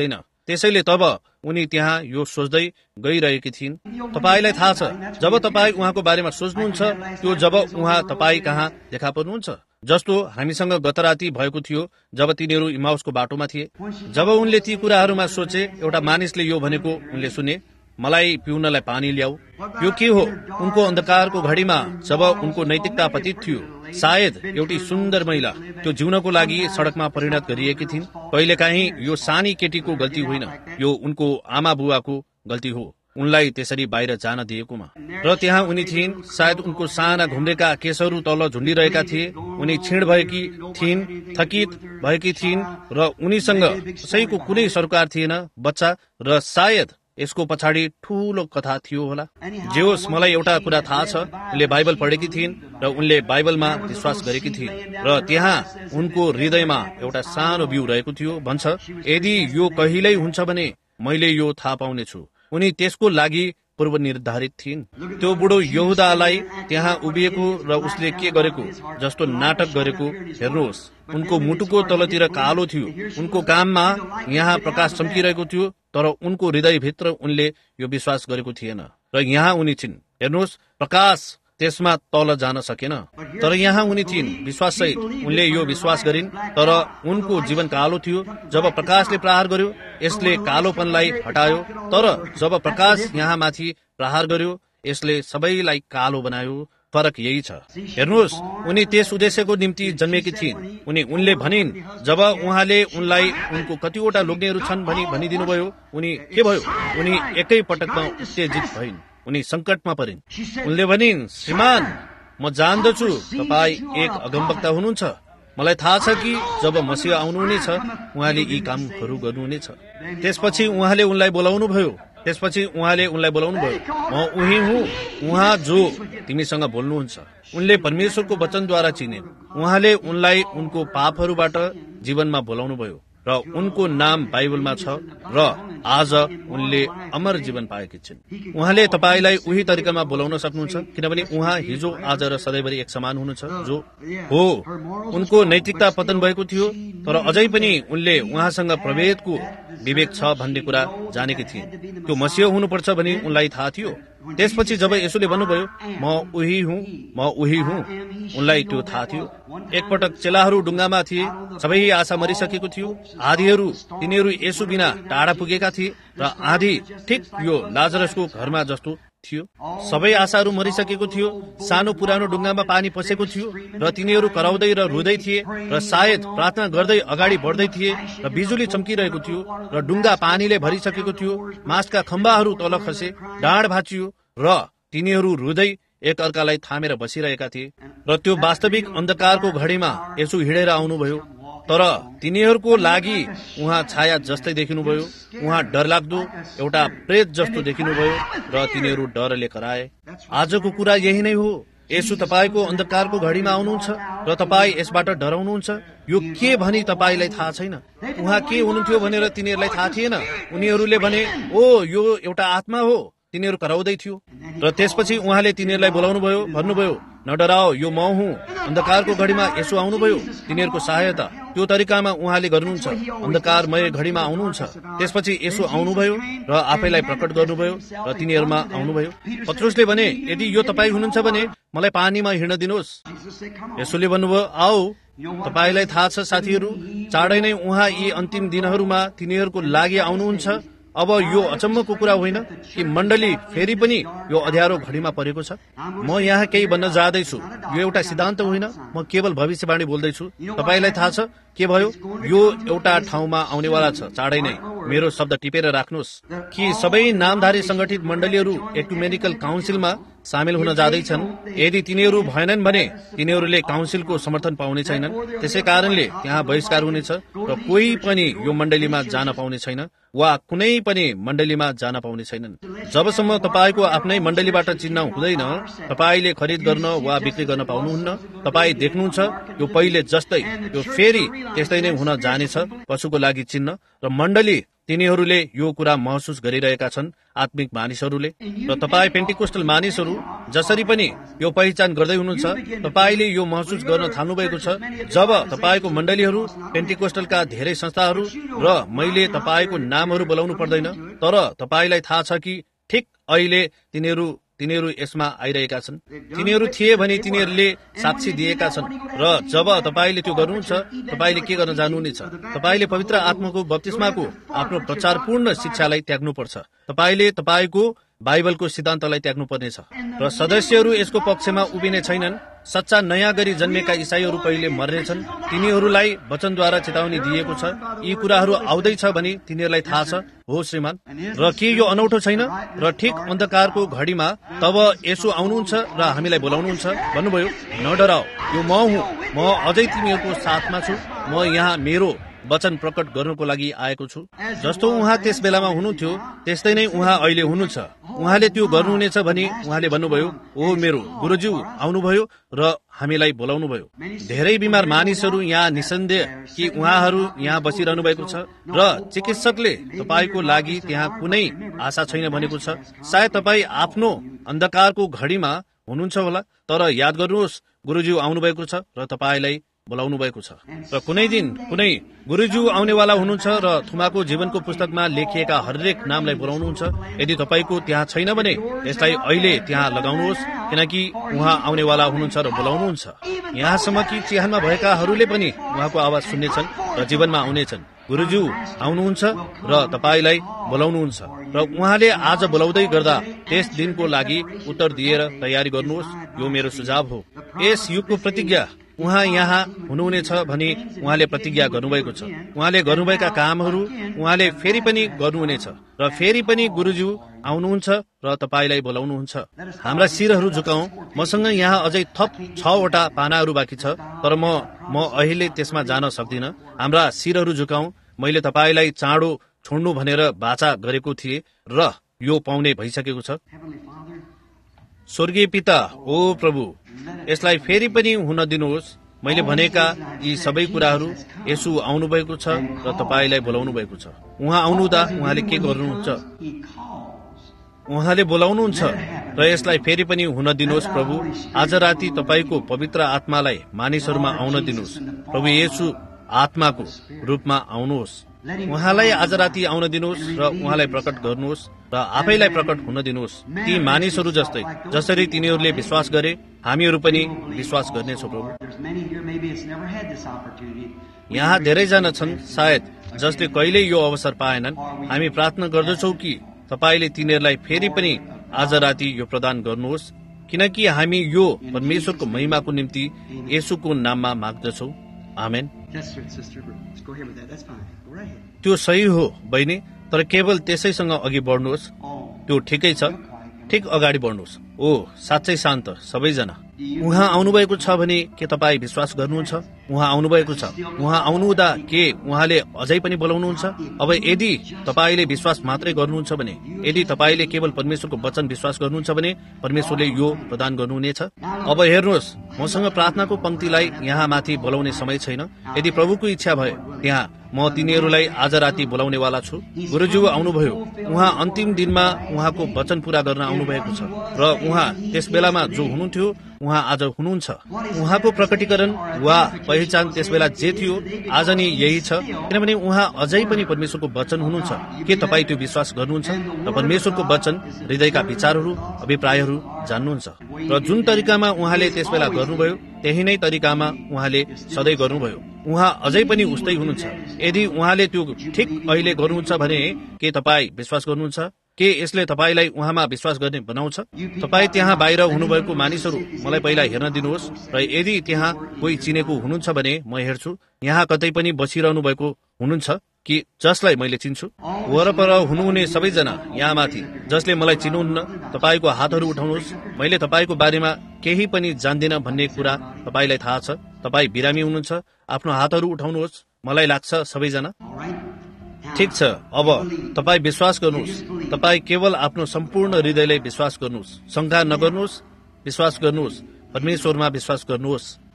त्यसैले तब उनी त्यहाँ यो सोच्दै गइरहेकी थिइन्। तपाईलाई थाहा छ, जब तपाईँ उहाँको बारेमा सोच्नुहुन्छ, त्यो जब उहाँ तपाईँ कहाँ देखा पर्नुहुन्छ, जस्तो हामीसँग गत राति भएको थियो जब तिनीहरू इमाउसको बाटोमा थिए। जब उनले ती कुराहरूमा सोचे, एउटा मानिसले यो भनेको उनले सुने, मलाई पिउनलाई पानी ल्याऊ। यो के हो? उनको अन्धकारको घडीमा जब उनको नैतिकता पतित थियो, सायद एउटी सुन्दर महिला त्यो जिउनको लागि सड़कमा परिणत गरिएकी थिइन्। कहिलेकाहीँ यो सानी केटीको गल्ती होइन, यो उनको आमा बुवाको गल्ती हो, उनलाई त्यसरी बाहिर जान दिएकोमा। र त्यहाँ उनी थिइन्, सायद उनको साना घुम्रेका केसहरू तल झुन्डिरहेका थिए, उनी क्षीण भएकी थिइन्, थकित भएकी थिइन् र उनीसँग कसैको कुनै सरकार थिएन, बच्चा, र सायद यसको पछाडि ठूलो कथा थियो होला। जे होस्, मलाई एउटा कुरा थाहा छ, उनले बाइबल पढेकी थिइन् र उनले बाइबलमा विश्वास गरेकी थिइन् र त्यहाँ उनको हृदयमा एउटा सानो बिउ रहेको थियो। भन्छ, यदि यो कहिल्यै हुन्छ भने मैले यो थाहा पाउनेछु। उनी त्यसको लागि पूर्व निर्धारित थिइन्। त्यो बुढो यहुदालाई त्यहाँ उभिएको र उसले के गरेको जस्तो नाटक गरेको हेर्नुहोस्। उनको मुटुको तलतिर कालो थियो, उनको काममा यहाँ प्रकाश चम्किरहेको थियो, तर उनको हृदयभित्र उनले यो विश्वास गरेको थिएन। र यहाँ उनी छिन्, हेर्नुहोस्, प्रकाश त्यसमा तल जान सकेन, तर यहाँ उनी थिइन् विश्वाससहित। उनले यो विश्वास गरिन्, तर उनको जीवन कालो थियो। जब प्रकाशले प्रहार गर्यो, यसले कालोपनलाई हटायो, तर जब प्रकाश यहाँ माथि प्रहार गर्यो, यसले सबैलाई कालो बनायो। फरक यही छ। हेर्नुहोस्, उनी त्यस उद्देश्यको निम्ति जन्मेकी थिइन्। उनी उनले भनिन्, जब उहाँले उनलाई उनको कतिवटा लोग्नेहरू छन् भनी भनिदिनुभयो, उनी के भयो? उनी एकै पटकमा उत्तेजित भइन्, उनी संकटमा परिन्। उनले भनिन्, श्रीमान, म जान्दछु तपाईँ एक अगमवक्ता हुनुहुन्छ। मलाई थाहा छ कि जब मसीह आउनुहुनेछ, उहाँले यी कामहरू गर्नुहुनेछ। त्यसपछि उहाँले उनलाई बोलाउनु भयो त्यसपछि उहाँले उनलाई बोलाउनु भयो म उही हुँ, उहाँ जो तिमीसँग बोल्नुहुन्छ। उनले परमेश्वरको वचनद्वारा चिनिन्। उहाँले उनलाई उनको पापहरूबाट जीवनमा बोलाउनु भयो र उनको नाम बाइबलमा छ र आज उनले अमर जीवन पाएकी छिन्। उहाँले तपाईलाई उही तरिकामा बोलाउन सक्नुहुन्छ, किनभने उहाँ हिजो, आज र सधैँभरि एक समान हुनुहुन्छ। जो हो, उनको नैतिकता पतन भएको थियो, तर अझै पनि उनले उहाँसँग प्रभेदको विवेक छ भन्ने कुरा जानेकी थिइन्। त्यो मसीह हुनुपर्छ भनी उनलाई थाहा थियो। त्यसपछि जब यसोले भन्नुभयो, म उही हुँ, म उही हुँ, उनलाई त्यो थाहा थियो। एकपटक चेलाहरू डुङ्गामा थिए, सबै आशा मरिसकेको थियो। आधीहरू तिनीहरू यसो बिना टाढा पुगेका थिए र आधी ठिक यो लाजरसको घरमा जस्तो थियो। सबै आशाहरू मरिसकेको थियो। सानो पुरानो डुङ्गामा पानी पसेको थियो र तिनीहरू कराउँदै र रुँदै थिए र सायद प्रार्थना गर्दै अगाडि बढ्दै थिए र बिजुली चम्किरहेको थियो र डुङ्गा पानीले भरिसकेको थियो। मासका खम्बाहरू तल खसे, डाँड भाँचियो र तिनीहरू रुँदै एक अर्कालाई थामेर बसिरहेका थिए। र त्यो वास्तविक अन्धकारको घडीमा यसो हिँडेर आउनुभयो, तर तिनीहरूको लागि उहाँ छाया जस्तै देखिनुभयो। उहाँ डरलाग्दो एउटा प्रेत जस्तो देखिनुभयो र तिनीहरू डरले कराए। आजको कुरा यही नै हो। यसो तपाईको अन्धकारको घडीमा आउनुहुन्छ र तपाईँ यसबाट डराउनुहुन्छ। यो के भनी तपाईँलाई थाहा छैन। उहाँ के हुनुहुन्थ्यो भनेर तिनीहरूलाई थाहा थिएन। उनीहरूले भने, ओ यो एउटा आत्मा हो। तिनीहरू कराउँदै थियो र त्यसपछि उहाँले तिनीहरूलाई बोलाउनु भयो, भन्नुभयो, नडराओ, यो म हुँ। अन्धकारको घडीमा यसो आउनुभयो, तिनीहरूको सहायता त्यो तरिकामा उहाँले गर्नुहुन्छ। अन्धकारमय घडीमा आउनुहुन्छ। त्यसपछि यसो आउनुभयो र आफैलाई प्रकट गर्नुभयो र तिनीहरूमा आउनुभयो। पत्रुसले भने, यदि यो तपाईँ हुनुहुन्छ भने मलाई पानीमा हिँड्न दिनुहोस्। यसोले भन्नुभयो, आओ। तपाईँलाई थाहा छ साथीहरू, चाँडै नै उहाँ यी अन्तिम दिनहरूमा तिनीहरूको लागि आउनुहुन्छ। अब यो अचम्मको कुरा होइन कि मण्डली फेरि पनि यो अँध्यारो घडीमा परेको छ। म यहाँ केही भन्न जाँदैछु, यो एउटा सिद्धान्त होइन, म केवल भविष्यवाणी बोल्दैछु। तपाईँलाई थाहा छ के भयो? यो एउटा ठाउँमा आउनेवाला छ चाँडै नै। मेरो शब्द टिपेर राख्नुहोस् कि सबै नामधारी संगठित मण्डलीहरू इक्युमेनिकल काउन्सिलमा सामेल हुन जाँदैछन्। यदि तिनीहरू भएनन् भने तिनीहरूले काउन्सिलको समर्थन पाउने छैनन्। त्यसै कारणले त्यहाँ बहिष्कार हुनेछ र कोही पनि यो मण्डलीमा जान पाउने छैन वा कुनै पनि मण्डलीमा जान पाउने छैनन्। जबसम्म तपाईँको आफ्नै मण्डलीबाट चिन्ह हुँदैन, तपाईँले खरिद गर्न वा बिक्री गर्न पाउनुहुन्न। तपाईँ देख्नुहुन्छ, यो पहिले जस्तै यो फेरि त्यस्तै नै हुन जानेछ। पशुको लागि चिन्ह र मण्डली तिनीहरूले यो कुरा महसुस गरिरहेका छन्, आत्मिक मानिसहरूले। र तपाईँ पेन्टिकोस्टल मानिसहरू जसरी पनि यो पहिचान गर्दै हुनुहुन्छ, तपाईँले यो महसुस गर्न थाल्नु भएको छ जब तपाईँको मण्डलीहरू, पेन्टिकोस्टलका धेरै संस्थाहरू र मैले तपाईँको नामहरू बोलाउनु पर्दैन, तर तपाईँलाई थाहा छ कि ठिक अहिले तिनीहरू तिनीहरू यसमा आइरहेका छन्। तिनीहरू थिए भने तिनीहरूले साक्षी दिएका छन्। र जब तपाईँले त्यो गर्नुहुन्छ, तपाईँले के गर्न जानुहुनेछ? तपाईँले पवित्र आत्माको बप्तिस्माको आफ्नो प्रचारपूर्ण शिक्षालाई त्याग्नुपर्छ। तपाईँले तपाईँको बाइबलको सिद्धान्तलाई त्याग्नु पर्नेछ। र सदस्यहरू यसको पक्षमा उभिने छैनन्। सच्चा नयाँ गरी जन्मेका इसाईहरू पहिले मर्नेछन्। तिनीहरूलाई वचनद्वारा चेतावनी दिएको छ, यी कुराहरू आउँदैछ भने तिनीहरूलाई थाहा छ। हो श्रीमान, र के यो अनौठो छैन? र ठिक अन्धकारको घडीमा तब यसो आउनुहुन्छ र हामीलाई बोलाउनुहुन्छ, भन्नुभयो, नडराओ, यो म हुँ, म अझै तिमीहरूको साथमा छु, म यहाँ मेरो वचन प्रकट गर्नको लागि आएको छु। जस्तो उहाँ त्यस बेलामा हुनुहुन्थ्यो त्यस्तै नै उहाँ अहिले हुनुहुन्छ। उहाँले त्यो गर्नुहुनेछ भने उहाँले भन्नुभयो, ओ मेरो गुरुज्यू आउनुभयो र हामीलाई बोलाउनु भयो। धेरै बिमार मानिसहरू यहाँ निसन्देह कि उहाँहरू यहाँ बसिरहनु भएको छ र चिकित्सकले तपाईँको लागि त्यहाँ कुनै आशा छैन भनेको छ। सायद तपाईँ आफ्नो अन्धकारको घडीमा हुनुहुन्छ होला, तर याद गर्नुहोस्, गुरुज्यू आउनुभएको छ र तपाईँलाई बोलाउनु भएको छ। र कुनै दिन कुनै गुरुज्यू आउनेवाला हुनुहुन्छ र थुमाको जीवनको पुस्तकमा लेखिएका हरेक नामलाई बोलाउनुहुन्छ। यदि तपाईँको त्यहाँ छैन भने यसलाई अहिले त्यहाँ लगाउनुहोस्, किनकि उहाँ आउनेवाला हुनुहुन्छ र बोलाउनुहुन्छ। यहाँसम्म कि चिहानमा भएकाहरूले पनि उहाँको आवाज सुन्नेछन् र जीवनमा आउनेछन्। गुरुज्यू आउनुहुन्छ र तपाईँलाई बोलाउनुहुन्छ र उहाँले आज बोलाउँदै गर्दा त्यस दिनको लागि उत्तर दिएर तयारी गर्नुहोस्। यो मेरो सुझाव हो। यस युगको प्रतिज्ञा उहाँ यहाँ हुनुहुनेछ भनी उहाँले प्रतिज्ञा गर्नुभएको छ। उहाँले गर्नुभएका कामहरू उहाँले फेरि पनि गर्नुहुनेछ र फेरि पनि गुरुज्यू आउनुहुन्छ र तपाईँलाई बोलाउनुहुन्छ। हाम्रा शिरहरू झुकाउँ। मसँग यहाँ अझै थप छवटा पानाहरू बाँकी छ, तर म म अहिले त्यसमा जान सक्दिनँ। हाम्रा शिरहरू झुकाउँ। मैले तपाईँलाई चाँडो छोड्नु भनेर बाचा गरेको थिएँ र यो पाउने भइसकेको छ। स्वर्गीय पिता, ओ प्रभु, यसलाई फेरि पनि हुन दिनुहोस्। मैले भनेका यी सबै कुराहरू यसो आउनुभएको छ र तपाईँलाई बोलाउनु भएको छ। उहाँ आउनुहुँदा उहाँले के गर्नुहुन्छ? उहाँले बोलाउनुहुन्छ र यसलाई फेरि पनि हुन दिनुहोस्। प्रभु, आज राति तपाईँको पवित्र आत्मालाई मानिसहरूमा आउन दिनुहोस्। प्रभु येशू आत्माको रूपमा आउनुहोस्। उहाँलाई आज राति आउन दिनुहोस् र उहाँलाई प्रकट गर्नुहोस् र आफैलाई प्रकट हुन दिनुहोस्। ती मानिसहरू जस्तै जसरी तिनीहरूले विश्वास गरे, हामीहरू पनि विश्वास गर्नेछौँ। प्रभु, यहाँ धेरैजना छन् सायद जसले कहिल्यै यो अवसर पाएनन्। हामी प्रार्थना गर्दछौँ कि तपाईँले तिनीहरूलाई फेरि पनि आज राति यो प्रदान गर्नुहोस्, किनकि हामी यो परमेश्वरको महिमाको निम्ति येशूको नाममा माग्दछौँ। आमेन। त्यो सही हो बहिनी, तर केवल त्यसैसँग अघि बढ्नुहोस्। त्यो ठिकै छ, ठिक अगाडि बढ्नुहोस्। ओ साँच्चै शान्त सबैजना। उहाँ आउनुभएको छ भने के तपाईँ विश्वास गर्नुहुन्छ? उहाँ आउनुभएको छ। उहाँ आउनुहुँदा के उहाँले अझै पनि बोलाउनुहुन्छ? अब यदि तपाईँले विश्वास मात्रै गर्नुहुन्छ भने, यदि तपाईँले केवल परमेश्वरको वचन विश्वास गर्नुहुन्छ भने परमेश्वरले यो प्रदान गर्नुहुनेछ। अब हेर्नुहोस्, मसँग प्रार्थनाको पंक्तिलाई यहाँ माथि बोलाउने समय छैन। यदि प्रभुको इच्छा भए त्यहाँ म तिनीहरूलाई आज राति बोलाउनेवाला छु। गुरुज्यू आउनुभयो। उहाँ अन्तिम दिनमा उहाँको वचन पूरा गर्न आउनुभएको छ र उहाँ त्यस बेलामा जो हुनुहुन्थ्यो उहाँ आज हुनुहुन्छ। उहाँको प्रकटीकरण वा पहिचान त्यस बेला जे थियो आज नि यही छ, किनभने उहाँ अझै पनि परमेश्वरको वचन हुनुहुन्छ। के तपाईँ त्यो विश्वास गर्नुहुन्छ र परमेश्वरको वचन हृदयका विचारहरू अभिप्रायहरू जान्नुहुन्छ? र जुन तरिकामा उहाँले त्यस बेला गर्नुभयो त्यही नै तरिकामा उहाँले सधैँ गर्नुभयो। उहाँ अझै पनि उस्तै हुनुहुन्छ। यदि उहाँले त्यो ठिक अहिले गर्नुहुन्छ भने के तपाईँ विश्वास गर्नुहुन्छ? के यसले तपाईँलाई उहाँमा विश्वास गर्ने बनाउँछ? तपाईँ त्यहाँ बाहिर हुनुभएको मानिसहरू मलाई पहिला हेर्न दिनुहोस् र यदि त्यहाँ कोही चिनेको हुनुहुन्छ भने म हेर्छु। यहाँ कतै पनि बसिरहनु भएको हुनुहुन्छ कि जसलाई मैले चिन्छु? वरपर हुनुहुने सबैजना यहाँ माथि जसले मलाई चिन्नुहुन्न, तपाईँको हातहरू उठाउनुहोस्। मैले तपाईँको बारेमा केही पनि जान्दिनँ भन्ने कुरा तपाईँलाई थाहा छ। तपाईँ बिरामी हुनुहुन्छ, आफ्नो हातहरू उठाउनुहोस्। मलाई लाग्छ सबैजना ठिक छ। अब तपाईँ विश्वास गर्नुहोस्। तपाईँ केवल आफ्नो सम्पूर्ण हृदयले विश्वास गर्नुहोस्। शङ्का नगर्नुहोस्, विश्वास गर्नुहोस्। परमेश्वरमा विश्वास गर्नुहोस्।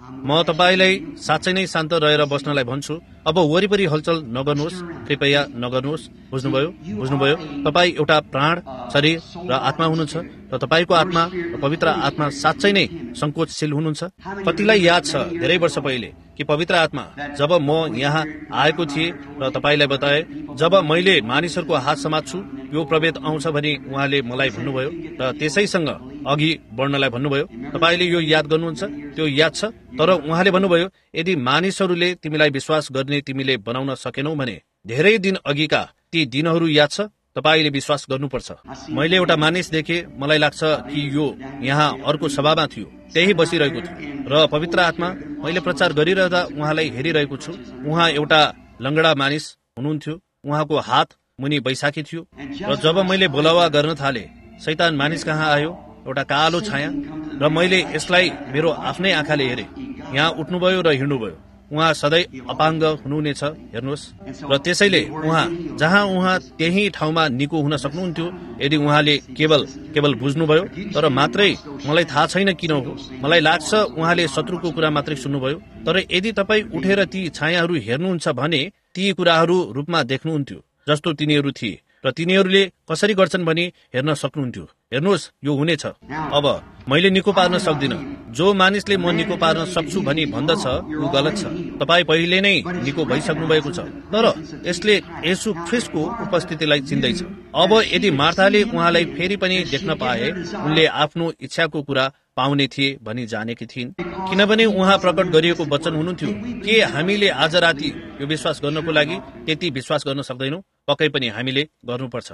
म तपाईलाई साँच्चै नै शान्त रहेर बस्नलाई भन्छु। अब वरिपरि हलचल नगर्नुहोस्, कृपया नगर्नुहोस्। बुझ्नुभयो बुझ्नुभयो तपाईँ एउटा प्राण, शरीर र आत्मा हुनुहुन्छ र तपाईँको आत्मा र पवित्र आत्मा साँच्चै नै संकोचशील हुनुहुन्छ। कतिलाई याद छ धेरै वर्ष पहिले कि पवित्र आत्मा जब म यहाँ आएको थिएँ र तपाईलाई बताए, जब मैले मानिसहरूको हात समात्छु यो प्रभेद आउँछ भनी उहाँले मलाई भन्नुभयो र त्यसैसँग अघि बढ्नलाई भन्नुभयो। तपाईले यो याद गर्नुहुन्छ? त्यो याद छ। तर उहाँले भन्नुभयो, यदि मानिसहरूले तिमीलाई विश्वास गर्ने तिमीले बनाउन सकेनौ भने धेरै दिन अघिका ती दिनहरू याद छ, तपाईले विश्वास गर्नुपर्छ। मैले एउटा मानिस देखे, मलाई लाग्छ कि यो यहाँ अर्को सभामा थियो, त्यही बसिरहेको थियो र पवित्र आत्मा मैले प्रचार गरिरहँदा उहाँलाई हेरिरहेको छु। उहाँ एउटा लङ्गडा मानिस हुनुहुन्थ्यो, उहाँको हात मुनि बैशाखी थियो र जब मैले बोलावा गर्न थाले शैतान मानिस कहाँ आयो, एउटा कालो छाया, र मैले यसलाई मेरो आफ्नै आँखाले हेरे। यहाँ उठ्नुभयो र हिँड्नुभयो। उहाँ सधैँ अपाङ्ग हुनुहुनेछ, हेर्नुहोस्। र त्यसैले उहाँ जहाँ उहाँ त्यही ठाउँमा निको हुन सक्नुहुन्थ्यो यदि उहाँले केवल केवल बुझ्नुभयो। तर मात्रै मलाई थाहा छैन किन हो, मलाई लाग्छ उहाँले शत्रुको कुरा मात्रै सुन्नुभयो। तर यदि तपाईँ उठेर ती छायाहरू हेर्नुहुन्छ भने ती कुराहरू रूपमा देख्नुहुन्थ्यो जस्तो तिनीहरू थिए र तिनीहरूले कसरी गर्छन् भनी हेर्न सक्नुहुन्थ्यो। हेर्नुहोस्, यो हुनेछ। अब मैले निको पार्न सक्दिनँ। जो मानिसले म निको पार्न सक्छु भनी भन्दछ ऊ गलत छ। तपाईँ पहिले नै निको भइसक्नु भएको छ, तर यसले येशू ख्रीष्टको उपस्थितिलाई चिन्दैछ। अब यदि मार्थाले उहाँलाई फेरि पनि देख्न पाए, उनले आफ्नो इच्छाको कुरा पाउने थिए भनी जानेकी थिइन्, किनभने उहाँ प्रकट गरिएको वचन हुनुहुन्थ्यो। के हामीले आज राति यो विश्वास गर्नको लागि त्यति विश्वास गर्न सक्दैनौ? पक्कै पनि हामीले गर्नुपर्छ।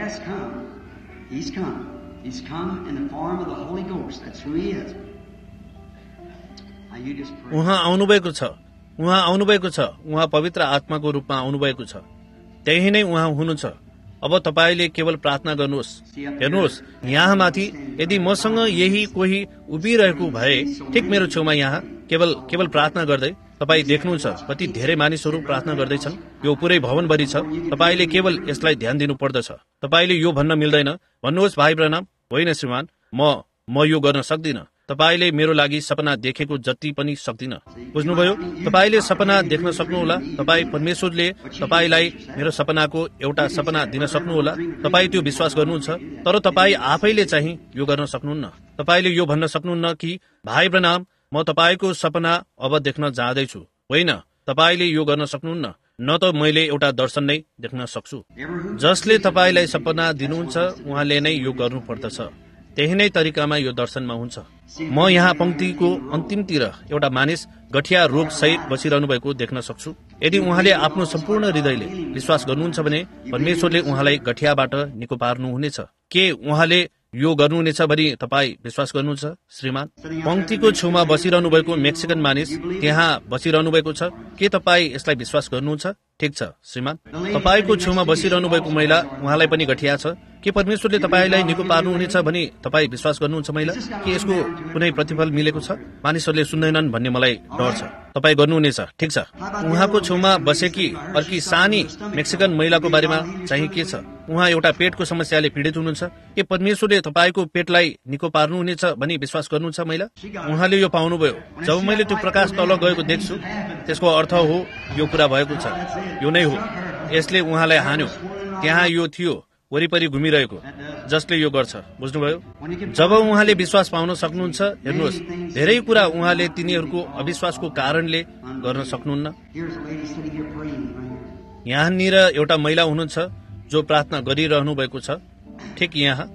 उहाँ आउनुभएको छ, उहाँ आउनुभएको छ, उहाँ पवित्र आत्माको रूपमा आउनुभएको छ। त्यही नै उहाँ हुनुहुन्छ। अब तपाईले केवल प्रार्थना गर्नुहोस्। हेर्नुहोस्, यहाँ माथि यदि मसँग यही कोही उभिरहेको भए ठिक मेरो छेउमा यहाँ केवल केवल प्रार्थना गर्दै, तपाईँ देख्नुहुन्छ कति धेरै मानिसहरू प्रार्थना गर्दैछन्। यो पुरै भवनभरि छ। तपाईले केवल यसलाई ध्यान दिनु पर्दछ। तपाईले यो भन्न मिल्दैन, भन्नुहोस् भाइ ब्रनाम, होइन श्रीमान, म म यो गर्न सक्दिन। तपाईले मेरो लागि सपना देखेको जति पनि सक्दिन। बुझ्नुभयो? तपाईले सपना देख्न सक्नुहोला। तपाईँ परमेश्वरले तपाईलाई मेरो सपनाको एउटा सपना दिन सक्नुहोला। तपाईँ त्यो विश्वास गर्नुहुन्छ, तर तपाईँ आफैले चाहिँ यो गर्न सक्नुहुन्न। तपाईले यो भन्न सक्नुहुन्न कि भाइ ब्रनाम, म तपाईँको सपना अब देख्न जाँदैछु। होइन, तपाईले यो गर्न सक्नुहुन्न। न त मैले एउटा दर्शन नै देख्न सक्छु। जसले तपाईँलाई सपना दिनुहुन्छ उहाँले नै यो गर्नु पर्दछ। त्यही नै तरिकामा यो दर्शनमा हुन्छ। म यहाँ पंक्तिको अन्तिमतिर एउटा मानिस गठिया रोग सहित बसिरहनु भएको देख्न सक्छु। यदि उहाँले आफ्नो सम्पूर्ण हृदयले विश्वास गर्नुहुन्छ भने परमेश्वरले उहाँलाई गठियाबाट निको पार्नुहुनेछ। के उहाँले यो गर्नुहुनेछ भनी तपाईँ विश्वास गर्नुहुन्छ श्रीमान? पंक्तिको छेउमा बसिरहनु भएको मेक्सिकन मानिस त्यहाँ बसिरहनु भएको छ। के तपाईँ यसलाई विश्वास गर्नुहुन्छ? ठिक छ श्रीमान। तपाईँको छेउमा बसिरहनु भएको महिला, उहाँलाई पनि गठिया छ। के परमेश्वरले तपाईँलाई निको पार्नुहुनेछ भनी तपाईँ विश्वास गर्नुहुन्छ महिला? के यसको कुनै प्रतिफल मिलेको छ? मानिसहरूले सुन्दैनन् भन्ने मलाई डर छ। तपाईँ गर्नुहुनेछ, ठिक छ। उहाँको छेउमा बसेकी अर्की सानी मेक्सिकन महिलाको बारेमा चाहिँ के छ? उहाँ एउटा पेटको समस्याले पीडित हुनुहुन्छ। के परमेश्वरले तपाईँको पेटलाई निको पार्नुहुनेछ भनी विश्वास गर्नुहुन्छ महिला? उहाँले यो पाउनुभयो। जब मैले त्यो प्रकाश तल गएको देख्छु, त्यसको अर्थ हो यो कुरा भएको छ। यो नै हो, यसले उहाँलाई हान्यो। त्यहाँ यो थियो वरिपरि घुमिरहेको जसले यो गर्छ। बुझ्नुभयो? जब उहाँले विश्वास पाउन सक्नुहुन्छ, हेर्नुहोस्, धेरै कुरा उहाँले तिनीहरूको अविश्वासको कारणले गर्न सक्नुहुन्न। यहाँनिर एउटा महिला हुनुहुन्छ जो प्रार्थना गरिरहनु भएको छ, ठिक यहाँ।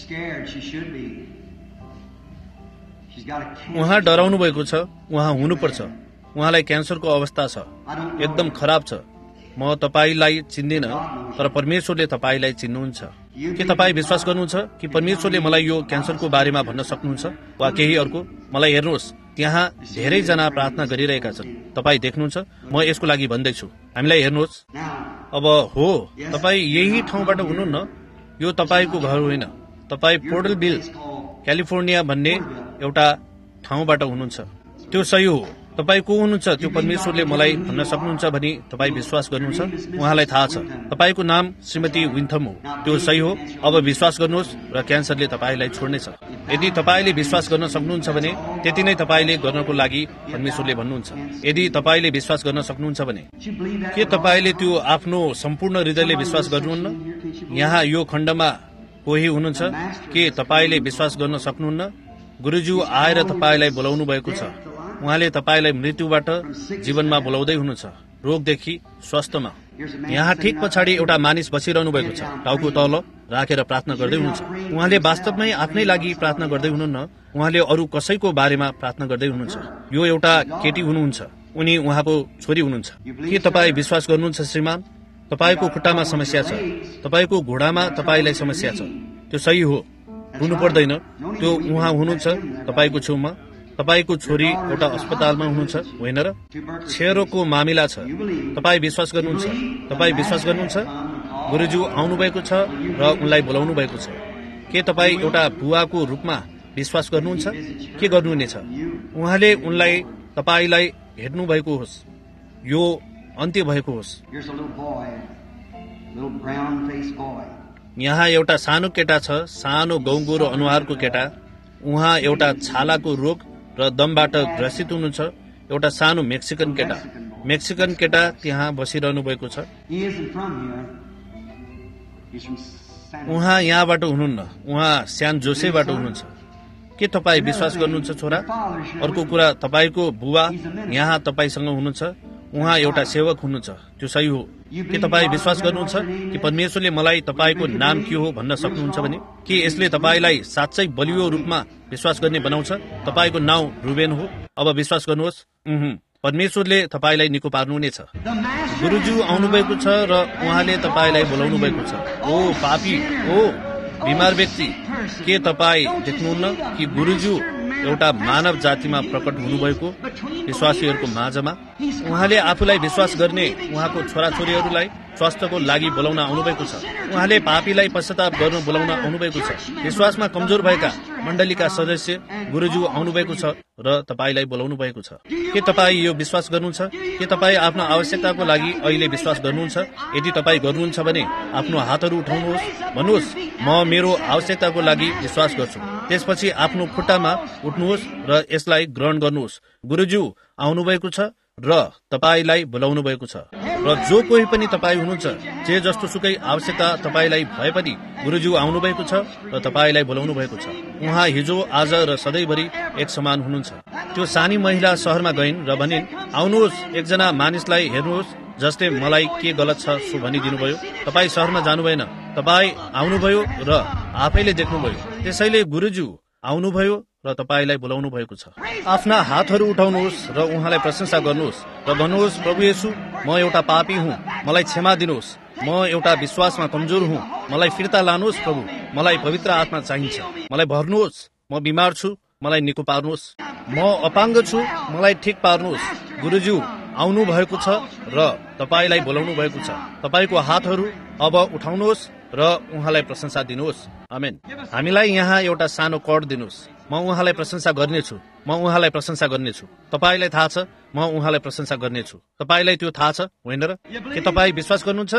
उहाँ डराउनु भएको छ। उहाँ हुनुपर्छ। उहाँलाई क्यान्सरको अवस्था छ, एकदम खराब छ। म तपाईलाई चिन्दिन, तर परमेश्वरले तपाईलाई चिन्नुहुन्छ। के तपाईँ विश्वास गर्नुहुन्छ कि परमेश्वरले मलाई यो क्यान्सरको बारेमा भन्न सक्नुहुन्छ वा केही अर्को? मलाई हेर्नुहोस्, त्यहाँ धेरैजना प्रार्थना गरिरहेका छन्। तपाईँ देख्नुहुन्छ, म यसको लागि भन्दैछु। हामीलाई हेर्नुहोस्। अब हो, तपाईँ यही ठाउँबाट हुनुहुन्न। यो तपाईँको घर होइन। तपाईँ पोर्टलभिल क्यालिफोर्निया भन्ने एउटा ठाउँबाट हुनुहुन्छ। त्यो सही हो। तपाईँ को हुनुहुन्छ त्यो परमेश्वरले मलाई भन्न सक्नुहुन्छ भनी तपाईँ विश्वास गर्नुहुन्छ? उहाँलाई थाहा छ। तपाईँको नाम श्रीमती विन्थम हो, त्यो सही हो। अब विश्वास गर्नुहोस् र क्यान्सरले तपाईँलाई छोड्नेछ। यदि तपाईँले विश्वास गर्न सक्नुहुन्छ भने त्यति नै तपाईँले गर्नको लागि परमेश्वरले भन्नुहुन्छ। यदि तपाईँले विश्वास गर्न सक्नुहुन्छ भने के तपाईँले त्यो आफ्नो सम्पूर्ण हृदयले विश्वास गर्नुहुन्न? यहाँ यो खण्डमा कोही हुनुहुन्छ के तपाईँले विश्वास गर्न सक्नुहुन्न? गुरुज्यू आएर तपाईँलाई बोलाउनु भएको छ। उहाँले तपाईँलाई मृत्युबाट जीवनमा बोलाउँदै हुनुहुन्छ, रोगदेखि स्वस्थमा। यहाँ ठिक पछाडि एउटा मानिस बसिरहनु भएको छ, टाउको तल राखेर प्रार्थना गर्दै हुनुहुन्छ। उहाँले वास्तवमै आफ्नै लागि प्रार्थना गर्दै हुनुहुन्न, उहाँले अरू कसैको बारेमा प्रार्थना गर्दै हुनुहुन्छ। यो एउटा केटी हुनुहुन्छ, उनी उहाँको छोरी हुनुहुन्छ। के तपाईँ विश्वास गर्नुहुन्छ श्रीमान? तपाईँको खुट्टामा समस्या छ, तपाईँको घुँडामा तपाईँलाई समस्या छ, त्यो सही हो, हुनु पर्दैन। त्यो उहाँ हुनुहुन्छ तपाईँको छेउमा। तपाईँको छोरी एउटा अस्पतालमा हुनुहुन्छ, होइन र? क्षयरोगको मामिला छ। तपाईँ विश्वास गर्नुहुन्छ? तपाईँ विश्वास गर्नुहुन्छ? गुरुज्यू आउनुभएको छ र उनलाई बोलाउनु भएको छ। के तपाईँ एउटा बुवाको रूपमा विश्वास गर्नुहुन्छ? के गर्नुहुनेछ? उहाँले उनलाई तपाईँलाई हेर्नु भएको होस्, यो अन्त्य भएको होस्। यहाँ एउटा सानो केटा छ, सानो गौँगोरो अनुहारको केटा। उहाँ एउटा छालाको रोग र दमबाट ग्रसित हुनुहुन्छ। एउटा सानो मेक्सिकन केटा मेक्सिकन केटा त्यहाँ बसिरहनु भएको छ। उहाँ यहाँबाट हुनुहुन्न, उहाँ स्यान जोसेबाट हुनुहुन्छ। के तपाईँ विश्वास गर्नुहुन्छ छोरा? अर्को कुरा, तपाईँको बुवा यहाँ तपाईँसँग हुनुहुन्छ, उहाँ एउटा सेवक हुनुहुन्छ, त्यो सही हो। के तपाईँ विश्वास गर्नुहुन्छ कि परमेश्वरले मलाई तपाईँको नाम के हो भन्न सक्नुहुन्छ भने? के यसले तपाईँलाई साँच्चै बलियो रूपमा विश्वास गर्ने बनाउँछ? तपाईँको नाउँ रुबेन हो। अब विश्वास गर्नुहोस्, परमेश्वरले तपाईँलाई निको पार्नुहुनेछ। गुरुज्यू आउनुभएको छ र उहाँले तपाईँलाई बोलाउनु भएको छ। ओ पापी, ओ बिमार व्यक्ति, के तपाईँ देख्नुहुन्न कि गुरुज्यू एउटा मानव जातिमा प्रकट हुनुभएको विश्वासीहरूको माझमा? उहाँले आफूलाई विश्वास गर्ने उहाँको छोराछोरीहरूलाई स्वास्थ्यको लागि बोलाउन आउनुभएको छ। उहाँले पापीलाई पश्चाताप गर्न बोलाउन आउनुभएको छ। विश्वासमा कमजोर भएका मण्डलीका सदस्य गुरुज्यू आउनुभएको छ र तपाईँलाई बोलाउनु भएको छ। के तपाईँ यो विश्वास गर्नुहुन्छ? के तपाईँ आफ्नो आवश्यकताको लागि अहिले विश्वास गर्नुहुन्छ? यदि तपाईँ गर्नुहुन्छ भने आफ्नो हातहरू उठाउनुहोस्, भन्नुहोस् म मेरो आवश्यकताको लागि विश्वास गर्छु। त्यसपछि आफ्नो खुट्टामा उठ्नुहोस् र यसलाई ग्रहण गर्नुहोस्। गुरुज्यू आउनुभएको छ र तपाईँलाई बोलाउनु भएको छ। र जो कोही पनि तपाईँ हुनुहुन्छ, जे जस्तो सुकै आवश्यकता तपाईँलाई भए पनि गुरुज्यू आउनुभएको छ र तपाईँलाई बोलाउनु भएको छ। उहाँ हिजो, आज र सधैँभरि एक समान हुनुहुन्छ। त्यो सानी महिला शहरमा गइन् र भनिन्, आउनुहोस् एकजना मानिसलाई हेर्नुहोस् जसले मलाई के गलत छ सो भनिदिनुभयो। तपाईँ शहरमा जानु भएन, तपाईँ आउनुभयो र आफैले देख्नुभयो। त्यसैले गुरुज्यू आउनुभयो र तपाईँलाई बोलाउनु भएको छ। आफ्ना हातहरू उठाउनुहोस् र उहाँलाई प्रशंसा गर्नुहोस् र भन्नुहोस्, प्रभु येशू, म एउटा पापी हुँ, मलाई क्षमा दिनुहोस्। म एउटा विश्वासमा कमजोर हुँ, मलाई फिर्ता लानुहोस् प्रभु। मलाई पवित्र आत्मा चाहिन्छ, मलाई भर्नुहोस्। म बिमार छु, मलाई निको पार्नुहोस्। म अपाङ्ग छु, मलाई ठिक पार्नुहोस्। गुरुज्यू आउनु भएको छ र तपाईँलाई बोलाउनु भएको छ। तपाईँको हातहरू अब उठाउनुहोस् र उहाँलाई प्रशंसा दिनुहोस्। आमेन। हामीलाई यहाँ एउटा सानो कड दिनुहोस्। म उहाँलाई प्रशंसा गर्नेछु, म उहाँलाई प्रशंसा गर्नेछु। तपाईँलाई थाहा छ म उहाँलाई प्रशंसा गर्नेछु। तपाईँलाई त्यो थाहा छ, होइन र? के तपाईँ विश्वास गर्नुहुन्छ?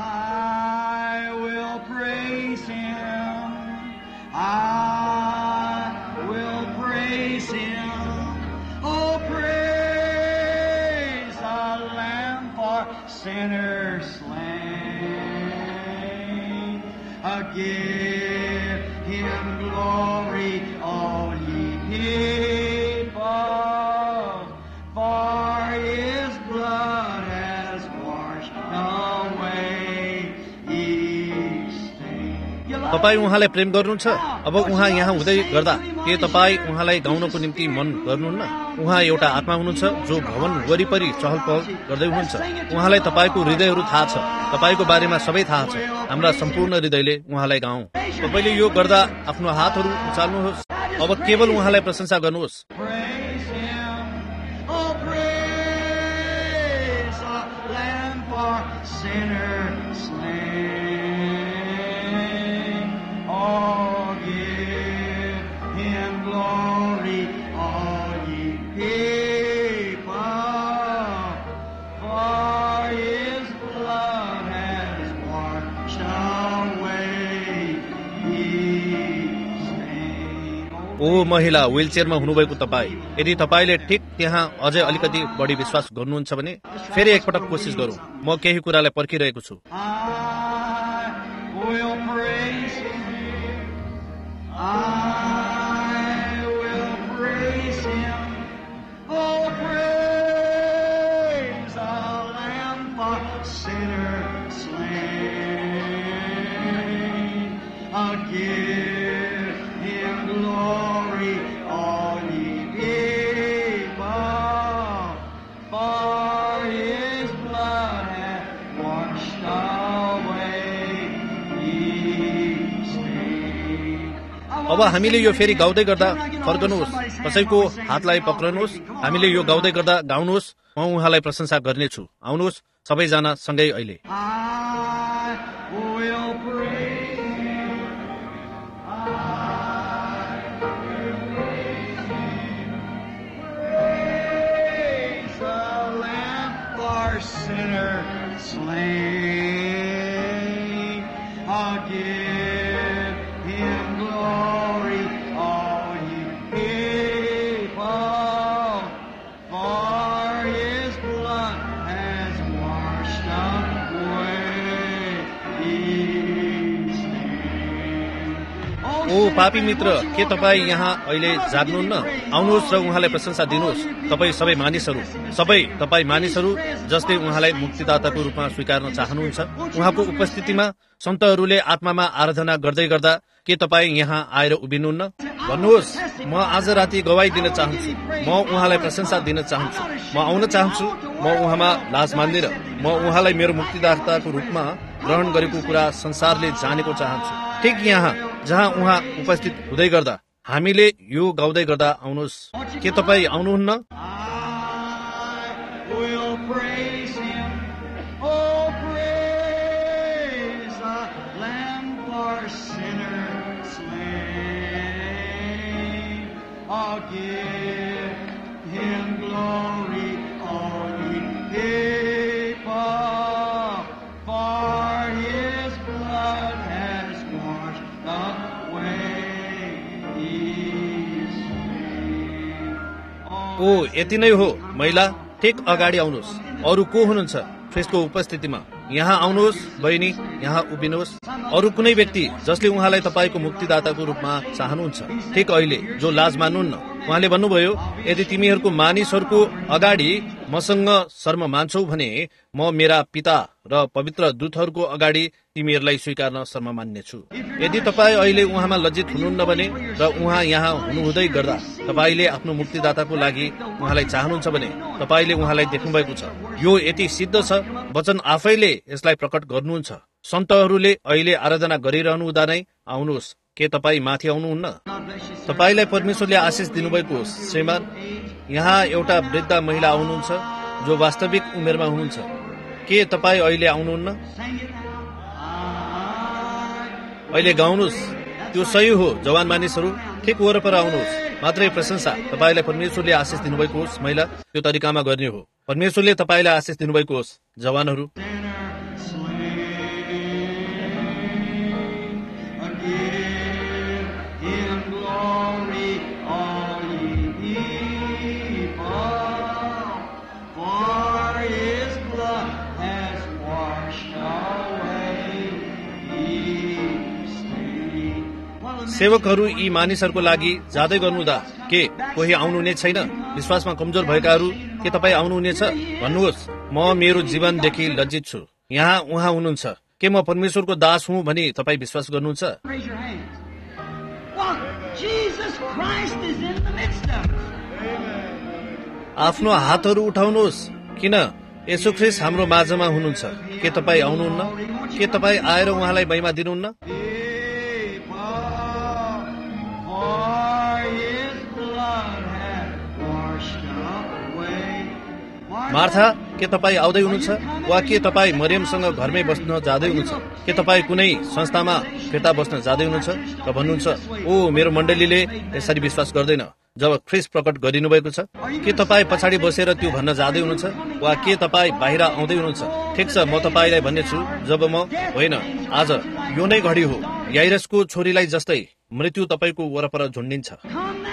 Give him glory, all ye people, for his blood has washed away each stain. तपाईँ उहाँलाई प्रेम गर्नुहुन्छ? अब उहाँ यहाँ हुँदै गर्दा के तपाईँ उहाँलाई गाउनको निम्ति मन गर्नुहुन्न? उहाँ एउटा आत्मा हुनुहुन्छ जो भवन वरिपरि चहल पहल गर्दै हुनुहुन्छ। उहाँलाई तपाईँको हृदयहरू थाहा छ, तपाईँको बारेमा सबै थाहा छ। हाम्रा सम्पूर्ण हृदयले उहाँलाई गाउँ। तपाईँले यो गर्दा आफ्नो हातहरू उचाल्नुहोस्। अब केवल उहाँलाई प्रशंसा गर्नुहोस्। ओ महिला व्हील चेयरमा हुनुभएको तपाईँ, यदि तपाईँले ठिक त्यहाँ अझै अलिकति बढी विश्वास गर्नुहुन्छ भने फेरि एकपटक कोसिस गरौँ। म केही कुरालाई पर्खिरहेको छु। अब हामीले यो फेरि गाउँदै गर्दा फर्कनुहोस्, कसैको हातलाई पक्रनुहोस्, हामीले यो गाउँदै गर्दा गाउनुहोस्। म उहाँलाई प्रशंसा गर्नेछु। आउनुहोस् सबैजना सँगै अहिले। ओ पापी मित्र, के तपाईँ यहाँ अहिले जाग्नुहुन्न? आउनुहोस् र उहाँलाई प्रशंसा दिनुहोस्। तपाईँ सबै मानिसहरू, सबै तपाईँ मानिसहरू जसले उहाँलाई मुक्तिदाताको रूपमा स्वीकार्न चाहनुहुन्छ, उहाँको उपस्थितिमा सन्तहरूले आत्मामा आराधना गर्दै गर्दा के तपाईँ यहाँ आएर उभिनुहुन्न? भन्नुहोस्, म आज राति गवाई दिन चाहन्छु, म उहाँलाई प्रशंसा दिन चाहन्छु, म आउन चाहन्छु, म उहाँमा लाज मान्दिन, म उहाँलाई मेरो मुक्तिदाताको रूपमा ग्रहण गरेको कुरा संसारले जानेको चाहन्छु। ठिक यहाँ जहाँ उहाँ उपस्थित हुँदै गर्दा हामीले यो गाउँदै गर्दा आउनुहोस्। के तपाईँ आउनुहुन्न? ओ यति नै हो महिला, ठिक अगाडि आउनुहोस्। अरू को हुनुहुन्छ ख्रिस्टको उपस्थितिमा? यहाँ आउनुहोस् बहिनी, यहाँ उभिनुहोस्। अरू कुनै व्यक्ति जसले उहाँलाई तपाईँको मुक्तिदाताको रूपमा चाहनुहुन्छ, ठिक अहिले, जो लाज मान्नुहुन्न। उहाँले भन्नुभयो, यदि तिमीहरूको मानिसहरूको अगाडि मसँग शर्म मान्छौ भने म मेरा पिता र पवित्र दूतहरूको अगाडि तिमीहरूलाई स्वीकार्न शर्म मान्नेछु। यदि तपाईँ अहिले उहाँमा लज्जित हुनुहुन्न भने र उहाँ यहाँ हुनुहुँदै गर्दा तपाईँले आफ्नो मुक्तिदाताको लागि उहाँलाई चाहनुहुन्छ भने तपाईँले उहाँलाई देख्नुभएको छ। यो यति सिद्ध छ, वचन आफैले यसलाई प्रकट गर्नुहुन्छ। सन्तहरूले अहिले आराधना गरिरहनु हुँदा नै आउनुहोस्। के तपाईँ माथि आउनुहुन्न? तपाईँलाई परमेश्वरले आशिष दिनुभएको होस्। श्रीमान, यहाँ एउटा वृद्ध महिला आउनुहुन्छ जो वास्तविक उमेरमा हुनुहुन्छ। के तपाईँ अहिले आउनुहुन्न? अहिले गाउनुहोस्। त्यो सही हो। जवान मानिसहरू ठिक वरपर आउनुहोस्। मात्रै प्रशंसा। तपाईँलाई परमेश्वरले आशिष दिनुभएको होस्। महिला, त्यो तरिकामा गर्ने हो। परमेश्वरले तपाईँलाई आशिष दिनुभएको होस्। जवानहरू सेवकहरू यी मानिसहरूको लागि जाँदै गर्नुहुँदा के कोही आउनुहुने छैन? विश्वासमा कमजोर भएकाहरू, के तपाईँ आउनुहुनेछ? भन्नुहोस्, म मेरो जीवनदेखि लज्जित छु। यहाँ उहाँ हुनुहुन्छ। के म परमेश्वरको दास हुँ भनी तपाईँ विश्वास गर्नुहुन्छ? आफ्नो हातहरू उठाउनुहोस्। किन? येशू ख्रीष्ट हाम्रो माझमा हुनुहुन्छ। के तपाईँ आउनुहुन्न? के तपाईँ आएर उहाँलाई महिमा दिनुहुन्न? मार्था, के तपाईँ आउँदै हुनुहुन्छ वा के तपाईँ मरियमसँग घरमै बस्न जाँदै हुनुहुन्छ? के तपाईँ कुनै संस्थामा फिर्ता बस्न जाँदै हुनुहुन्छ र भन्नुहुन्छ, ओ मेरो मण्डलीले यसरी विश्वास गर्दैन जब ख्रीष्ट प्रकट गरिनु भएको छ? के तपाईँ पछाडि बसेर त्यो भन्न जाँदै हुनुहुन्छ वा के तपाईँ बाहिर आउँदै हुनुहुन्छ? ठिक छ, म तपाईँलाई भन्नेछु, जब म होइन, आज यो नै घडी हो। याइरसको छोरीलाई जस्तै मृत्यु तपाईँको वरपर झुन्डिन्छ।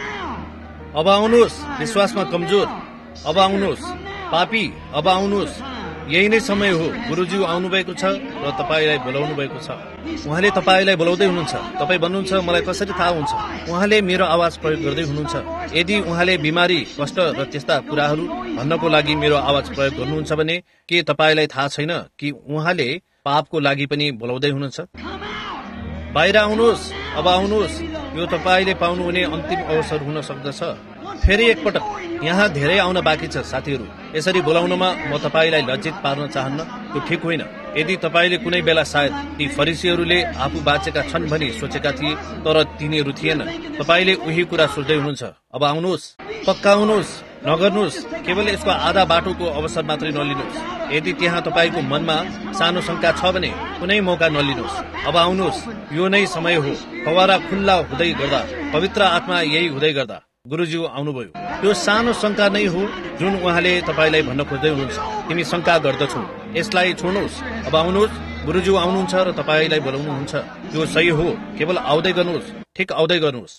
अब आउनुहोस् विश्वासमा कमजोर, अब आउनुहोस् पापी, अब आउनुहोस्। यही नै समय हो। गुरुज्यू आउनुभएको छ र तपाईँलाई बोलाउनु भएको छ। उहाँले तपाईँलाई बोलाउँदै हुनुहुन्छ। तपाईँ भन्नुहुन्छ मलाई कसरी थाहा हुन्छ? उहाँले मेरो आवाज प्रयोग गर्दै हुनुहुन्छ। यदि उहाँले बिमारी, कष्ट र त्यस्ता कुराहरू भन्नको लागि मेरो आवाज प्रयोग गर्नुहुन्छ भने के तपाईँलाई थाहा छैन कि उहाँले पापको लागि पनि बोलाउँदै हुनुहुन्छ? बाहिर आउनुहोस्, अब आउनुहोस्। यो तपाईँले पाउनुहुने अन्तिम अवसर हुन सक्दछ। फेरि एकपटक यहाँ धेरै आउन बाँकी छ साथीहरू। यसरी बोलाउनमा म तपाईँलाई लज्जित पार्न चाहन्न, त्यो ठिक होइन। यदि तपाईँले कुनै बेला सायद ती फरिसीहरूले आफू बाँचेका छन् भनी सोचेका थिए, तर तिनीहरू थिएन। तपाईँले उही कुरा सोच्दै हुनुहुन्छ। अब आउनुहोस्, पक्का आउनुहोस्, नगर्नुहोस्। केवल यसको आधा बाटोको अवसर मात्रै नलिनुहोस्। यदि त्यहाँ तपाईँको मनमा सानो शंका छ भने कुनै मौका नलिनुहोस्। अब आउनुहोस्, यो नै समय हो। फवारा खुल्ला हुँदै गर्दा, पवित्र आत्मा यही हुँदै गर्दा गुरुज्यू आउनुभयो। यो सानो शंका नै हो जुन उहाँले तपाईँलाई भन्न खोज्दै हुनुहुन्छ। तिमी शंका गर्दछौ, यसलाई छोड्नुहोस्। अब आउनुहोस्, गुरुज्यू आउनुहुन्छ र तपाईँलाई बोलाउनुहुन्छ। यो सही हो। केवल आउँदै गर्नुहोस्, ठिक आउँदै गर्नुहोस्।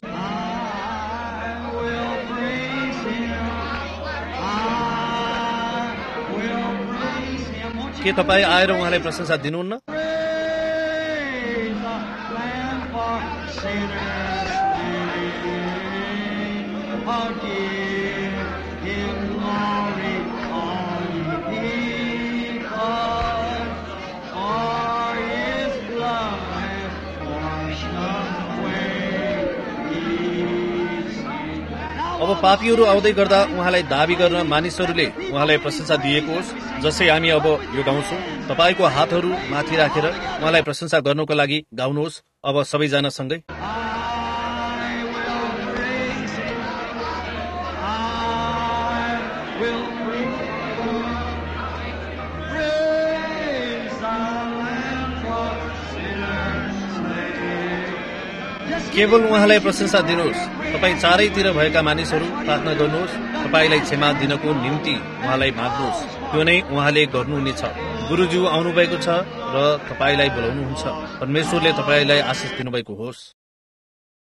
के तपाईँ आएर उहाँलाई प्रशंसा दिनुहुन्न? अब पापीहरू आउँदै गर्दा उहाँलाई दाबी गर्न मानिसहरूले उहाँलाई प्रशंसा दिएको होस्, जसै हामी अब यो गाउँछौँ। तपाईँको हातहरू माथि राखेर उहाँलाई प्रशंसा गर्नको लागि गाउनुहोस्। अब सबैजना सँगै केवल उहाँलाई प्रशंसा दिनुहोस्। तपाईँ चारैतिर भएका मानिसहरू प्रार्थना गर्नुहोस्। तपाईँलाई क्षमा दिनको निम्ति उहाँलाई माग्नुहोस्। त्यो नै उहाँले गर्नुहुनेछ। गुरुज्यू आउनुभएको छ र तपाईँलाई बोलाउनुहुन्छ। परमेश्वरले तपाईँलाई आशिष दिनुभएको होस्।